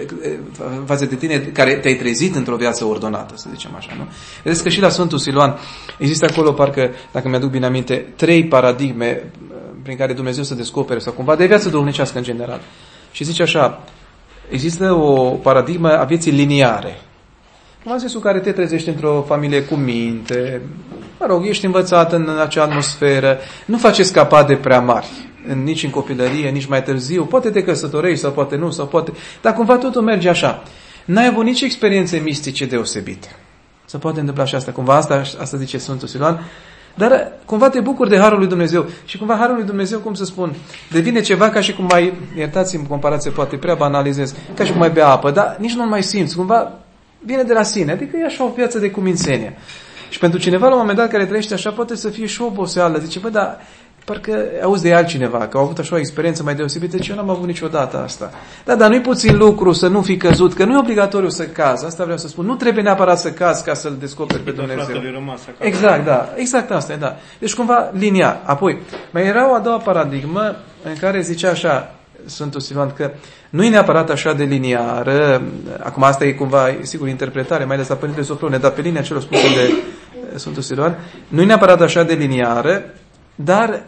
care te-ai trezit într-o viață ordonată, să zicem așa, nu? Vedeți că și la Sfântul Siluan există acolo, parcă, dacă mi-aduc bine aminte, 3 paradigme prin care Dumnezeu se descopere sau cumva de viață duhovnicească în general. Și zice așa, există o paradigmă a vieții liniare. În sensul care te trezești într-o familie cu minte, mă rog, ești învățat în acea atmosferă, nu faci escapade prea mari, nici în copilărie, nici mai târziu, poate te căsătorești sau poate nu, sau poate, dar cumva totul merge așa. N-ai avut nici experiențe mistice deosebite. Se poate întâmpla și asta, cumva asta zice Sfântul Siluan, dar cumva te bucuri de Harul lui Dumnezeu. Și cumva Harul lui Dumnezeu, cum să spun, devine ceva ca și cum mai, iertați-mi comparație, poate prea banalizez, ca și cum mai bea apă, dar nici nu mai simți, cumva vine de la sine, adică e așa o viață de cumințenie. Și pentru cineva la un moment dat care trăiește așa, poate să fie și o oboseală. Zice, dar parcă auzi de altcineva, că au avut așa o experiență mai deosebită, ce eu n-am avut niciodată asta. Dar nu-i puțin lucru să nu fi căzut, că nu e obligatoriu să cazi, asta vreau să spun. Nu trebuie neapărat să cazi ca să-L descoperi pe Dumnezeu. Exact, da. Exact asta e, da. Deci cumva liniar. Apoi, mai era o a doua paradigmă în care zicea așa Sfântul Siluan, că nu e neapărat așa de liniară, acum asta e cumva, sigur, interpretare, mai ales la Părintele Sofrone, dar pe linia celor spuse de Sfântul Siluan, nu e neapărat așa de liniară, dar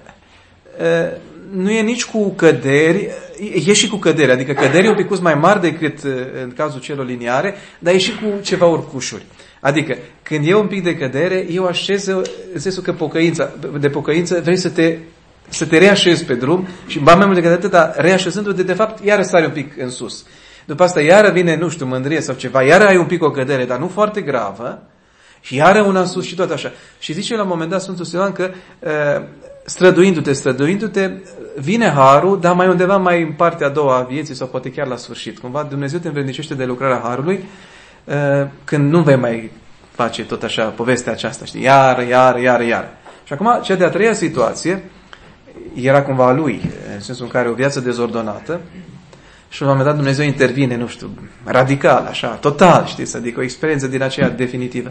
nu e nici cu căderi, e și cu căderi, adică căderi un pic mai mari decât în cazul celor liniare, dar e și cu ceva urcușuri. Adică, când e un pic de cădere, eu așez, în sensul că de pocăință vrei să te reașezi pe drum și mai mult decât atâta, reașezându-te, de fapt, iară sari un pic în sus. După asta, iară vine, nu știu, mândrie sau ceva, iară ai un pic o cădere, dar nu foarte gravă, și iară una în sus și tot așa. Și zice la un moment dat Sfântul Siluan că străduindu-te, vine harul, dar mai undeva mai în partea a doua a vieții sau poate chiar la sfârșit. Cumva Dumnezeu te învrednicește de lucrarea harului când nu vei mai face tot așa povestea aceasta, știi? Iar. Și acum, cea de-a treia situație era cumva a lui, în sensul în care o viață dezordonată și la un moment dat Dumnezeu intervine, nu știu, radical, așa, total, știți, adică o experiență din aceea definitivă.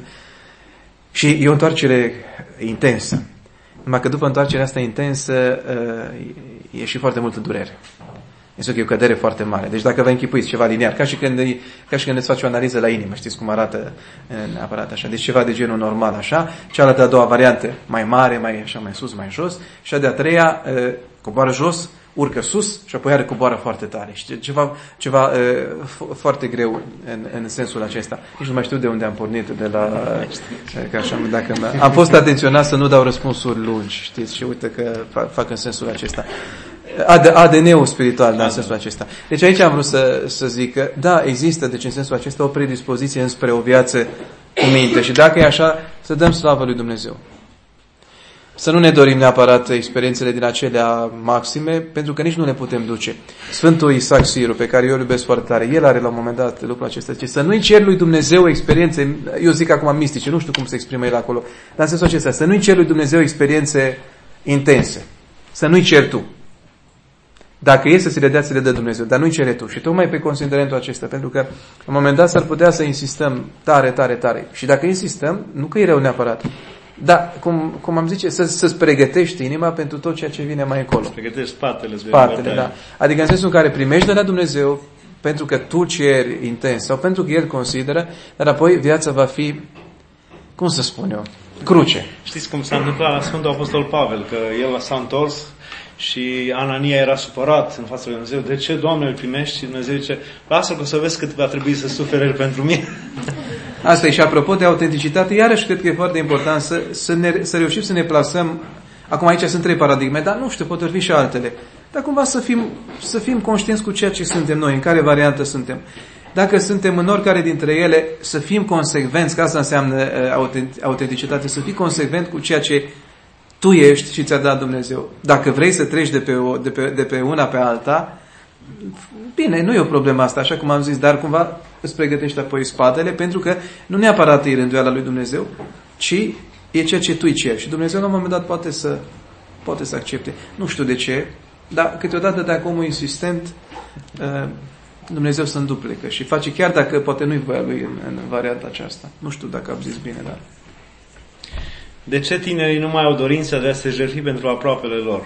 Și e o întoarcere intensă. Numai că după întoarcerea asta intensă e și foarte multă durere. Este o cădere foarte mare. Deci dacă vă închipuiți ceva liniar, ca și când îți faci o analiză la inimă, știți cum arată neapărat așa. Deci ceva de genul normal așa. Cealaltă a doua variantă, mai mare, mai sus, mai jos. Și a de-a treia, coboară jos, urcă sus și apoi are coboară foarte tare. Și ceva foarte greu în sensul acesta. Nici nu mai știu de unde am pornit, de la... Că așa, am fost atenționat să nu dau răspunsuri lungi, știți, și uite că fac în sensul acesta. ADN-ul spiritual, da, în sensul acesta. Deci aici am vrut să zic că, da, există, deci în sensul acesta, o predispoziție înspre o viață cu minte. Și dacă e așa, să dăm slavă lui Dumnezeu. Să nu ne dorim neapărat experiențele din acelea maxime, pentru că nici nu le putem duce. Sfântul Isaac Siru, pe care eu îl iubesc foarte tare, el are la un moment dat lucrul acesta, zice, să nu-i cer lui Dumnezeu experiențe, eu zic acum mistice, nu știu cum se exprimă el acolo, dar în sensul acesta, să nu-i cer lui Dumnezeu experiențe intense. Să nu-i cer tu. Dacă e să ți le dea, ți le dă Dumnezeu, dar nu-i cere tu. Și tocmai pe considerentul acesta, pentru că în un moment dat s-ar putea să insistăm tare. Și dacă insistăm, nu că e rău neapărat, dar, cum am zice, să-ți pregătești inima pentru tot ceea ce vine mai încolo. Să pregătești spatele, da. Adică în sensul în care primești de la Dumnezeu, pentru că tu ceri intens, sau pentru că El consideră, dar apoi viața va fi, cum să spun eu, cruce. Știți cum s-a întâmplat la Sfântul Apostol Pavel, că el s-a întors și Anania era supărat în fața lui Dumnezeu. De ce, Doamne, îl primești? Și Dumnezeu zice, lasă că o să vezi cât va trebui să suferi el pentru mine. Asta e. Și apropo de autenticitate, iarăși cred că e foarte important să reușim să ne plasăm. Acum aici sunt 3 paradigme, dar nu știu, pot fi și altele. Dar cumva să fim conștienți cu ceea ce suntem noi, în care variantă suntem. Dacă suntem în oricare dintre ele, să fim consecvenți, că asta înseamnă autenticitate, să fii consecvent cu ceea ce tu ești și ți-a dat Dumnezeu. Dacă vrei să treci de pe una pe alta, bine, nu e o problemă asta, așa cum am zis, dar cumva îți pregătești apoi spatele, pentru că nu neapărat e rânduiala lui Dumnezeu, ci e ceea ce tu îi ceri. Și Dumnezeu la un moment dat poate să accepte. Nu știu de ce, dar câteodată dacă omul e insistent, Dumnezeu se înduplecă și face, chiar dacă poate nu-i voia lui în varianta aceasta. Nu știu dacă am zis bine, dar... De ce tinerii nu mai au dorința de a se jertfi pentru aproapele lor?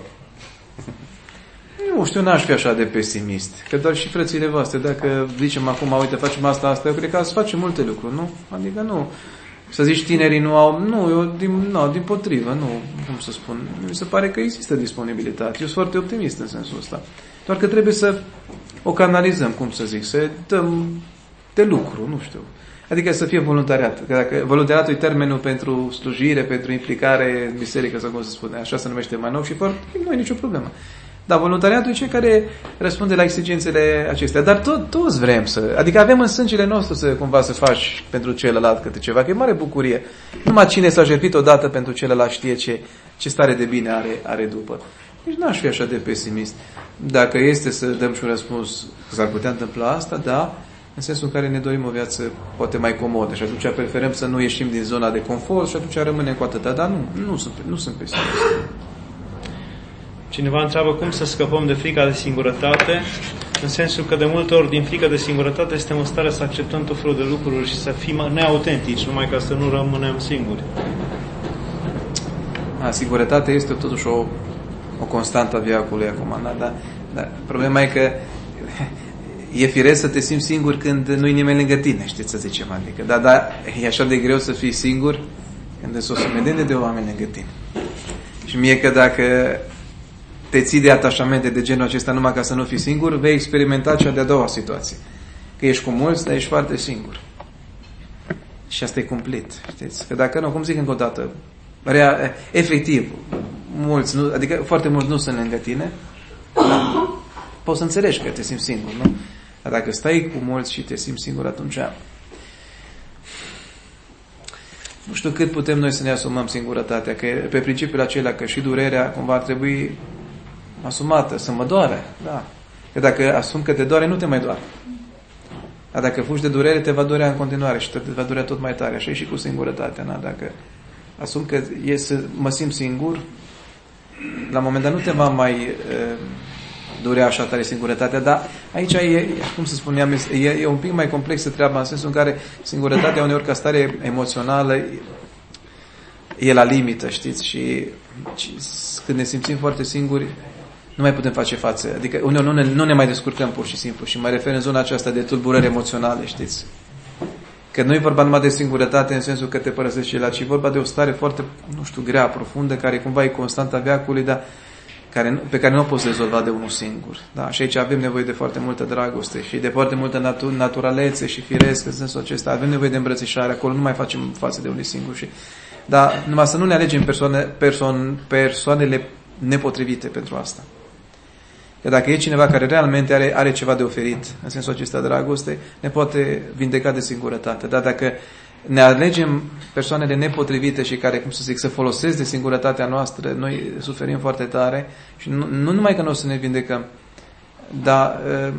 Nu știu, n-aș fi așa de pesimist. Că doar și frățile voastre, dacă zicem acum, uite, facem asta, eu cred că ați face multe lucruri, nu? Adică nu. Să zici tinerii nu au... Nu, eu din potrivă, nu, cum să spun. Mi se pare că există disponibilitate. Eu sunt foarte optimist în sensul ăsta. Doar că trebuie să o canalizăm, cum să zic, să dăm de lucru, nu știu. Adică să fie voluntariat. Că dacă voluntariatul e termenul pentru slujire, pentru implicare în biserică, sau cum se spune, așa se numește mai nou și foarte, nu e nicio problemă. Dar voluntariatul e cel care răspunde la exigențele acestea. Dar toți vrem să... Adică avem în sângele nostru să cumva să faci pentru celălalt câte ceva, că e mare bucurie. Numai cine s-a jertfit odată pentru celălalt știe ce stare de bine are după. Deci n-aș fi așa de pesimist. Dacă este să dăm și un răspuns că s-ar putea întâmpla asta, da, în sensul în care ne dorim o viață poate mai comodă și atunci preferăm să nu ieșim din zona de confort și atunci rămânem cu atâta. Dar nu sunt pesimist. Cineva întreabă cum să scăpăm de frica de singurătate, în sensul că de multe ori din frica de singurătate suntem în stare să acceptăm tot felul de lucruri și să fim neautentici, numai ca să nu rămânem singuri. Singurătatea este totuși o constantă a viacului acum, dar problema e că e firesc să te simți singur când nu-i nimeni lângă tine, știți să zicem, adică, dar e așa de greu să fii singur când sunt o sumedenie de oameni lângă tine. Și mie că dacă te ții de atașamente de genul acesta numai ca să nu fii singur, vei experimenta cea de-a doua situație. Că ești cu mulți, dar ești foarte singur. Și asta e cumplit, știți? Că dacă nu, cum zic încă o dată, efectiv, mulți, adică foarte mulți nu sunt lângă tine, poți să înțelegi că te simți singur, nu? Dar dacă stai cu mulți și te simți singur, atunci nu știu cât putem noi să ne asumăm singurătatea, că pe principiul acela că și durerea cumva ar trebui asumată, să mă doare, da. Că dacă asum că te doare, nu te mai doare. Dar dacă fugi de durere, te va durea în continuare și te va durea tot mai tare. Așa e și cu singurătatea, da? Dacă asum că mă simt singur, la un moment dat nu te va mai durea așa tare singurătatea, dar aici e, cum să spuneam, e un pic mai complexă treaba, în sensul în care singurătatea uneori ca stare emoțională e la limită, știți? Și când ne simțim foarte singuri, nu mai putem face față. Adică uneori nu ne mai descurcăm pur și simplu. Și mă refer în zona aceasta de tulburări emoționale, știți? Că nu e vorba numai de singurătate în sensul că te părăsești ceilalți, ci e vorba de o stare foarte, nu știu, grea, profundă, care cumva e constantă a veacului, dar pe care nu o poți rezolva de unul singur. Da? Și aici avem nevoie de foarte multă dragoste și de foarte multă naturalețe și firesc în sensul acesta. Avem nevoie de îmbrățișare, acolo nu mai facem față de unul singur. Dar numai să nu ne alegem persoanele nepotrivite pentru asta. Că dacă e cineva care realmente are ceva de oferit în sensul acesta de dragoste, ne poate vindeca de singurătate. Dar dacă ne alegem persoanele nepotrivite și care, cum să zic, să folosesc de singurătatea noastră, noi suferim foarte tare și nu numai că nu o să ne vindecăm, dar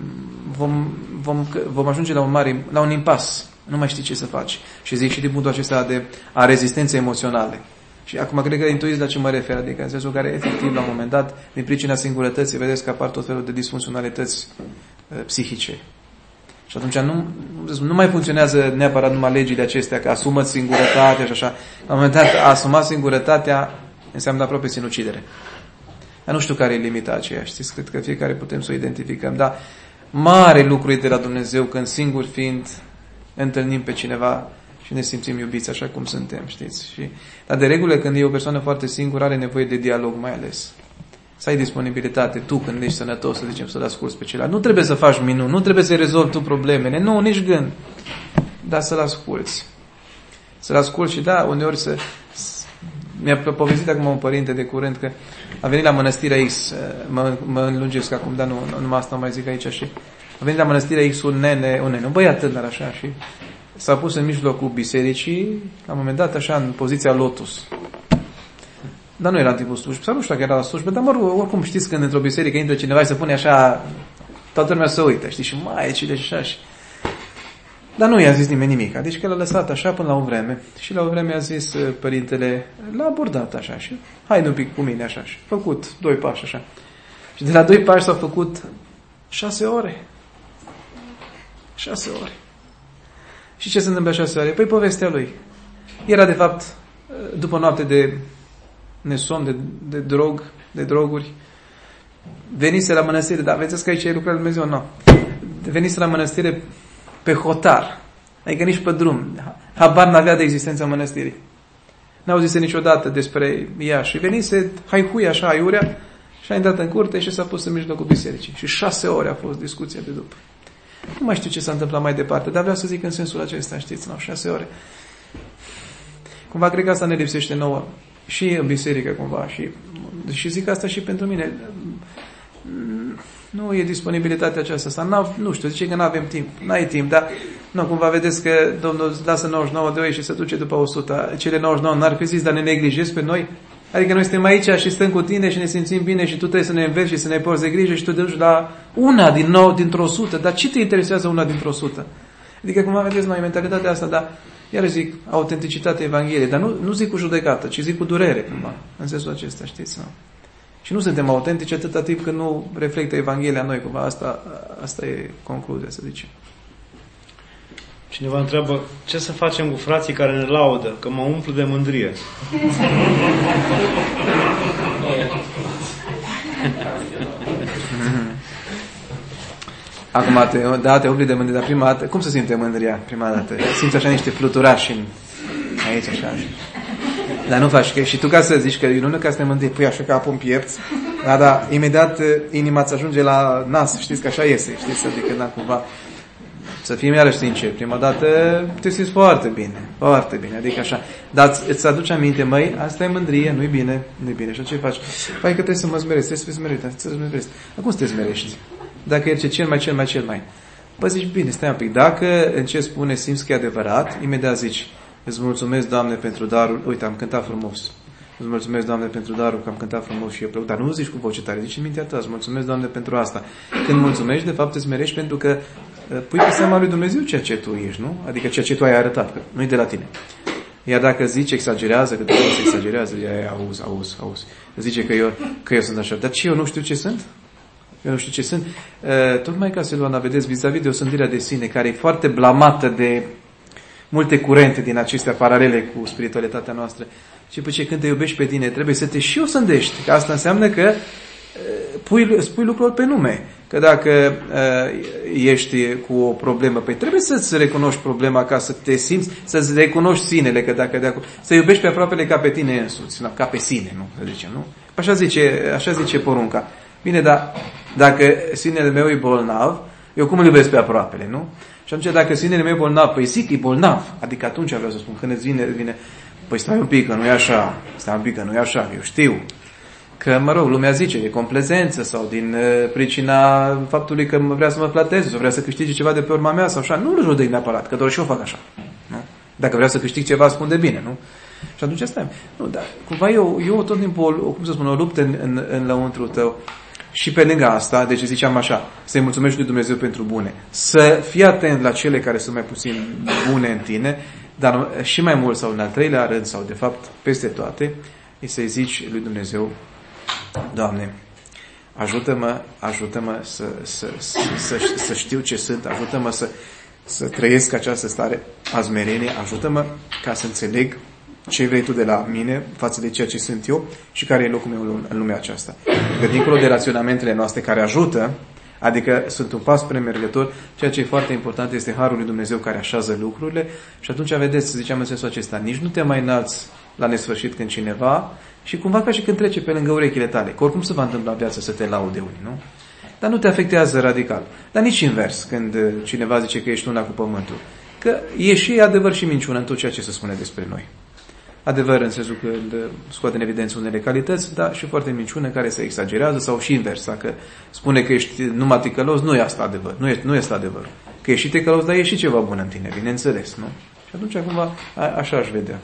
vom ajunge la un impas. Nu mai știi ce să faci. Și zic și din punctul acesta a rezistenței emoționale. Și acum cred că intuiți la ce mă refer, adică în sensul care efectiv la un moment dat, din pricina singurătății, vedeți că apar tot felul de disfuncționalități psihice. Și atunci nu mai funcționează neapărat numai legile acestea, că asumă singurătatea și așa. La un moment dat, a asuma singurătatea înseamnă aproape sinucidere. Dar nu știu care e limita aceea, știți? Cred că fiecare putem să o identificăm. Dar mare lucru e de la Dumnezeu când singur fiind întâlnim pe cineva și ne simțim iubiți așa cum suntem, știți? Dar de regulă când e o persoană foarte singură are nevoie de dialog mai ales. Să ai disponibilitate, tu când ești sănătos, să zicem, să-l asculți pe celălalt. Nu trebuie să faci minuni, nu trebuie să rezolvi tu problemele, nu, nici gând. Dar să-l asculți. Să-l asculți și da, uneori mi-a povestit acum un părinte de curând că a venit la mănăstirea X, mă înlungesc acum, dar nu numai asta mai zic aici și a venit la mănăstirea X un băiat tânăr așa și s-a pus în mijlocul bisericii, la un moment dat așa în poziția lotus. Dar nu era în timpul slujbei, sau nu știu dacă era la slujbă, dar oricum știți când într-o biserică intră cineva și se pune așa, toată lumea se uită, știi, și mai și așa și... Dar nu i-a zis nimeni nimic, deci că l-a lăsat așa până la o vreme și la o vreme a zis părintele, l-a abordat așa și haide un pic cu mine așa și a făcut 2 pași așa. Și de la 2 pași s-au făcut 6 ore. 6 ore. Și ce se întâmplă 6 ore? Păi povestea lui. Era de fapt după noapte de nesom, de droguri. Venise la mănăstire, dar vedeți că aici e lucrarea lui Dumnezeu, nu. Venise la mănăstire pe hotar, adică nici pe drum. Habar n-avea de existența mănăstirii. N-auzise niciodată despre ea și venise haihui așa, aiurea, și a intrat în curte și s-a pus în mijlocul bisericii. Și 6 ore a fost discuția de după. Nu mai știu ce s-a întâmplat mai departe, dar vreau să zic în sensul acesta, știți, 6 ore. Cumva cred că asta ne lipsește nouă și în biserică cumva și zic asta și pentru mine. Nu e disponibilitatea aceasta. Nu știu, zice că nu avem timp. N-ai timp, dar nu, cumva vedeți că Domnul lasă 99 de oi și se duce după 100. Cele 99 n-ar fi zis, dar ne neglijezi pe noi? Adică noi suntem aici și stăm cu tine și ne simțim bine și tu trebuie să ne înveți și să ne porți de grijă și tu te duci la una dintr-o 100. Dar ce te interesează una dintr-o 100? Adică cumva vedeți mai mentalitatea asta, dar iar zic autenticitatea Evangheliei, dar nu zic cu judecată, ci zic cu durere cumva, în sensul acesta, știți, nu? Și nu suntem autentici atâta timp când nu reflectă Evanghelia în noi. Cumva asta e concluzia, să zicem. Cineva întreabă, ce să facem cu frații care ne laudă, că mă umplu de mândrie? Acum, te umpli de mândrie, dar prima dată, cum se simte mândria prima dată? Simți așa niște fluturași aici, așa. Dar nu faci, că și tu ca să zici că nu ca să te mândri, pui așa capul în piept, dar imediat inima îți ajunge la nas, știți că așa iese, știți, adică da, cumva, să fim iarăși sinceri, prima dată te simți foarte bine, adică așa, dar îți aduce aminte, măi, asta e mândrie, nu-i bine, și ce faci? Păi că trebuie să mă smeresc, trebuie să fii smerit, acum să te smerești? Dacă e cel mai. Păi zici, bine, stai un pic, dacă în ce spune simți că e adevărat, imediat zici, îți mulțumesc, Doamne, pentru darul, uite, am cântat frumos. Îți mulțumesc, Doamne, pentru darul, că am cântat frumos și e plăcut. Dar nu zici cu voce tare, zici în mintea ta, îți mulțumesc, Doamne, pentru asta. Când mulțumești, de fapt, te smerești pentru că pui pe seama lui Dumnezeu ceea ce tu ești, nu? Adică ceea ce tu ai arătat, că nu-i de la tine. Iar dacă zici, exagerează, că Dumnezeu se exagerează, auzi. Zice că eu sunt așa. Dar ce, eu nu știu ce sunt? Tocmai ca să Ioana, vedeți, vis-a-vis de o sândire de sine, care e foarte blamată de multe curente din acestea paralele cu spiritualitatea noastră. Și pe ce când te iubești pe tine, trebuie să te și osândești. Că asta înseamnă că spui lucruri pe nume. Că dacă ești cu o problemă, păi trebuie să-ți recunoști problema ca să te simți, să-ți recunoști sinele, că dacă să iubești pe aproapele ca pe tine însuți, ca pe sine, nu? Să zicem, nu? Așa zice porunca. Bine, dar dacă sinele meu e bolnav, eu cum îl iubesc pe aproapele, nu? Și atunci dacă sinele meu e bolnav, păi zic, e bolnav. Adică atunci vreau să spun, când îți vine, păi stai un pic, că nu e așa, eu știu. Că, mă rog, lumea zice, de complezență sau din pricina faptului că vrea să mă flateze sau vrea să câștige ceva de pe urma mea sau așa. Nu-l judec neapărat, că doar și eu fac așa. Nu? Dacă vreau să câștig ceva, spun de bine, nu? Și atunci stai. Nu, dar cumva eu tot timpul, o luptă în lăuntru tău. Și pe lângă asta, deci ziceam așa, să-i mulțumești lui Dumnezeu pentru bune, să fii atent la cele care sunt mai puțin bune în tine, dar și mai mult sau în al treilea rând, sau de fapt peste toate, e să-i zici lui Dumnezeu, Doamne, ajută-mă să știu ce sunt, ajută-mă să trăiesc această stare a smereniei, ajută-mă ca să înțeleg ce vrei tu de la mine față de ceea ce sunt eu și care e locul meu în lumea aceasta. Că dincolo de raționamentele noastre care ajută, adică sunt un pas premergător, ceea ce e foarte important este harul lui Dumnezeu care așează lucrurile și atunci vedeți, ziceam în sensul acesta, nici nu te mai înalți la nesfârșit când cineva și cumva ca și când trece pe lângă urechile tale, că oricum se va întâmpla în viață să te laude unii, nu? Dar nu te afectează radical. Dar nici invers, când cineva zice că ești una cu pământul. Că e și adevăr și minciună în tot ceea ce se spune despre noi. Adevăr în sensul că scoate în evidență unele calități, dar și foarte minciună care se exagerează sau și invers. Dacă spune că ești numai ticălos, nu e asta adevăr. Nu este adevăr. Că ești ticălos, dar e și ceva bun în tine, bineînțeles, nu? Și atunci, acum, așa aș vedea.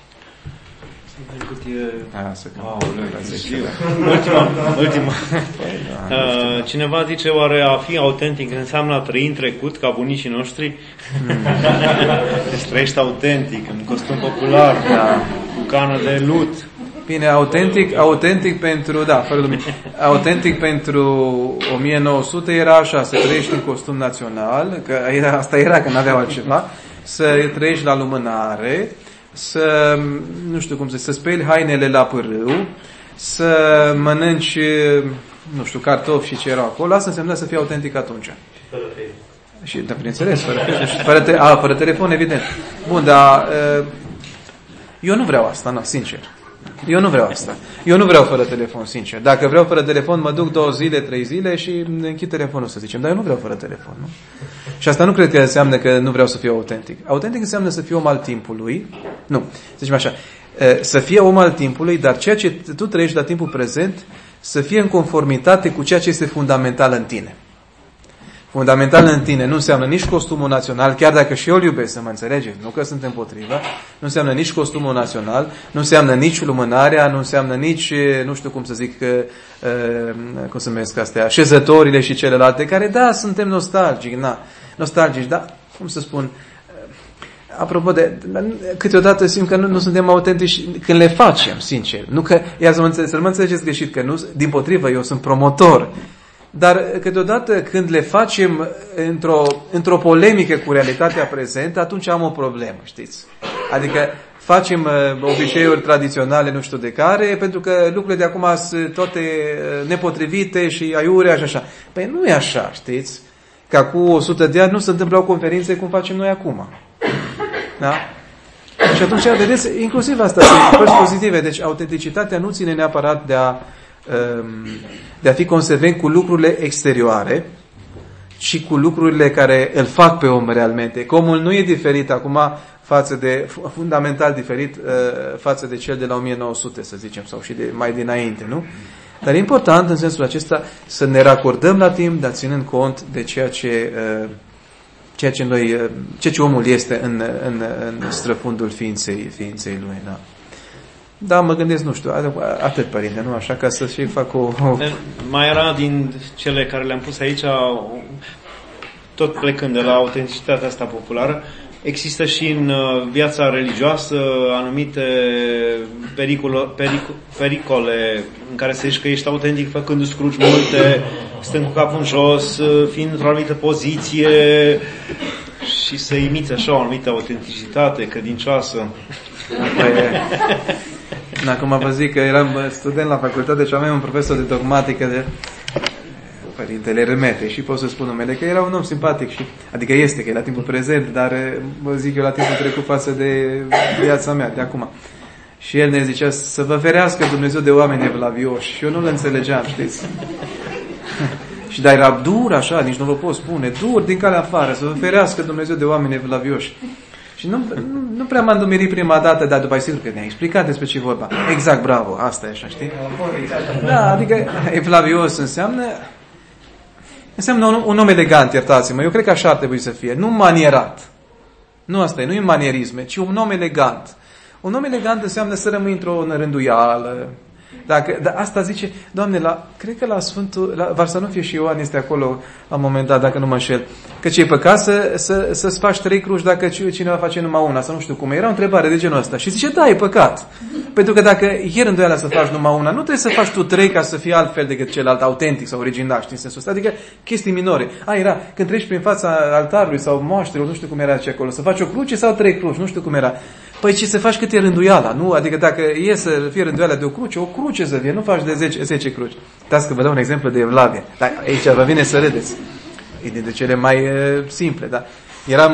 Ultima. Cineva zice, oare a fi autentic înseamnă a trăi în trecut ca bunicii noștri? Deci trăiești autentic, în costum popular, cu cană de lut. Bine, autentic pentru, fără lumini. Autentic pentru 1900 era așa, să trăiești în costum național, că asta era, că n-aveau altceva, să trăiești la lumânare, să, nu știu cum să speli hainele la pârâu, să mănânci, nu știu, cartofi și ce erau acolo, asta însemna să fii autentic atunci. Și, da, bineînțeles, fără telefon, evident. Bun, dar eu nu vreau asta, sincer. Eu nu vreau asta. Eu nu vreau fără telefon, sincer. Dacă vreau fără telefon, mă duc 2 zile, 3 zile și închid telefonul, să zicem. Dar eu nu vreau fără telefon, nu? Și asta nu cred că înseamnă că nu vreau să fiu autentic. Autentic înseamnă să fiu om al timpului. Nu, să zicem așa. Să fie om al timpului, dar ceea ce tu trăiești la timpul prezent să fie în conformitate cu ceea ce este fundamental în tine. Fundamental în tine nu înseamnă nici costumul național, chiar dacă și eu îl iubesc, să mă înțelegeți, nu că sunt împotriva, nu înseamnă nici costumul național, nu înseamnă nici lumânarea, nu înseamnă nici, nu știu cum să zic, cum se numesc astea, șezătorile și celelalte, care, da, suntem nostalgici, dar, cum să spun, apropo de, câteodată simt că nu suntem autentici când le facem, sincer. Nu că, să mă înțelegeți greșit, că nu, dimpotrivă, eu sunt promotor. Dar câteodată când le facem într-o polemică cu realitatea prezentă, atunci am o problemă, știți? Adică facem obiceiuri tradiționale, nu știu de care, pentru că lucrurile de acum sunt toate nepotrivite și aiurea și așa. Păi nu e așa, știți? Că acum 100 de ani nu se întâmplau conferințe cum facem noi acum. Da? Și atunci, vedeți, inclusiv asta sunt părți pozitive. Deci autenticitatea nu ține neapărat de a fi consecvent cu lucrurile exterioare, ci cu lucrurile care îl fac pe om realmente. Că omul nu e diferit acum fundamental diferit față de cel de la 1900, să zicem, sau și de mai dinainte, nu? Dar e important în sensul acesta să ne racordăm la timp, dar ținând cont de ceea ce omul este în străfundul ființei lui. Da. Da, mă gândesc, nu știu, atât, părinte, nu? Așa, ca să și fac o... Mai era din cele care le-am pus aici, tot plecând de la autenticitatea asta populară, există și în viața religioasă anumite pericole în care să zici că ești autentic făcându-ți cruci multe, stând cu capul în jos, fiind într-o anumită poziție și să imiți așa o anumită autenticitate credincioasă. Acum vă zic că eram student la facultate și aveam un profesor de dogmatică de Părintele Remete și pot să spun numele, că era un om simpatic și, adică este, că e la timpul prezent, dar vă zic eu la timpul trecut față de viața mea de acum. Și el ne zicea să vă ferească Dumnezeu de oameni evlavioși și eu nu le înțelegeam, știți? Și dar era dur așa, nici nu vă pot spune, dur din calea afară, să vă ferească Dumnezeu de oameni evlavioși. Și nu prea m-am dumerit prima dată, dar după sigur că ne-a explicat despre ce vorba. Exact, bravo, asta e așa, știi? Da, adică evlavios înseamnă un om elegant, iertați-mă. Eu cred că așa ar trebui să fie. Nu manierat. Nu asta e, nu e manierisme, ci un om elegant. Un om elegant înseamnă să rămâi într-o rânduială. Dar asta zice, Doamne, cred că la Sfântul, la Varsanofie și Ioan este acolo la un moment dat, dacă nu mă înșel, că ce e păcat să-ți faci 3 cruci dacă cineva face numai una, sau nu știu cum. Era o întrebare de genul ăsta. Și zice, da, e păcat. Pentru că dacă e rânduiala să faci numai una, nu trebuie să faci tu 3 ca să fii altfel decât celălalt, autentic sau original, știi, în sensul ăsta. Adică chestii minore. Era, când treci prin fața altarului sau moaștelor, nu știu cum era ce acolo, să faci o cruce sau 3 cruci, nu știu cum era. Păi ce să faci cât e rânduiala, nu? Adică dacă e să fie rânduiala de o cruce să fie, nu faci de 10 cruci. Uitați că vă dau un exemplu de evlavie. Dar aici vă vine să râdeți. E dintre cele mai simple, da? Eram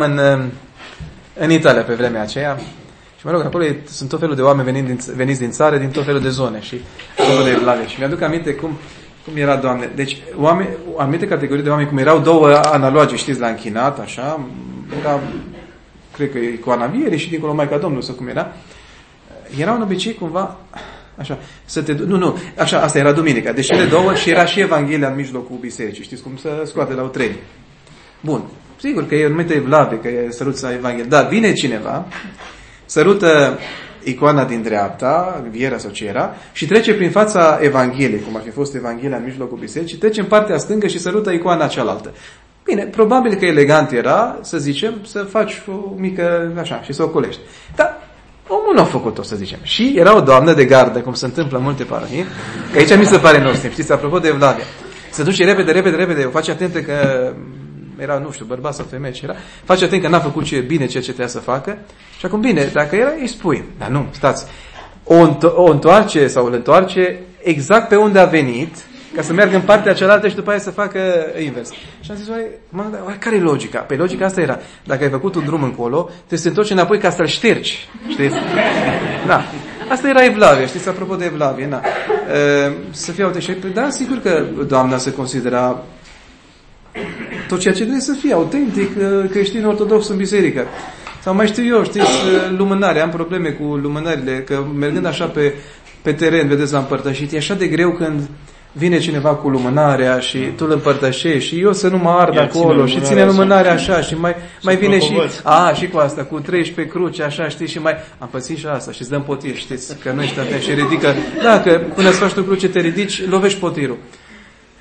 în Italia pe vremea aceea și mă rog, acolo sunt tot felul de oameni veniți din țară, din tot felul de zone și tot felul de evlavie. Și mi-aduc aminte cum era, Doamne. Deci, anumite categorii de oameni, cum erau 2 analoage, știți, la închinat, așa, era... cred că icoana Învierii și dincolo Maica Domnului, sau cum era, era un obicei cumva, așa, așa, asta era duminica, deci cele 2 și era și Evanghelia în mijlocul bisericii, știți cum se scoate la o trenie. Bun, sigur că e numită evlavie, că e săruța Evanghelia, dar vine cineva, sărută icoana din dreapta, Învierea sau ce era, și trece prin fața Evangheliei, cum ar fi fost Evanghelia în mijlocul bisericii, trece în partea stângă și sărută icoana cealaltă. Bine, probabil că elegant era, să zicem, să faci o mică, așa, și să o colești. Dar omul nu a făcut-o, să zicem. Și era o doamnă de gardă, cum se întâmplă în multe parohii, că aici mi se pare nostim, știți, apropo de evlavia. Se duce repede, o face atentă că era, nu știu, bărbat sau femeie ce era, face atent că n-a făcut bine ceea ce trebuia să facă, și acum bine, dacă era, îi spui. Dar nu, stați, o întoarce sau îl întoarce exact pe unde a venit, ca să meargă în partea cealaltă și după aia să facă invers. Și am zis, oare care e logica? Păi logica asta era, dacă ai făcut un drum încolo, trebuie să te întorci înapoi ca să-l ștergi. Știți? Da. Asta era evlavia, știți, apropo de evlavie, na. Să fie autentic. Da, sigur că doamna se considera tot ceea ce trebuie să fie autentic, creștin ortodox în biserică. Sau mai știu eu, știți, lumânare. Am probleme cu lumânările, că mergând așa pe teren, vedeți, la împărtășit, e așa de greu când vine cineva cu lumânarea și tu îl împărtășești și eu să nu mă ard acolo și ține lumânarea așa și mai vine și cu asta, cu 13 cruci, așa, știi, și mai am pățit și asta și îți dăm potir, știți, că nu ești atent și ridică, dacă până îți faci tu cruce te ridici, lovești potirul.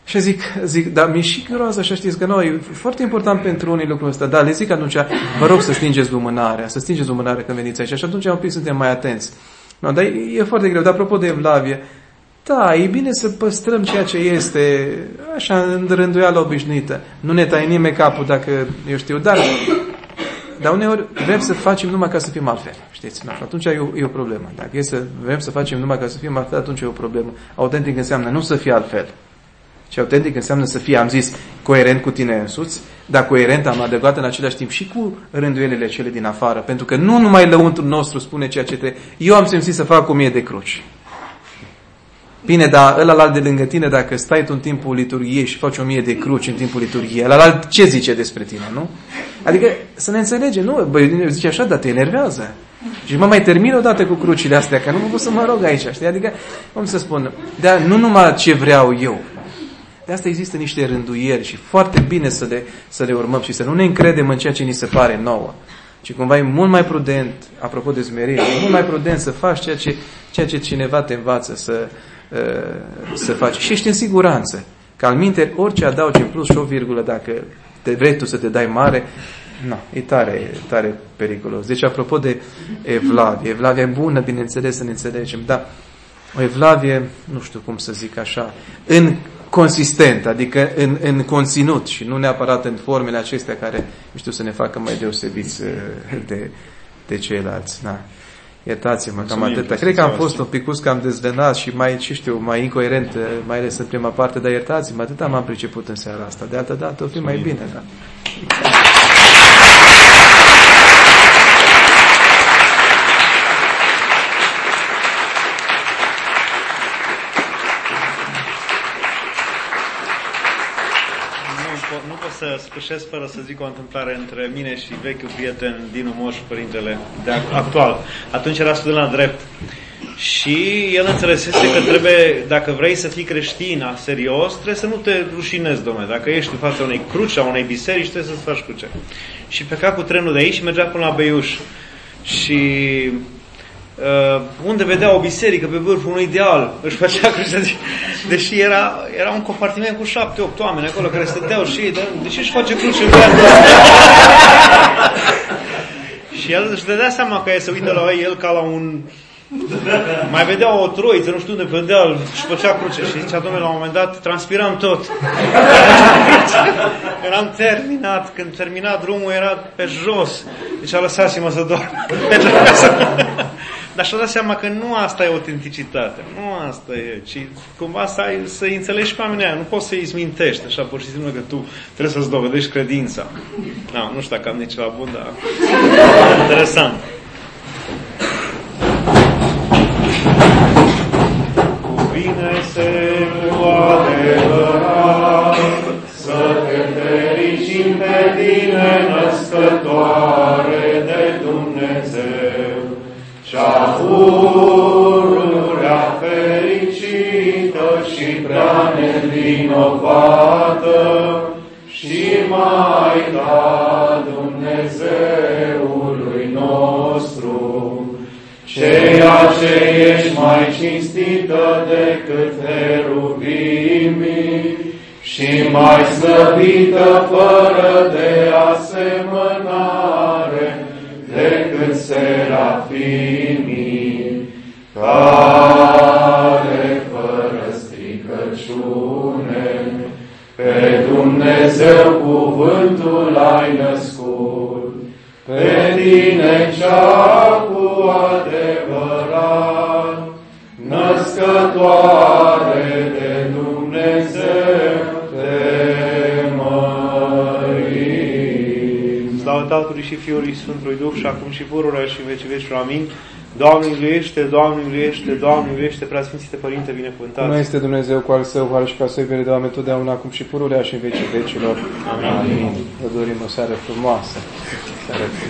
Și zic, dar mi-e și groază, așa știți că noi, e foarte important pentru unii lucrul ăsta, dar le zic atunci, vă rog să stingeți lumânarea când veniți aici, și atunci un pic suntem mai atenți. No, dar e foarte greu, dar apropo de Evlavie, da, e bine să păstrăm ceea ce este, așa, în rânduială obișnuită. Nu ne taie nimeni capul dacă, eu știu, dar uneori vrem să facem numai ca să fim altfel, știți? No, atunci e o problemă. Dacă e să vrem să facem numai ca să fim altfel, atunci e o problemă. Autentic înseamnă nu să fie altfel, ci autentic înseamnă să fie, am zis, coerent cu tine însuți, dar coerent, am adăugat în același timp și cu rânduielile cele din afară, pentru că nu numai lăuntrul nostru spune ceea ce trebuie. Eu am simțit să fac 1000 de cruci. Bine, dar ălalt de lângă tine, dacă stai tu în timpul liturghiei și faci 1000 de cruci în timpul liturghiei, ălalt ce zice despre tine, nu? Adică să ne înțelegem, nu? Băi, zice așa, dar te enervează. Și mă mai termin odată cu crucile astea, că nu mă pot să mă rog aici, știi? Adică, cum să spun, dar nu numai ce vreau eu. De asta există niște rânduieli și foarte bine să le urmăm și să nu ne încredem în ceea ce ni se pare nouă. Și cumva e mult mai prudent, apropo de smerire, e mult mai prudent să faci ceea ce cineva te învață să faci. Și ești în siguranță. Că alminteri, orice adaugi în plus și o virgulă, dacă vrei tu să te dai mare, e tare periculos. Deci, apropo de Evlavie, Evlavia e bună, bineînțeles, să ne înțelegem, dar o Evlavie, nu știu cum să zic așa, consistent, adică în conținut și nu neapărat în formele acestea care, știu, să ne facă mai deosebiți de ceilalți. Da. Iertați-mă, cam atâta. Cred că am fost un picuț cam dezvenat și mai incoerent, mai ales în prima parte, dar iertați-mă, atâta m-am priceput în seara asta. De altă dată o fi mai bine. Da. Nu pot să sfârșesc fără să zic o întâmplare între mine și vechiul prieten Dinu Moș, părintele actual. Atunci era student la drept. Și el înțelesese că trebuie, dacă vrei să fii creștin serios, trebuie să nu te rușinezi, dom'le. Dacă ești în fața unei cruci, a unei biserici, trebuie să-ți faci cruce. Și pleca cu trenul de aici și mergea până la Beiuș. Și unde vedea o biserică pe vârful unui deal, își făcea cruce. Deși era un compartiment cu 7-8 oameni acolo care stăteau și ei, de ce își face cruce? Și el își dădea seama că se uită la el ca la un... Mai vedea o troiță, nu știu unde, pe deal, își făcea cruce. Și zicea, domnule, la un moment dat, transpiram tot. Eram terminat. Când termina drumul, era pe jos. Deci a lăsat-mă să dorm. Dar și-a dat seama că nu asta e autenticitatea. Nu asta e. Ci cumva să-i înțelegi pe oamenii aia. Nu poți să-i smintești așa pur și simplu că tu trebuie să-ți dovedești credința. Nu știu dacă am nici la bun, dar interesant. Cuvine-se cu adevărat să te fericim pe tine, născătoare de Dumnezeu, cea pururea fericită și prea nevinovată și Maica Dumnezeului nostru, ceea ce ești mai cinstită decât heruvimii și mai slăvită fără de asemănare decât serafimii, care fără stricăciune pe Dumnezeu cuvântul ai născut, pe tine cea cu adevărat, născătoare de Dumnezeu, te mărim. Slavă Tatălui și Fiului Sfântului Duh și acum și pururea și în vecii vecilor. Amin. Doamne miluiește, Doamne miluiește, Doamne miluiește, Preasfințite Părinte binecuvântat. Nu este Dumnezeu cu al Său, har și ca să-i vede, Doamne, totdeauna, acum și pururea și în vecii vecilor. Amin. Vă dorim o seară frumoasă.